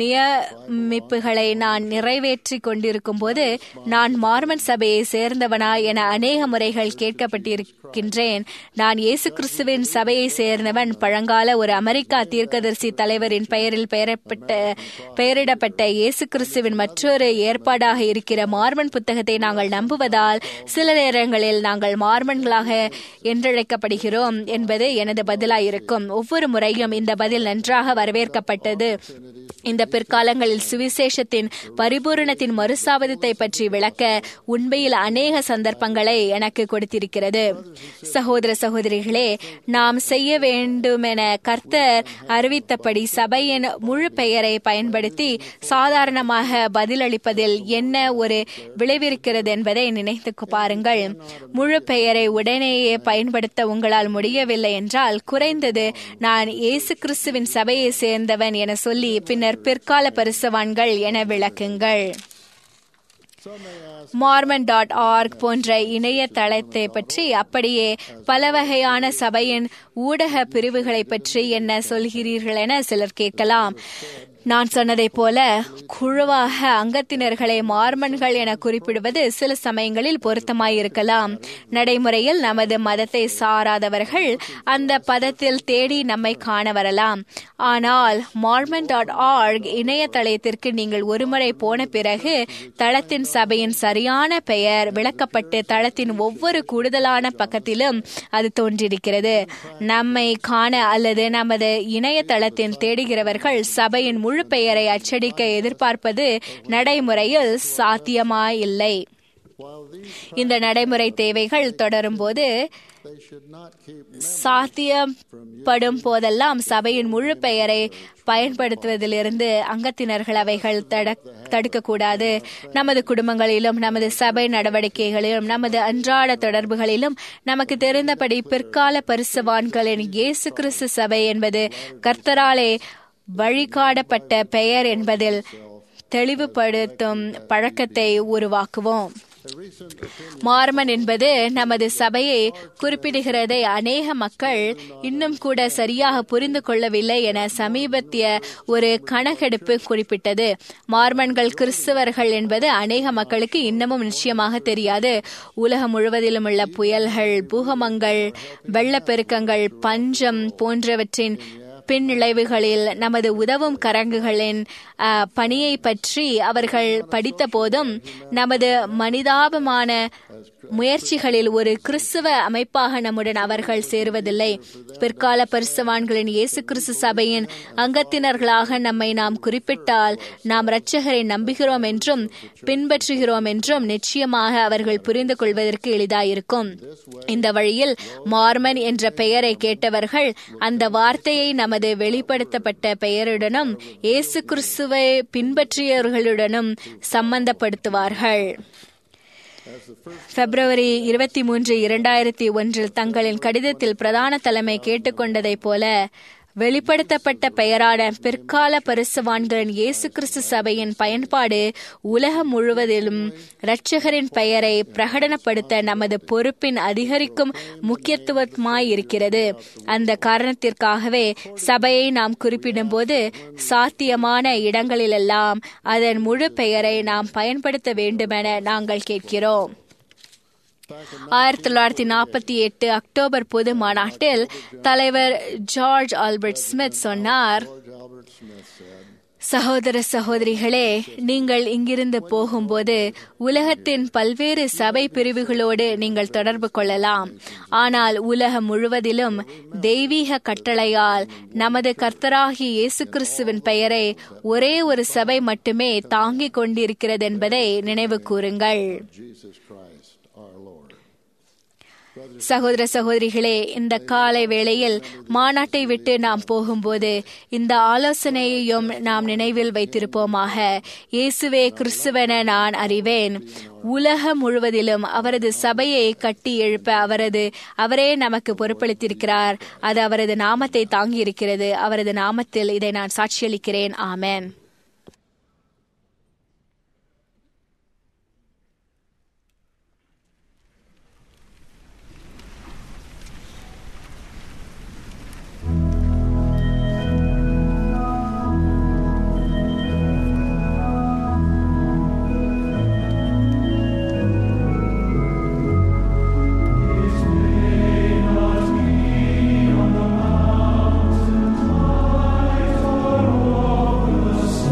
நியமிப்புகளை நான் நிறைவேற்றி கொண்டிருக்கும் போது நான் மார்மன் சபையை சேர்ந்தவனா என அநேக முறைகள் கேட்கப்பட்டிருக்கின்றேன். நான் இயேசு கிறிஸ்துவின் சபையை சேர்ந்தவன். பழங்கால ஒரு அமெரிக்கா தீர்க்கதரிசி தலைவரின் பெயரில் பெயரப்பட்ட பெயரிடப்பட்ட இயேசு கிறிஸ்துவின் மற்றொரு ஏற்பாடாக இருக்கிற மார்மன் புத்தகத்தை நாங்கள் நம்புவதால் சில நேரங்களில் நாங்கள் மார்மன்களாக என்றழைக்கப்படுகிறோம் என்பது எனது பதிலாயிருக்கும். ஒவ்வொரு முறையும் இந்த பதில் நன்றாக வரவேற்கப்பட்டது. இந்த பிற்காலங்களில் சுவிசேஷத்தின் பரிபூரணத்தின் மறுசாவதத்தை பற்றி விளக்க உண்மையில் அநேக சந்தர்ப்பங்களை எனக்கு கொடுத்திருக்கிறது. சகோதர சகோதரிகளே, நாம் செய்ய வேண்டுமென கர்த்தர் அறிவித்தபடி சபையின் முழு பெயரை பயன்படுத்தி சாதாரணமாக பதிலளிப்பதில் என்ன ஒரு விளைவிருக்கிறது என்பதை நினைத்து பாருங்கள். முழு பெயரை உடனேயே பயன்படுத்த உங்களால் முடியவில்லை என்றால் குறைந்தது நான் இயேசு கிறிஸ்துவின் சபையை சேர்ந்தவன் என சொல்லி பின்னர் பிற்கால பரிசுத்தவான்கள் என விளக்குங்கள். மார்மன் டாட் ஆர்க் போன்ற இணையதளத்தை பற்றி அப்படியே பல வகையான சபையின் ஊடக பிரிவுகளை பற்றி என்ன சொல்கிறீர்கள் என சிலர் கேட்கலாம். நான் சொன்னதை போல குழுவாக அங்கத்தினர்களை மார்மன்கள் என குறிப்பிடுவது சில சமயங்களில் பொருத்தமாயிருக்கலாம். நடைமுறையில் நமது மதத்தை சாராதவர்கள் அந்த பதத்தில் தேடி நம்மை காண வரலாம். ஆனால் மார்மன் டாட் ஆர்க் இணையதளத்திற்கு நீங்கள் ஒருமுறை போன பிறகு தளத்தின் சபையின் சரியான பெயர் விளக்கப்பட்டு தளத்தின் ஒவ்வொரு கூடுதலான பக்கத்திலும் அது தோன்றியிருக்கிறது. நம்மை காண அல்லது நமது இணையதளத்தின் தேடுகிறவர்கள் சபையின் முழு பெயரை அச்சடிக்க எதிர்பார்ப்பது நடைமுறையில் சாத்தியமாயில்லை. இந்த நடைமுறை தேவைகள் தொடரும் போது சாத்தியப்படும் போதெல்லாம் சபையின் முழு பெயரை பயன்படுத்துவதிலிருந்து அங்கத்தினர்கள் அவைகள் தடுக்கக்கூடாது. நமது குடும்பங்களிலும் நமது சபை நடவடிக்கைகளிலும் நமது அன்றாட தொடர்புகளிலும் நமக்கு தெரிந்தபடி பிற்கால பரிசுத்தவான்களின் இயேசு கிறிஸ்து சபை என்பது கர்த்தராலே வழிகாடப்பட்ட பெயர் என்பதில் தெளிவுபடுத்தும் பழக்கத்தை உருவாக்குவோம். மார்மன் என்பது நமது சபையை குறிப்பிடுகிறதை அநேக மக்கள் இன்னும் கூட சரியாக புரிந்து கொள்ளவில்லை என சமீபத்திய ஒரு கணக்கெடுப்பு குறிப்பிட்டது. மார்மன்கள் கிறிஸ்தவர்கள் என்பது அநேக மக்களுக்கு இன்னமும் நிச்சயமாக தெரியாது. உலகம் முழுவதிலும் உள்ள புயல்கள், பூகம்பங்கள், வெள்ளப்பெருக்கங்கள், பஞ்சம் போன்றவற்றின் பின்விளைவுகளில் நமது உதவும் கரங்குகளின் பணியை பற்றி அவர்கள் படித்த போதும் நமது மனிதாபமான முயற்சிகளில் ஒரு கிறிஸ்துவ அமைப்பாக நம்முடன் அவர்கள் சேருவதில்லை. பிற்கால பரிசுத்தவான்களின் இயேசு கிறிஸ்து சபையின் அங்கத்தினர்களாக நம்மை நாம் குறிப்பிட்டால் நாம் இரட்சகரை நம்புகிறோம் என்றும் பின்பற்றுகிறோம் என்றும் நிச்சயமாக அவர்கள் புரிந்து கொள்வதற்கு எளிதாயிருக்கும். இந்த வழியில் மார்மன் என்ற பெயரை கேட்டவர்கள் அந்த வார்த்தையை நமது வெளிப்படுத்தப்பட்ட பெயருடனும் இயேசு கிறிஸ்துவை பின்பற்றியவர்களுடனும் சம்பந்தப்படுத்துவார்கள். பிப்ரவரி இருபத்தி மூன்று இரண்டாயிரத்தி ஒன்றில் தங்களின் கடிதத்தில் பிரதான தலைமை கேட்டுக்கொண்டதை போல வெளிப்படுத்தப்பட்ட பெயரான பிற்கால பரிசுத்தவான்களின் இயேசு கிறிஸ்து சபையின் பயன்பாடு உலகம் முழுவதிலும் இரட்சகரின் பெயரை பிரகடனப்படுத்த நமது பொறுப்பின் அதிகரிக்கும் முக்கியத்துவமாய் இருக்கிறது. அந்த காரணத்திற்காகவே சபையை நாம் குறிப்பிடும்போது சாத்தியமான இடங்களிலெல்லாம் அதன் முழு பெயரை நாம் பயன்படுத்த வேண்டுமென நாங்கள் கேட்கிறோம். ஆயிரத்தி தொள்ளாயிரத்தி நாற்பத்தி எட்டு அக்டோபர் பொது மாநாட்டில் தலைவர் ஜார்ஜ் ஆல்பர்ட் ஸ்மித் சொன்னார், சகோதர சகோதரிகளே, நீங்கள் இங்கிருந்து போகும்போது உலகத்தின் பல்வேறு சபை பிரிவுகளோடு நீங்கள் தொடர்பு கொள்ளலாம். ஆனால் உலகம் முழுவதிலும் தெய்வீக கட்டளையால் நமது கர்த்தராகிய இயேசு கிறிஸ்துவின் பெயரை ஒரே ஒரு சபை மட்டுமே தாங்கிக் கொண்டிருக்கிறது என்பதை நினைவு கூறுங்கள். சகோதர சகோதரிகளே, இந்த காலை வேளையில் மாநாட்டை விட்டு நாம் போகும்போது இந்த ஆலோசனையையும் நாம் நினைவில் வைத்திருப்போமாக. இயேசுவே கிறிஸ்துவென நான் அறிவேன். உலகம் முழுவதிலும் அவரது சபையை கட்டி எழுப்ப அவரது அவரே நமக்கு பொறுப்பளித்திருக்கிறார். அது அவரது நாமத்தை தாங்கி இருக்கிறது. அவரது நாமத்தில் இதை நான் சாட்சியளிக்கிறேன். ஆமென். Yes.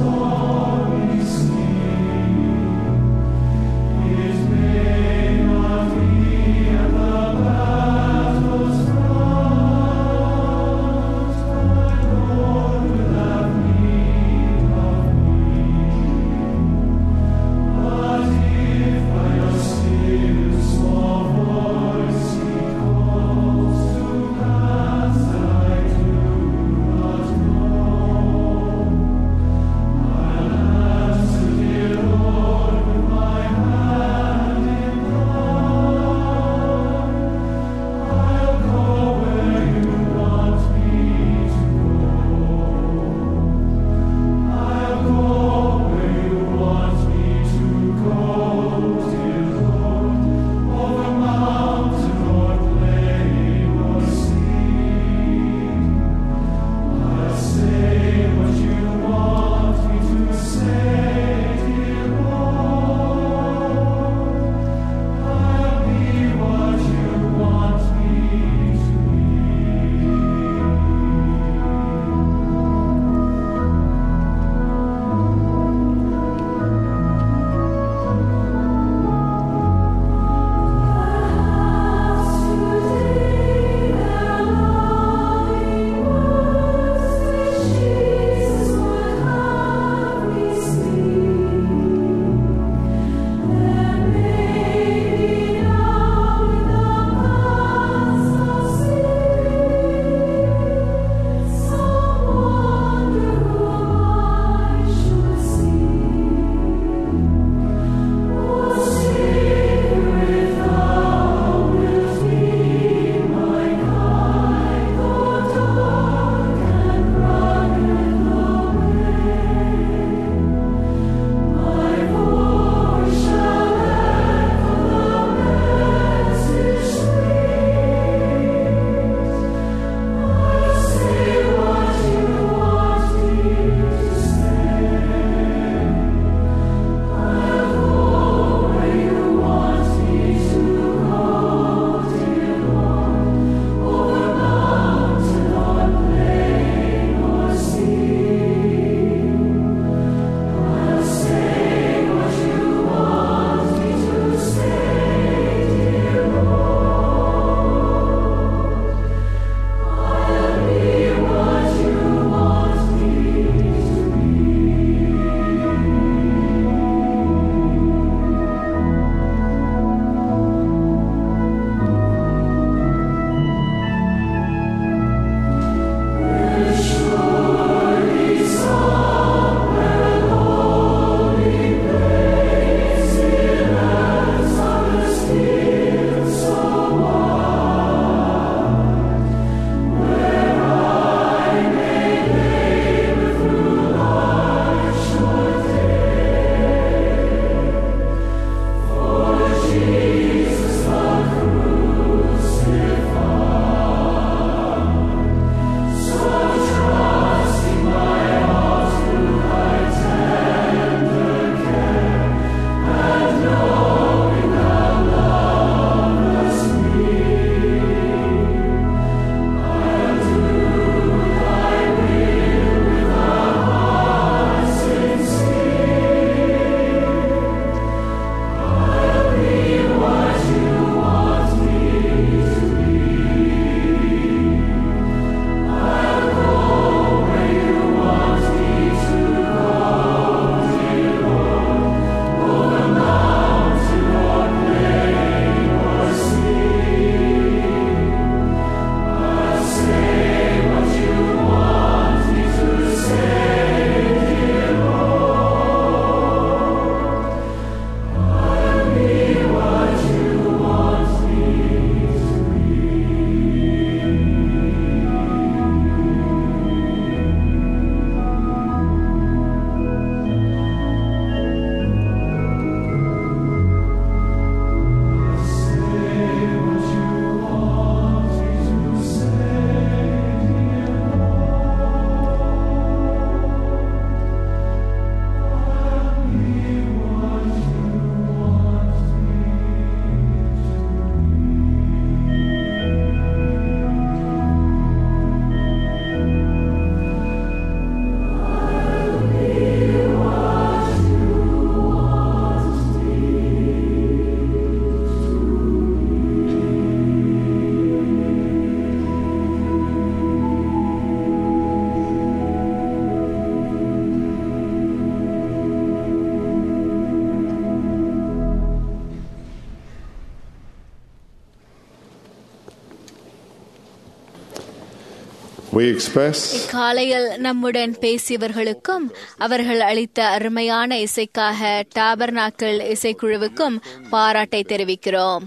We express இக்காலையில் நம்முடன் பேசியவர்களுக்கும் அவர்கள் அளித்த அருமையான இசைக்காக டாபர்நாக்கிள் இசைக்குழுவுக்கும் பாராட்டை தெரிவிக்கிறோம்.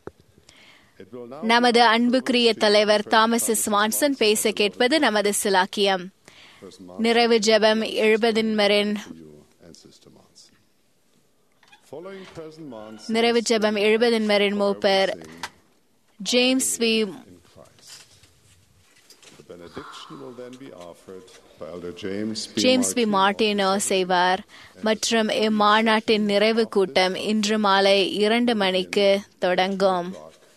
நமது அன்புக்குரிய தலைவர் தாமஸ் எஸ் மான்சன் பேச கேட்பது நமது சிலாக்கியம். நிறைவு ஜெபம் எழுபதின்மரின் நிறைவு ஜெபம் எழுபதின்மரின் மூப்பர் James V James B Martino செய்வார். மற்றும் இம்மாநாட்டின் நிறைவு கூட்டம் இன்று மாலை இரண்டு மணிக்கு தொடங்கும்.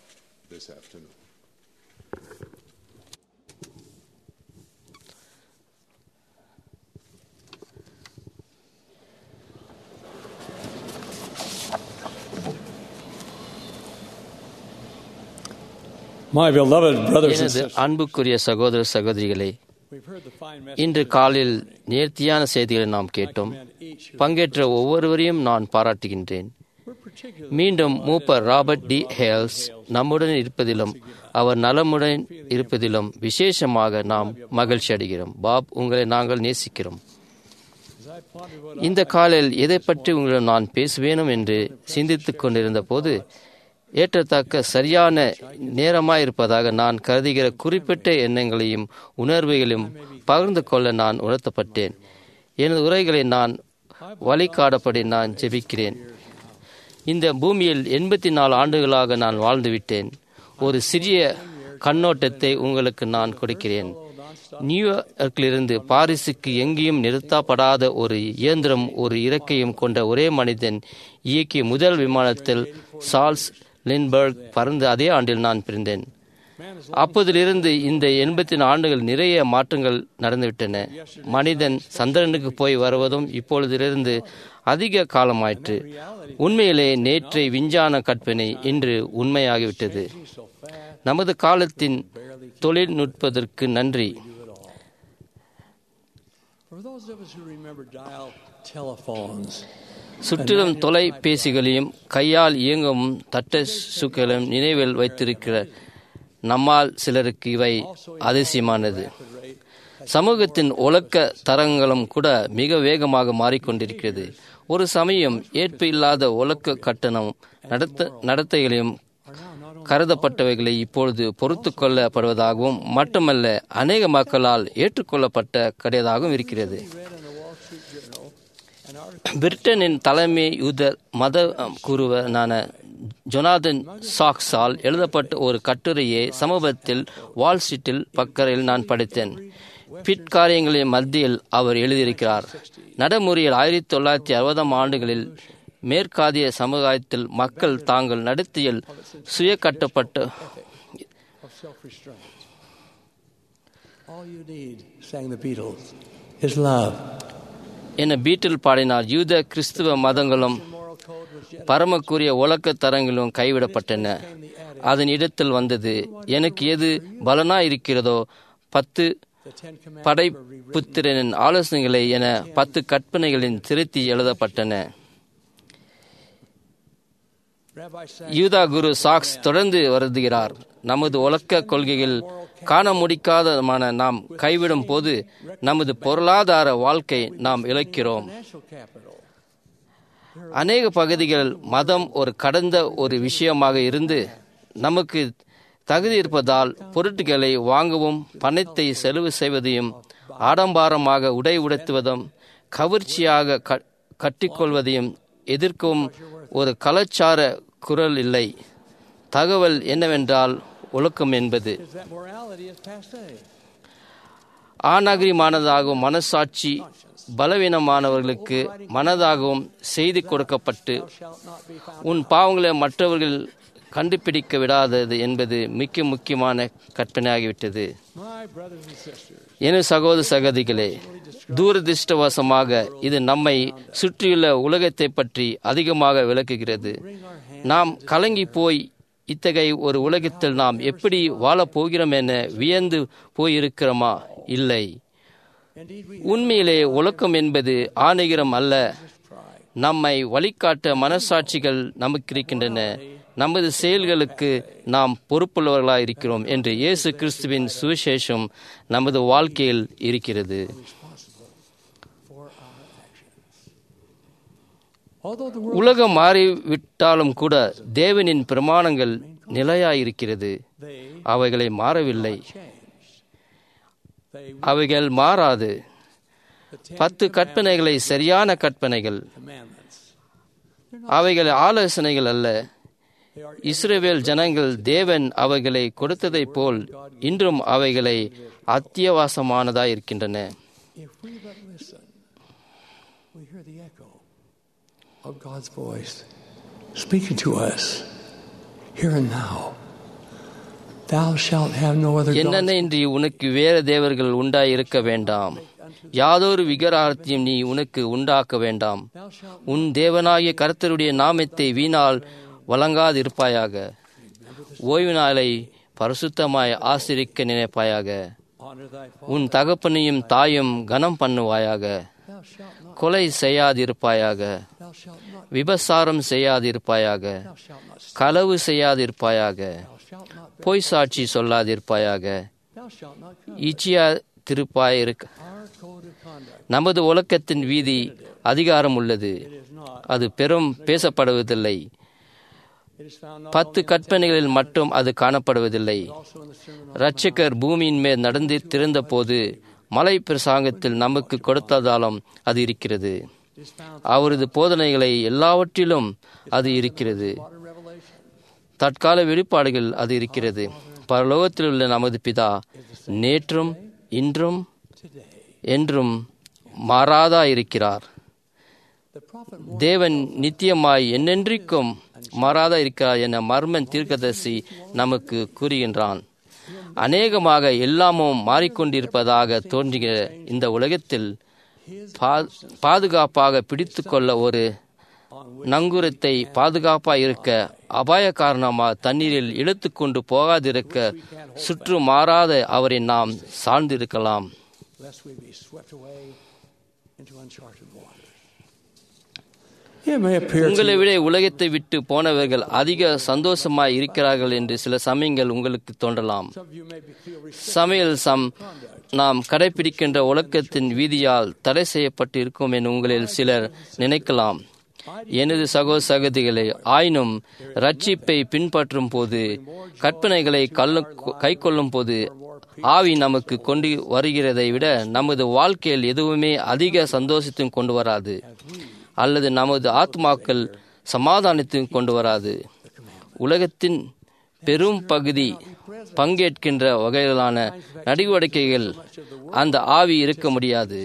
எனது அன்புக்குரிய சகோதர சகோதரிகளே, இன்று காலையில் நேர்த்தியான செய்திகளை நாம் கேட்டோம். பங்கேற்ற ஒவ்வொருவரையும் நான் பாராட்டுகின்றேன். மீண்டும் மூப்பர் ராபர்ட் டி ஹேல்ஸ் நம்முடன் இருப்பதிலும் அவர் நலமுடன் இருப்பதிலும் விசேஷமாக நாம் மகிழ்ச்சி அடைகிறோம். பாப், உங்களை நாங்கள் நேசிக்கிறோம். இந்த காலையில் எதை பற்றி உங்களிடம் நான் பேசுவேனும் என்று சிந்தித்துக் கொண்டிருந்த போது ஏற்றத்தக்க சரியான நேரமாயிருப்பதாக நான் கருதுகிற குறிப்பிட்ட எண்ணங்களையும் உணர்வுகளையும் பகிர்ந்து கொள்ள நான் உணர்த்தப்பட்டேன். எனது உரைகளை நான் வழிகாடப்படி நான் ஜெபிக்கிறேன். இந்த பூமியில் எண்பத்தி நாலு ஆண்டுகளாக நான் வாழ்ந்துவிட்டேன். ஒரு சிறிய கண்ணோட்டத்தை உங்களுக்கு நான் கொடுக்கிறேன். நியூயார்க்கிலிருந்து பாரிஸுக்கு எங்கேயும் நிறுத்தப்படாத ஒரு இயந்திரம் ஒரு இறக்கையும் கொண்ட ஒரே மனிதன் இயக்கிய முதல் விமானத்தில் சார்ல்ஸ் லின்பர்க் பறந்த அதே ஆண்டில் நான் பிறந்தேன். அப்போதிலிருந்து இந்த எண்பத்தி நாலு ஆண்டுகள் நிறைய மாற்றங்கள் நடந்துவிட்டன. மனிதன் சந்திரனுக்கு போய் வருவதும் இப்பொழுதிலிருந்து அதிக காலமாயிற்று. உண்மையிலே நேற்றை விஞ்ஞான கற்பனை இன்று உண்மையாகிவிட்டது. நமது காலத்தின் தொழில்நுட்பத்திற்கு நன்றி. சுற்றிலும் தொலைபேசிகளையும் கையால் இயங்கும் தட்ட சுக்களையும் நினைவில் வைத்திருக்கிற நம்மால் சிலருக்கு இவை அதிசயமானது. சமூகத்தின் ஒழுக்க தரங்களும் கூட மிக வேகமாக மாறிக்கொண்டிருக்கிறது. ஒரு சமயம் ஏற்பு இல்லாத ஒழுக்க கட்டணம் நடத்த நடத்தைகளையும் கருதப்பட்டவைகளை இப்பொழுது பொறுத்து கொள்ளப்படுவதாகவும் மட்டுமல்ல, அநேக மக்களால் ஏற்றுக்கொள்ளப்பட்ட கிடையதாகவும் இருக்கிறது. பிரிட்டனின் தலைமை யூதர் மத குருவனான ஜொனாதன் சாக்ஸால் எழுதப்பட்ட ஒரு கட்டுரையை சமூகத்தில் வால் ஸ்ட்ரீட்டில் பக்கரையில் நான் படித்தேன். பிற்காரியங்களின் மத்தியில் அவர் எழுதியிருக்கிறார். நடைமுறையில் ஆயிரத்தி தொள்ளாயிரத்தி அறுபதாம் ஆண்டுகளில் மேற்காதிய சமுதாயத்தில் மக்கள் தாங்கள் நடத்தியில் சுய கட்டப்பட்ட என பீட்டில் பாடினார். யூத கிறிஸ்துவ மதங்களும் பரமக்குரிய ஒழுக்க தரங்களும் கைவிடப்பட்டன. அதன் இடத்தில் வந்தது எனக்கு எது பலனா இருக்கிறதோ பத்து படைப்புத்திரனின் ஆலோசனைகளை என பத்து கற்பனைகளின் திருத்தி எழுதப்பட்டன. யூதா குரு சாக்ஸ் தொடர்ந்து வருதுகிறார். நமது ஒழுக்க கொள்கைகள் காண முடிக்காதமான நாம் கைவிடும் போது நமது பொருளாதார வாழ்க்கை நாம் இழக்கிறோம். அநேக பகுதிகள் மதம் ஒரு கடந்த ஒரு விஷயமாக இருந்து நமக்கு தகுதி இருப்பதால் பொருட்களை வாங்கவும் பணத்தை செலவு செய்வதையும் ஆடம்பாரமாக உடை உடுத்துவதும் கவர்ச்சியாக கட்டிக்கொள்வதையும் எதிர்க்கும் ஒரு கலாச்சார குரல் இல்லை. தகவல் என்னவென்றால் ஒழுக்கம் என்பது ஆநாகரிகமானதாகவும் மனசாட்சி பலவீனமானவர்களுக்கு மனதாகவும் செய்தி கொடுக்கப்பட்டு உன் பாவங்களை மற்றவர்கள் கண்டுபிடிக்க விடாதது என்பது மிக முக்கியமான கற்பனையாகிவிட்டது. என சகோதர சகோதரிகளே, தூரதிருஷ்டவசமாக இது நம்மை சுற்றியுள்ள உலகத்தை பற்றி அதிகமாக விளக்குகிறது. நாம் கலங்கி போய் இத்தகைய ஒரு உலகத்தில் நாம் எப்படி வாழப் போகிறோம் என வியந்து போயிருக்கிறோமா? இல்லை. உண்மையிலே ஒழுக்கம் என்பது ஆணைகரம் அல்ல. நம்மை வழிகாட்ட மனசாட்சிகள் நமக்கு இருக்கின்றன. நமது செயல்களுக்கு நாம் பொறுப்புள்ளவர்களாக இருக்கிறோம் என்று இயேசு கிறிஸ்துவின் சுவிசேஷம் நமது வாழ்க்கையில் இருக்கிறது. உலகம் மாறிவிட்டாலும் கூட தேவனின் பிரமாணங்கள் நிலையாயிருக்கிறது. அவைகளை மாறவில்லை, அவைகள் மாறாது. பத்து கற்பனைகளை சரியான கற்பனைகள், அவைகள் ஆலோசனைகள் அல்ல. இஸ்ரவேல் ஜனங்கள் தேவன் அவைகளை கொடுத்ததை போல் இன்றும் அவைகளை அத்தியாவசியமானதாய் இருக்கின்றன. Of God's voice speaking to us here and now. Thou shalt have no other gods. என்னென்னின்றி உனக்கு வேறு தேவர்கள் உண்டாய் இருக்க வேண்டாம். யாதொரு விக்கிரகத்தையும் நீ உனக்கு உண்டாக்க வேண்டாம். உன் தேவனாகிய கர்த்தருடைய நாமத்தை வீணால் வழங்காதிருப்பாயாக. ஓய்வு நாளை பரிசுத்தமாய் ஆசிரிக்க நினைப்பாயாக. உன் தகப்பனையும் தாயும் கனம் பண்ணுவாயாக. கொலை செய்யாதிருப்பாயாக. விபசாரம் செய்யாதிருப்பாயாக. களவு செய்யாதிருப்பாயாக. பொய் சாட்சி சொல்லாதிருப்பாயாக. இச்சியா திருப்பாயிருக்க. நமது ஒழுக்கத்தின் வீதி அதிகாரம் உள்ளது, அது பெரும் பேசப்படுவதில்லை. பத்து கற்பனைகளில் மட்டும் அது காணப்படுவதில்லை. இரட்சகர் பூமியின் மேல் நடந்து திறந்த போது மலை பிரசாங்கத்தில் நமக்கு கொடுத்ததாலும் அது இருக்கிறது. அவரது போதனைகளை எல்லாவற்றிலும் அது இருக்கிறது. தற்கால வெளிப்பாடுகள் அது இருக்கிறது. பரலோகத்தில் உள்ள நமது பிதா நேற்றும் இன்றும் என்றும் மாறாதா இருக்கிறார். தேவன் நித்தியமாய் என்னென்றைக்கும் மாறாதா இருக்கிறார் என மர்மன் தீர்க்கதரிசி நமக்கு கூறுகின்றான். அநேகமாக எல்லாமும் மாறிக்கொண்டிருப்பதாக தோன்றுகிற இந்த உலகத்தில் பாதுகாப்பாக பிடித்து கொள்ள ஒரு நங்கூரத்தை பாதுகாப்பாக இருக்க அபாய காரணமாக தண்ணீரில் இழுத்து கொண்டு போகாதிருக்க சுற்று மாறாத அவரை நாம் சார்ந்திருக்கலாம். உங்களை விட உலகத்தை விட்டு போனவர்கள் அதிக சந்தோஷமாய் இருக்கிறார்கள் என்று சில சமயங்கள் உங்களுக்கு தோன்றலாம். சமையல் சம் நாம் கடைபிடிக்கின்ற ஒழுக்கத்தின் வீதியால் தடை செய்யப்பட்டு இருக்கும் என உங்களில் சிலர் நினைக்கலாம். எனது சகோதர சகோதரிகளை, ஆயினும் ரட்சிப்பை பின்பற்றும் போது, கற்பனைகளை கை கொள்ளும் போது ஆவி நமக்கு கொண்டு வருகிறதை விட நமது வாழ்க்கையில் எதுவுமே அதிக சந்தோஷத்தையும் கொண்டு வராது, அல்லது நமது ஆத்மாக்கள் சமாதானத்தையும் கொண்டு வராது. உலகத்தின் பெரும் பகுதி பங்கேற்கின்ற வகையிலான நடவடிக்கைகள் அந்த ஆவி இருக்க முடியாது.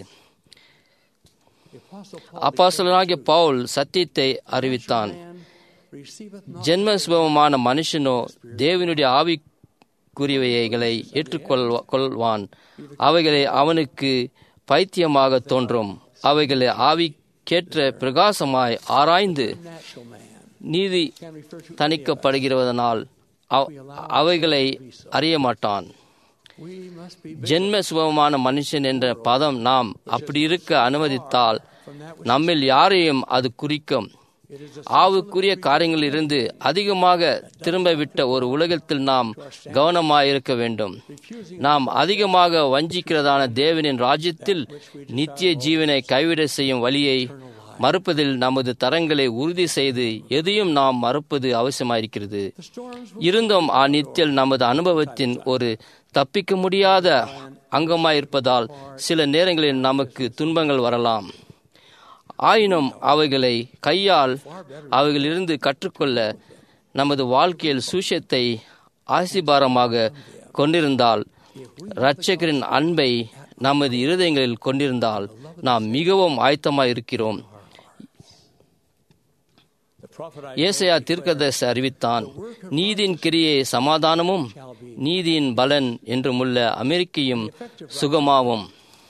அப்போஸ்தலனாகிய பவுல் சத்தியத்தை அறிவித்தான். ஜென்ம சுபமான மனுஷனோ தேவனுடைய ஆவிக்குரியவைகளை ஏற்றுக்கொள் கொள்வான். அவைகளை அவனுக்கு பைத்தியமாக தோன்றும். அவைகளை ஆவி கேற்ற பிரகாசமாய் ஆராய்ந்து நீதி தணிக்கப்படுகிறதனால் அவைகளை அறிய மாட்டான். ஜென்ம சுபமான மனுஷன் என்ற பதம் நாம் அப்படி இருக்க அனுமதித்தால் நம்மில் யாரையும் அது குறிக்கும். ஆவுக்குரிய காரியங்களில் இருந்து அதிகமாக திரும்பவிட்ட ஒரு உலகத்தில் நாம் கவனமாயிருக்க வேண்டும். நாம் அதிகமாக வஞ்சிக்கிறதான தேவனின் ராஜ்யத்தில் நித்திய ஜீவனை கைவிட செய்யும் வழியை மறுப்பதில் நமது தரங்களை உறுதி செய்து எதையும் நாம் மறுப்பது அவசியமாயிருக்கிறது. இருந்தும் அந்நித்தியில் நமது அனுபவத்தின் ஒரு தப்பிக்க முடியாத அங்கமாயிருப்பதால் சில நேரங்களில் நமக்கு துன்பங்கள் வரலாம். ஆயினும் அவைகளை கையால் அவைகளிலிருந்து கற்றுக்கொள்ள நமது வாழ்க்கையில் சுவிசேஷத்தை ஆசீர்வாதமாக கொண்டிருந்தால், இரட்சகரின் அன்பை நமது இருதயங்களில் கொண்டிருந்தால் நாம் மிகவும் ஆயத்தமாய் இருக்கிறோம். ஏசாயா தீர்க்கதரிசி அறிவித்தான், நீதியின் கிரியை சமாதானமும் நீதியின் பலன் என்றுமுள்ள அமெரிக்கையும் சுகமாவும்.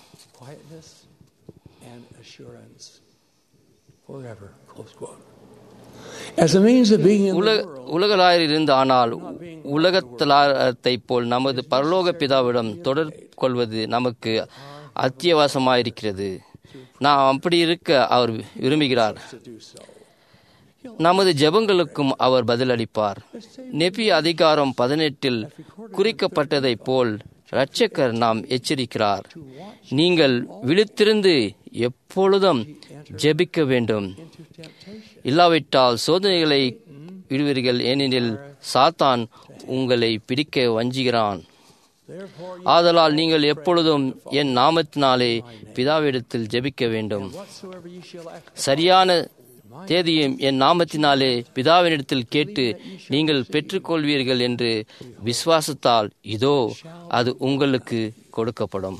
உலகளாரில் இருந்து ஆனால் உலகத்தலாரத்தை போல் நமது பரலோக பிதாவிடம் தொடர்பு கொள்வது நமக்கு அத்தியாவசியமாயிருக்கிறது. நாம் அப்படி இருக்க அவர் விரும்புகிறார். நமது ஜெபங்களுக்கும் அவர் பதிலளிப்பார். நெபி அதிகாரம் பதினெட்டில் குறிக்கப்பட்டதைப் போல் இரட்சகர் நாம் எச்சரிக்கிறார். நீங்கள் விழித்திருந்து எப்பொழுதும் ஜெபிக்க வேண்டும், இல்லாவிட்டால் சோதனைகளை விடுவீர்கள், ஏனெனில் சாத்தான் உங்களை பிடிக்க வஞ்சுகிறான். ஆதலால் நீங்கள் எப்பொழுதும் என் நாமத்தினாலே பிதாவிடத்தில் ஜெபிக்க வேண்டும். சரியான தேதியும் என் நாமத்தினாலே பிதாவினிடத்தில் கேட்டு நீங்கள் பெற்றுக்கொள்வீர்கள் என்று விசுவாசத்தால் இதோ அது உங்களுக்கு கொடுக்கப்படும்.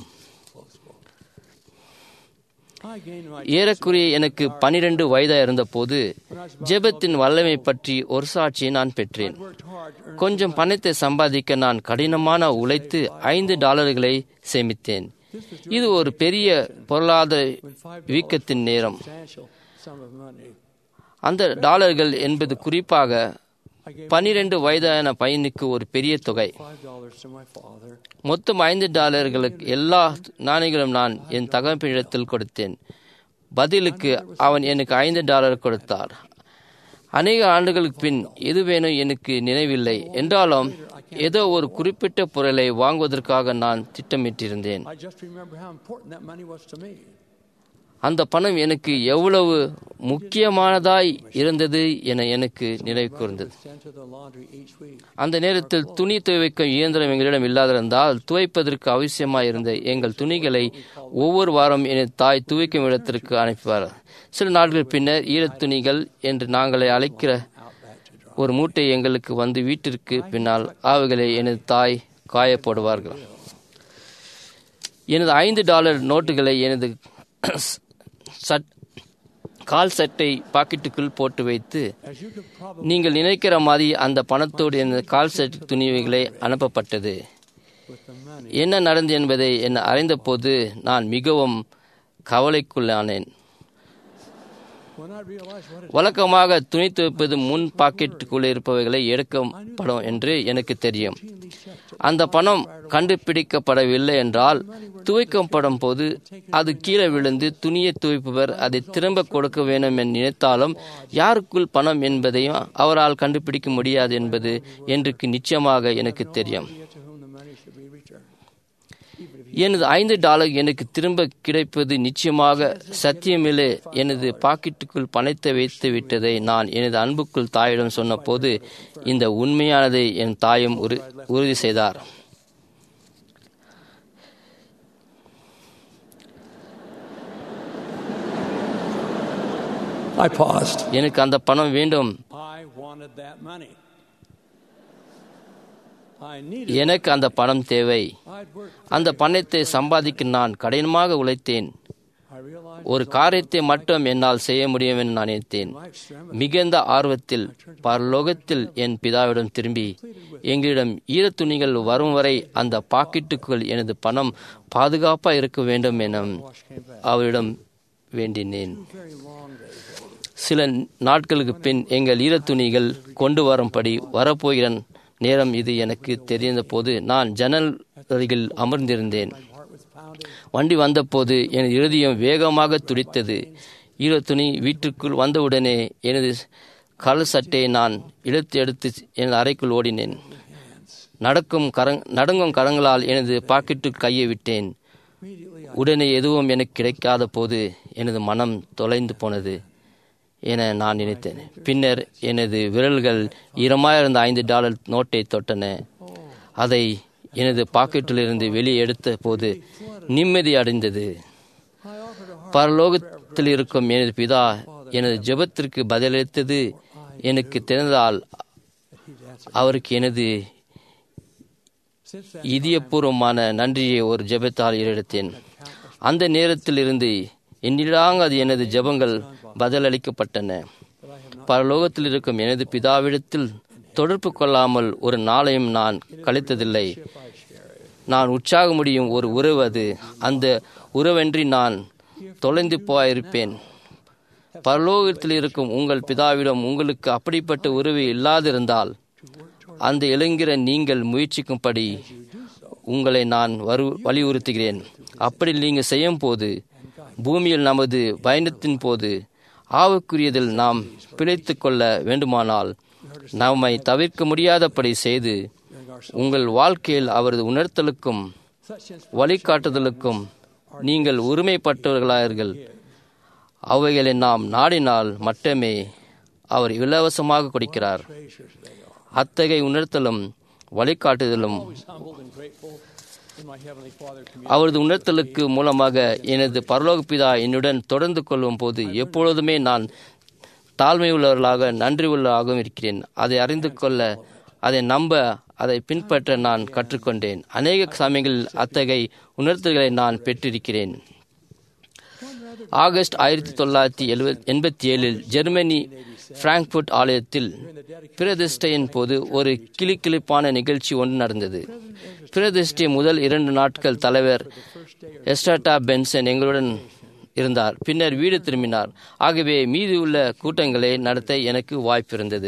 ஏறக்குறைய எனக்கு பனிரெண்டு வயதாக இருந்தபோது ஜெபத்தின் வல்லமை பற்றி ஒரு சாட்சியை நான் பெற்றேன். கொஞ்சம் பணத்தை சம்பாதிக்க நான் கடினமான உழைத்து ஐந்து டாலர்களை சேமித்தேன். இது ஒரு பெரிய பொருளாதார வீக்கத்தின் நேரம். அந்த டாலர்கள் என்பது குறிப்பாக பனிரெண்டு வயதான பையனுக்கு ஒரு பெரிய தொகை. மொத்தம் ஐந்து டாலர்களுக்கு எல்லா நாணயங்களும் நான் என் தகப்பனிடத்தில் கொடுத்தேன். பதிலுக்கு அவன் எனக்கு ஐந்து டாலர் கொடுத்தார். அநேக ஆண்டுகளுக்கு பின் எது வேணும் எனக்கு நினைவில்லை என்றாலும் ஏதோ ஒரு குறிப்பிட்ட பொருளை வாங்குவதற்காக நான் திட்டமிட்டிருந்தேன். அந்த பணம் எனக்கு எவ்வளவு முக்கியமானதாய் இருந்தது என எனக்கு நினைவு கூர்ந்தது. அந்த நேரத்தில் துணி துவைக்கும் இயந்திரம் எங்களிடம் இல்லாதிருந்தால் துவைப்பதற்கு அவசியமாய் இருந்த எங்கள் துணிகளை ஒவ்வொரு வாரம் என் தாய் துவைக்கும் இடத்திற்கு அனுப்புவார். சில நாட்கள் பின்னர் ஈரத் துணிகள் என்று நாங்களை அழைக்கிற ஒரு மூட்டை எங்களுக்கு வந்து வீட்டிற்கு பின்னால் அவைகளை எனது தாய் காயப்போடுவார்கள். எனது ஐந்து டாலர் நோட்டுகளை எனது சட் கால் சட்டை பாக்கெட்டுக்குள் போட்டு வைத்து நீங்கள் நினைக்கிற மாதிரி அந்த பணத்தோடு எனது கால் சட்டை துணிவுகளை அனுப்பப்பட்டது. என்ன நடந்தது என்பதை என்ன அறிந்த போது நான் மிகவும் கவலைக்குள்ளானேன். வழக்கமாக துணி துவைப்பது முன் பாக்கெட்டுக்குள்ளே இருப்பவைகளை எடுக்கப்படும் என்று எனக்கு தெரியும். அந்த பணம் கண்டுபிடிக்கப்படவில்லை என்றால் துவைக்கப்படும் போது அது கீழே விழுந்து துணியை துவைப்பவர் அதை திரும்ப கொடுக்க வேண்டும் என நினைத்தாலும் யாருக்குள் பணம் என்பதையும் அவரால் கண்டுபிடிக்க முடியாது என்பது என்றுக்கு நிச்சயமாக எனக்கு தெரியும். எனது ஐந்து டாலர் எனக்கு திரும்ப கிடைப்பது நிச்சயமாக சத்தியமில்லை. எனது பாக்கெட்டுக்குள் பணத்தை வைத்து விட்டதை நான் எனது அன்புக்குள் தாயிடம் சொன்ன போது இந்த உண்மையானதை என் தாயும் உறுதி செய்தார். எனக்கு அந்த பணம் வேண்டும். எனக்கு அந்த பணம் தேவை. அந்த பணத்தை சம்பாதிக்க நான் கடினமாக உழைத்தேன். ஒரு காரியத்தை மட்டும் என்னால் செய்ய முடியும் என்று நான் நினைத்தேன். மிகுந்த ஆர்வத்தில் பரலோகத்தில் என் பிதாவிடம் திரும்பி எங்களிடம் ஈரத் துணிகள் வரும் வரை அந்த பாக்கெட்டுக்குள் எனது பணம் பாதுகாப்பாக இருக்க வேண்டும் என அவரிடம் வேண்டினேன். சில நாட்களுக்கு பின் எங்கள் ஈரத் துணிகள் கொண்டு வரும்படி வரப்போகிற நேரம் இது எனக்கு தெரிந்த போது நான் ஜன்னல் அருகில் அமர்ந்திருந்தேன். வண்டி வந்தபோது எனது இருதயம் வேகமாக துடித்தது. ஈர துணி வீட்டிற்குள் வந்தவுடனே எனது கால் சட்டையை நான் இழுத்து எடுத்து எனது அறைக்குள் ஓடினேன். நடக்கும் கரங் நடுங்கும் கரங்களால் எனது பாக்கெட்டுக்கு கையை விட்டேன். உடனே எதுவும் எனக்கு கிடைக்காத போது எனது மனம் தொலைந்து போனது என நான் நினைத்தேன். பின்னர் எனது விரல்கள் ஈரமாயிருந்த ஐந்து டாலர் நோட்டை தொட்டன. அதை எனது பாக்கெட்டிலிருந்து வெளியே எடுத்த போது நிம்மதி அடைந்தது. பரலோகத்தில் இருக்கும் எனது பிதா எனது ஜெபத்திற்கு பதிலளித்தது எனக்கு தெரிந்தால் அவருக்கு எனது இதயபூர்வமான நன்றியை ஒரு ஜெபத்தால் ஈடெடுத்தேன். அந்த நேரத்தில் இருந்து என்னிடாங்க அது எனது ஜெபங்கள் பதிலளிக்கப்பட்டன. பரலோகத்தில் இருக்கும் எனது பிதாவிடத்தில் தொடர்பு கொள்ளாமல் ஒரு நாளையும் நான் கழித்ததில்லை. நான் உற்சாக முடியும் ஒரு உறவு அது. அந்த உறவென்றி நான் தொலைந்து போயிருப்பேன். பரலோகத்தில் இருக்கும் உங்கள் பிதாவிடம் உங்களுக்கு அப்படிப்பட்ட உறவு இல்லாதிருந்தால் அந்த இளைஞர நீங்கள் முயற்சிக்கும்படி உங்களை நான் வரு வலியுறுத்துகிறேன். அப்படி நீங்கள் செய்யும் போது பூமியில் நமது பயணத்தின் போது ஆவுக்குரியதில் நாம் பிழைத்து கொள்ள வேண்டுமானால் நம்மை தவிர்க்க முடியாதபடி செய்து உங்கள் வாழ்க்கையில் அவரது உணர்த்தலுக்கும் வழிகாட்டுதலுக்கும் நீங்கள் உரிமைப்பட்டவர்களார்கள். அவைகளை நாம் நாடினால் மட்டுமே அவர் இலவசமாக கொடுக்கிறார். அத்தகைய உணர்த்தலும் வழிகாட்டுதலும் அவரது உணர்த்தலுக்கு மூலமாக எனது பரலோக பிதா என்னுடன் தொடர்ந்து கொள்ளும் போது எப்பொழுதுமே நான் தாழ்மை உள்ளவர்களாக நன்றி உள்ளவர்களாகவும் இருக்கிறேன். அதை அறிந்து கொள்ள, அதை நம்ப, அதை பின்பற்ற நான் கற்றுக்கொண்டேன். அநேக சமயங்களில் அத்தகைய உணர்த்துகளை நான் பெற்றிருக்கிறேன். ஆகஸ்ட் ஆயிரத்தி தொள்ளாயிரத்தி எழுபத்தி எண்பத்தி ஏழில் ஜெர்மனி பிராங்க்பர்ட் ஆலயத்தில் பிரதிஷ்டையின் போது ஒரு கிளிக்கிளிப்பான நிகழ்ச்சி ஒன்று நடந்தது. பிரதிஷ்டை முதல் இரண்டு நாட்கள் தலைவர் எஸ்டாட்டா பென்சன் எங்களுடன் இருந்தார். பின்னர் வீடு திரும்பினார். ஆகவே மீதி உள்ள கூட்டங்களை நடத்த எனக்கு வாய்ப்பு இருந்தது.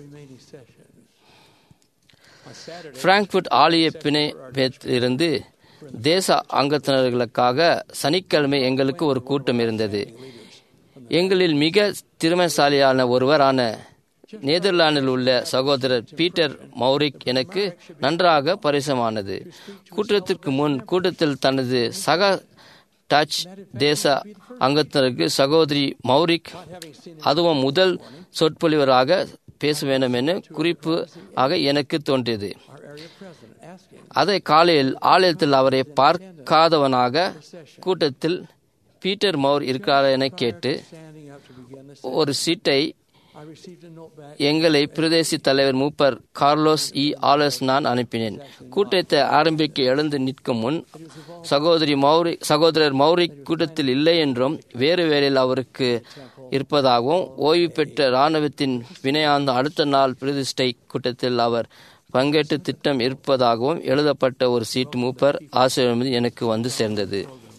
பிராங்க்பர்ட் ஆலய பிணையத்திலிருந்து தேச அங்கத்தினர்களுக்காக சனிக்கிழமை எங்களுக்கு ஒரு கூட்டம் இருந்தது. எங்களில் மிக திறமைசாலியான ஒருவரான நெதர்லாந்தில் உள்ள சகோதரர் பீட்டர் மௌரிக் எனக்கு நன்றாக பரிசமானது. கூட்டத்திற்கு முன் கூட்டத்தில் தனது சக டச் தேச அங்கத்தினருக்கு சகோதரி மௌரிக் அதுவும் முதல் சொற்பொழிவராக பேச வேண்டும் என குறிப்பு ஆக எனக்கு தோன்றியது. அதை காலையில் ஆலயத்தில் அவரை பார்க்காதவனாக கூட்டத்தில் பீட்டர் மௌர் இருக்கிறார் என கேட்டு ஒரு சீட்டை எங்களை பிரதேசி தலைவர் மூப்பர் கார்லோஸ் இ ஆலஸ் நான் அனுப்பினேன். கூட்டத்தை ஆரம்பிக்க எழுந்து நிற்கும் முன் சகோதரி மௌரி சகோதரர் மௌரிக் கூட்டத்தில் இல்லை என்றும் வேறு வேளையில் அவருக்கு இருப்பதாகவும் ஓய்வு பெற்ற இராணுவத்தின் வினையாந்த அடுத்த நாள் பிரதிஷ்டை கூட்டத்தில் அவர் பங்கேற்று திட்டம் இருப்பதாகவும் எழுதப்பட்ட ஒரு சீட்டு மூப்பர் ஆசிரியர் எனக்கு வந்து சேர்ந்தது.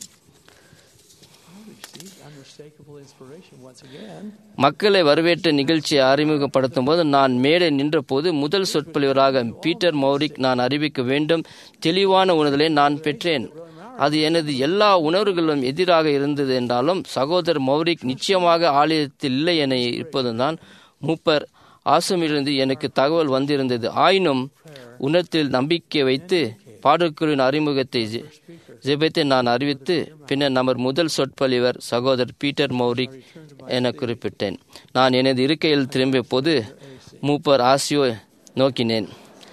மக்களை வரவேற்ற நிகழ்ச்சியை அறிமுகப்படுத்தும் போது நான் மேடை நின்ற போது முதல் சொற்பொழிவராக பீட்டர் மௌரிக் நான் அறிவிக்க வேண்டும் தெளிவான உணர்தலை நான் பெற்றேன். அது எனது எல்லா உணர்வுகளும் எதிராக இருந்தது என்றாலும் சகோதரர் மௌரிக் நிச்சயமாக ஆலயத்தில் இல்லை என இருப்பதுதான் மூப்பர் ஆசமிலிருந்து எனக்கு தகவல் வந்திருந்தது. ஆயினும் உணர்த்தில் நம்பிக்கை வைத்து பாடக்குழுவின் அறிமுகத்தை ஜெபத்தை நான் அறிவித்து பின்னர் நமது முதல் சொற்பொழிவர் சகோதரர் பீட்டர் மௌரிக் என குறிப்பிட்டேன். நான் எனது இருக்கையில் திரும்பிய போது மூப்பர் ஆசியோ நோக்கினேன்.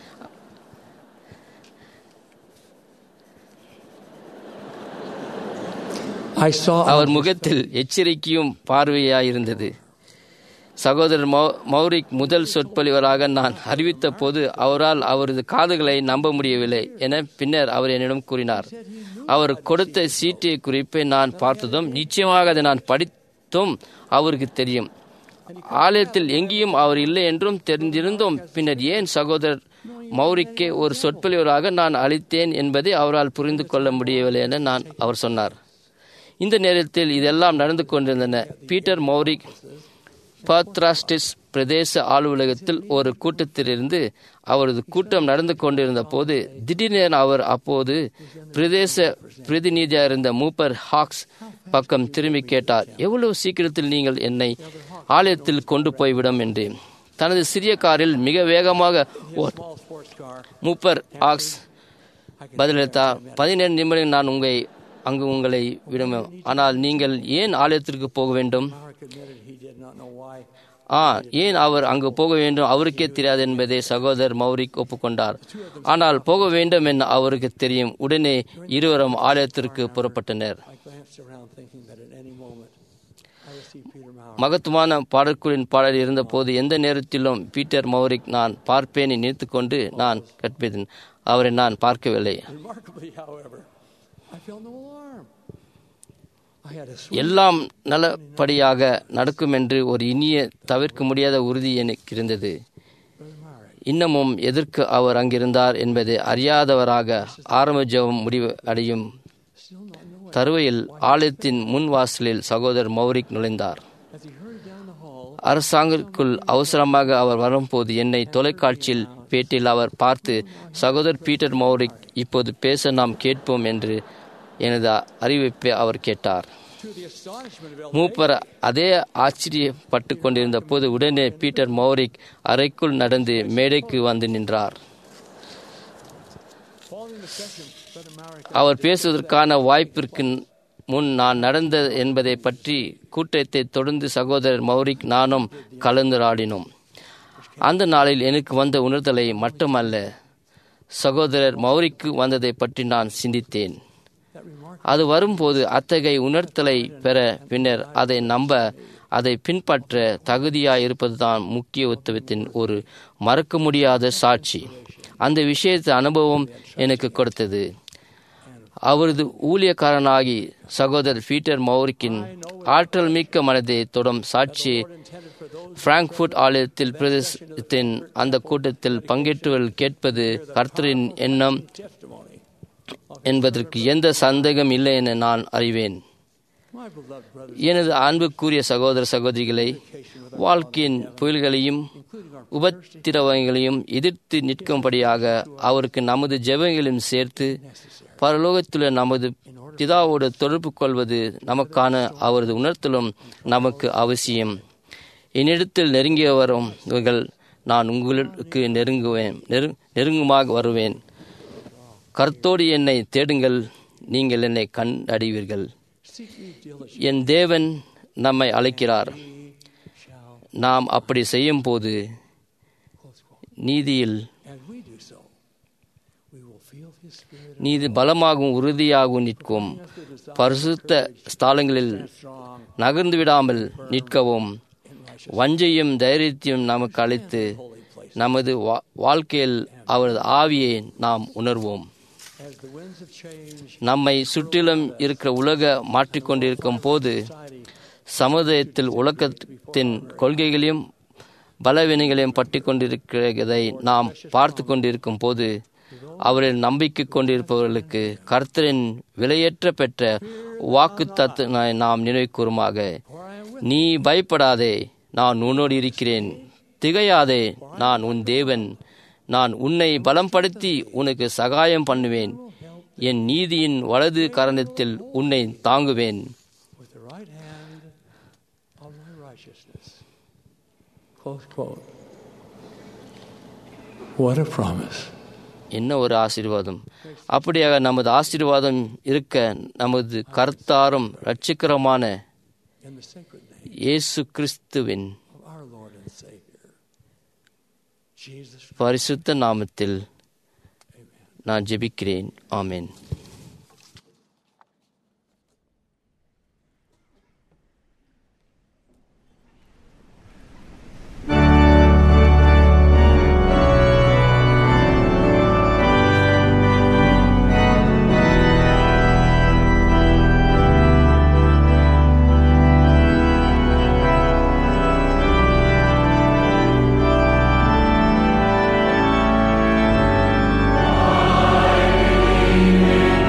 அவர் முகத்தில் எச்சரிக்கையும் பார்வையாயிருந்தது. சகோதரர் மௌரிக் முதல் சொற்பொழிவராக நான் அறிவித்த போது அவரால் அவரது காதுகளை நம்ப முடியவில்லை என பின்னர் அவர் என்னிடம் கூறினார். அவர் கொடுத்த சீட்டிய குறிப்பை நான் பார்த்ததும் நிச்சயமாக அதை நான் படித்தும் அவருக்கு தெரியும். ஆலயத்தில் எங்கேயும் அவர் இல்லை என்றும் தெரிந்திருந்தும் பின்னர் ஏன் சகோதரர் மௌரிக்கே ஒரு சொற்பொழிவராக நான் அளித்தேன் என்பதை அவரால் புரிந்து கொள்ள முடியவில்லை என நான் அவர் சொன்னார். இந்த நேரத்தில் இதெல்லாம் நடந்து கொண்டிருந்தன. பீட்டர் மௌரிக் பாத்ராஸ்டிஸ் பிரதேச அலுவலகத்தில் ஒரு கூட்டத்திலிருந்து அவரது கூட்டம் நடந்து கொண்டிருந்த போது திடீரென அவர் அப்போது பிரதேச பிரதிநிதியாக இருந்த மூப்பர் ஹாக்ஸ் பக்கம் திரும்பி கேட்டார், எவ்வளவு சீக்கிரத்தில் நீங்கள் என்னை ஆலயத்தில் கொண்டு போய்விடும் என்று. தனது சிறிய காரில் மிக வேகமாக மூப்பர் ஹாக்ஸ் பதிலளித்தார், பதினேழு நிமிடம் நான் உங்களை அங்கு உங்களை விடும். ஆனால் நீங்கள் ஏன் ஆலயத்திற்கு போக வேண்டும்? ஆ ஏன் அவர் அங்கு போக வேண்டும் அவருக்கே தெரியாது என்பதை சகோதரர் மௌரிக் ஒப்புக்கொண்டார். ஆனால் போக வேண்டும் என அவருக்கு தெரியும். உடனே இருவரும் ஆலயத்திற்கு புறப்பட்டனர். மகத்துவமான பாடற்குழுவின் பாடல் இருந்த போது எந்த நேரத்திலும் பீட்டர் மௌரிக் நான் பார்ப்பேனை நினைத்து கொண்டு நான் கற்பித்தேன். அவரை நான் பார்க்கவில்லை. எல்லாம் நல்லபடியாக நடக்கும் என்று ஒரு இனிய தவிர்க்க முடியாத உறுதி எனக்கு இருந்தது. இன்னமும் எதற்கு அவர் அங்கிருந்தார் என்பதை அறியாதவராக ஆரம்ப ஜெபம் முடிவு அடையும் தருவையில் ஆலயத்தின் முன் வாசலில் சகோதரர் மௌரிக் நுழைந்தார். அரசாங்கத்திற்குள் அவசரமாக அவர் வரும்போது என்னை தொலைக்காட்சியில் பேட்டியில் அவர் பார்த்து, சகோதரர் பீட்டர் மௌரிக் இப்போது பேச நாம் கேட்போம் என்று எனது அறிவிப்பை அவர் கேட்டார். மூப்பர் அதே ஆச்சரியப்பட்டு கொண்டிருந்த போது உடனே பீட்டர் மௌரிக் அறைக்குள் நடந்து மேடைக்கு வந்து நின்றார். அவர் பேசுவதற்கான வாய்ப்பிற்கு முன் நான் நடந்த என்பதை பற்றி கூட்டத்தை தொடர்ந்து சகோதரர் மௌரிக் நானும் கலந்துரையாடினோம். அந்த நாளில் எனக்கு வந்த உணர்தலை மட்டுமல்ல, சகோதரர் மௌரிக்கு வந்ததை பற்றி நான் சிந்தித்தேன். அது வரும்போது அத்தகைய உணர்த்தலை பெற பின்னர் அதை நம்ப அதை பின்பற்ற தகுதியாய் இருப்பதுதான் முக்கியத்துவத்தின் ஒரு மறக்க முடியாத சாட்சி. அந்த விஷயத்தை அனுபவம் எனக்கு கொடுத்தது. அவரது ஊழியக்காரனாகி சகோதரர் பீட்டர் மௌரிக்கின் ஆற்றல் மிக்க மனதை தொடும் சாட்சி பிராங்க்ஃபுட் ஆலயத்தில் பிரதேசத்தின் அந்த கூட்டத்தில் பங்கேற்றவர்கள் கேட்பது கர்த்தரின் எண்ணம் என்பதற்கு எந்த சந்தேகம் இல்லை என நான் அறிவேன். எனது அன்புக்குரிய சகோதர சகோதரிகளை, வாழ்க்கையின் புயல்களையும் உபத்திரவங்களையும் எதிர்த்து நிற்கும்படியாக அவருக்கு நமது ஜெபங்களையும் சேர்த்து பரலோகத்துள்ள நமது பிதாவோடு தொடர்பு கொள்வது நமக்கான அவரது உணர்த்தலும் நமக்கு அவசியம். என்னிடத்தில் நெருங்கிய வருவர்கள் நான் உங்களுக்கு நெருங்குவேன் நெரு நெருங்குமாக வருவேன். கர்த்தோடு என்னை தேடுங்கள், நீங்கள் என்னை கண்டடைவீர்கள். என் தேவன் நம்மை அழைக்கிறார். நாம் அப்படி செய்யும் போது நீதியில் நீதி பலமாகவும் உறுதியாகவும் நிற்கும். பரிசுத்த ஸ்தலங்களில் நகர்ந்து விடாமல் நிற்கவும் வஞ்சையும் தைரியத்தையும் நமக்கு அளித்து நமது வாழ்க்கையில் அவரது ஆவியை நாம் உணர்வோம். நம்மை சுற்றிலும் இருக்கிற உலக மாற்றிக்கொண்டிருக்கும் போது சமுதாயத்தில் உலகத்தின் கொள்கைகளையும் பலவீனங்களையும் பற்றி கொண்டிருக்கிறதை நாம் பார்த்து கொண்டிருக்கும் போது அவரில் நம்பிக்கை கொண்டிருப்பவர்களுக்கு கர்த்தரின் விலையேற்ற பெற்ற வாக்கு தத்துவத்தை நாம் நினைவு கூறுமாக. நீ பயப்படாதே, நான் உன்னோடு இருக்கிறேன். திகையாதே, நான் உன் தேவன். நான் உன்னை பலம்படுத்தி உனக்கு சகாயம் பண்ணுவேன். என் நீதியின் வலது கரணத்தில் உன்னை தாங்குவேன். What a promise. என்ன ஒரு ஆசீர்வாதம்! அப்படியாக நமது ஆசீர்வாதம் இருக்க நமது கர்த்தாரும் இரட்சகருமான இயேசு கிறிஸ்துவின் பரிசுத்த நாமத்தில் நான் ஜெபிக்கிறேன். ஆமென். I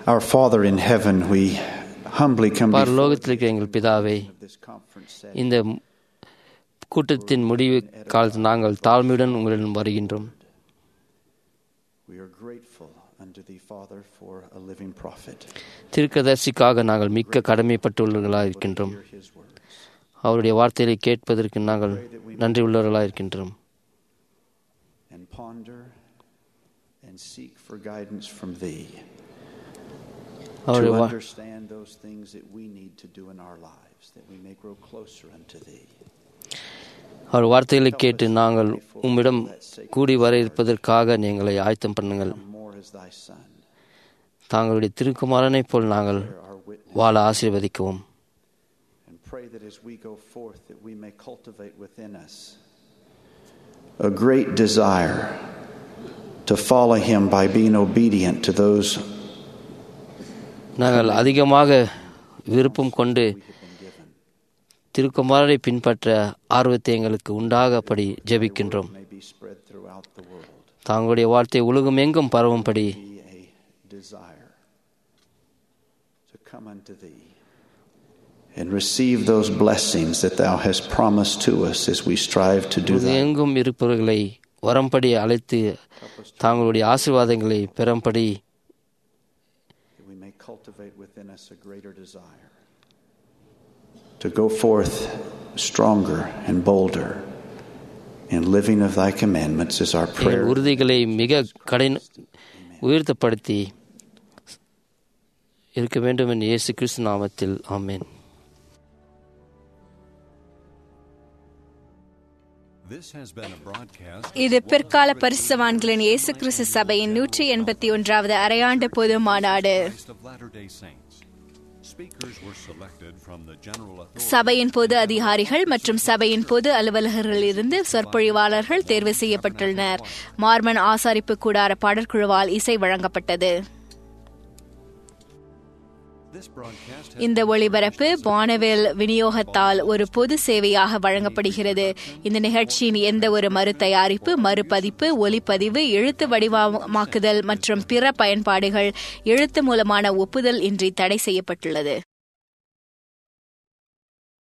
Our Father in heaven, we humbly come before பரலோகத்தில் இருக்கிற எங்கள் பிதாவே, இந்த கூட்டத்தின் முடிவு காலத்தில் நாங்கள் தாழ்மையுடன் உங்களிடம் வருகின்றோம். We are grateful unto thee, Father, for a living prophet. தீர்க்கதரிசிக்காக நாங்கள் மிக்க கடமைப்பட்டுள்ளவர்களாக இருக்கின்றோம். அவருடைய வார்த்தைகளை கேட்பதற்கு நாங்கள் நன்றி உள்ளவர்களாக இருக்கின்றோம். And ponder and seek for guidance from thee. To understand those things that we need to do in our lives, that we may grow closer unto thee. அவர் வார்த்தைகளை கேட்டு நாங்கள் உம்மிடம் கூடி வர இருப்பதற்காக எங்களை ஆயத்தம் பண்ணுங்கள். தாங்களுடைய திருக்குமாரனை போல் நாங்கள் வாழ ஆசீர்வதிக்கவும். A great desire to follow him by being obedient to those. நாங்கள் அதிகமாக விருப்பம் கொண்டு திருக்குமாரனை பின்பற்ற ஆர்வத்தை எங்களுக்கு உண்டாகப்படி ஜெபிக்கின்றோம். தாங்களுடைய வார்த்தை உலகம் எங்கும் பரவும்படி and receive those blessings that thou hast promised to us as we strive to do that. எங்கும் இருப்பவர்களை வரம்படி அழைத்து தாங்களுடைய ஆசீர்வாதங்களை பெறும்படி we may cultivate within us a greater desire to go forth stronger and bolder in living of thy commandments is our prayer. உறுதிகளை மிக கடின உயர்த்தப்படுத்தி இருக்க வேண்டும் என்று இயேசு கிறிஸ்து நாமத்தில் ஆமென். இது பிற்கால பரிசுத்தவான்களின் இயேசு கிறிஸ்து சபையின் நூற்றி எண்பத்தி ஒன்றாவது அரையாண்டு பொது மாநாடு. சபையின் பொது அதிகாரிகள் மற்றும் சபையின் பொது அலுவலகர்களிலிருந்து சொற்பொழிவாளர்கள் தேர்வு செய்யப்பட்டுள்ளனர். மார்மன் ஆசாரிப்பு கூடார பாடற்குழுவால் இசை வழங்கப்பட்டது. இந்த ஒளிபரப்பு வானவில் விநியோகத்தால் ஒரு பொது சேவையாக வழங்கப்படுகிறது. இந்த நிகழ்ச்சியின் எந்த ஒரு மறு தயாரிப்பு, மறுபதிப்பு, ஒலிப்பதிவு, எழுத்து வடிவமாக்குதல் மற்றும் பிற பயன்பாடுகள் எழுத்து மூலமான ஒப்புதல் இன்றி தடை செய்யப்பட்டுள்ளது.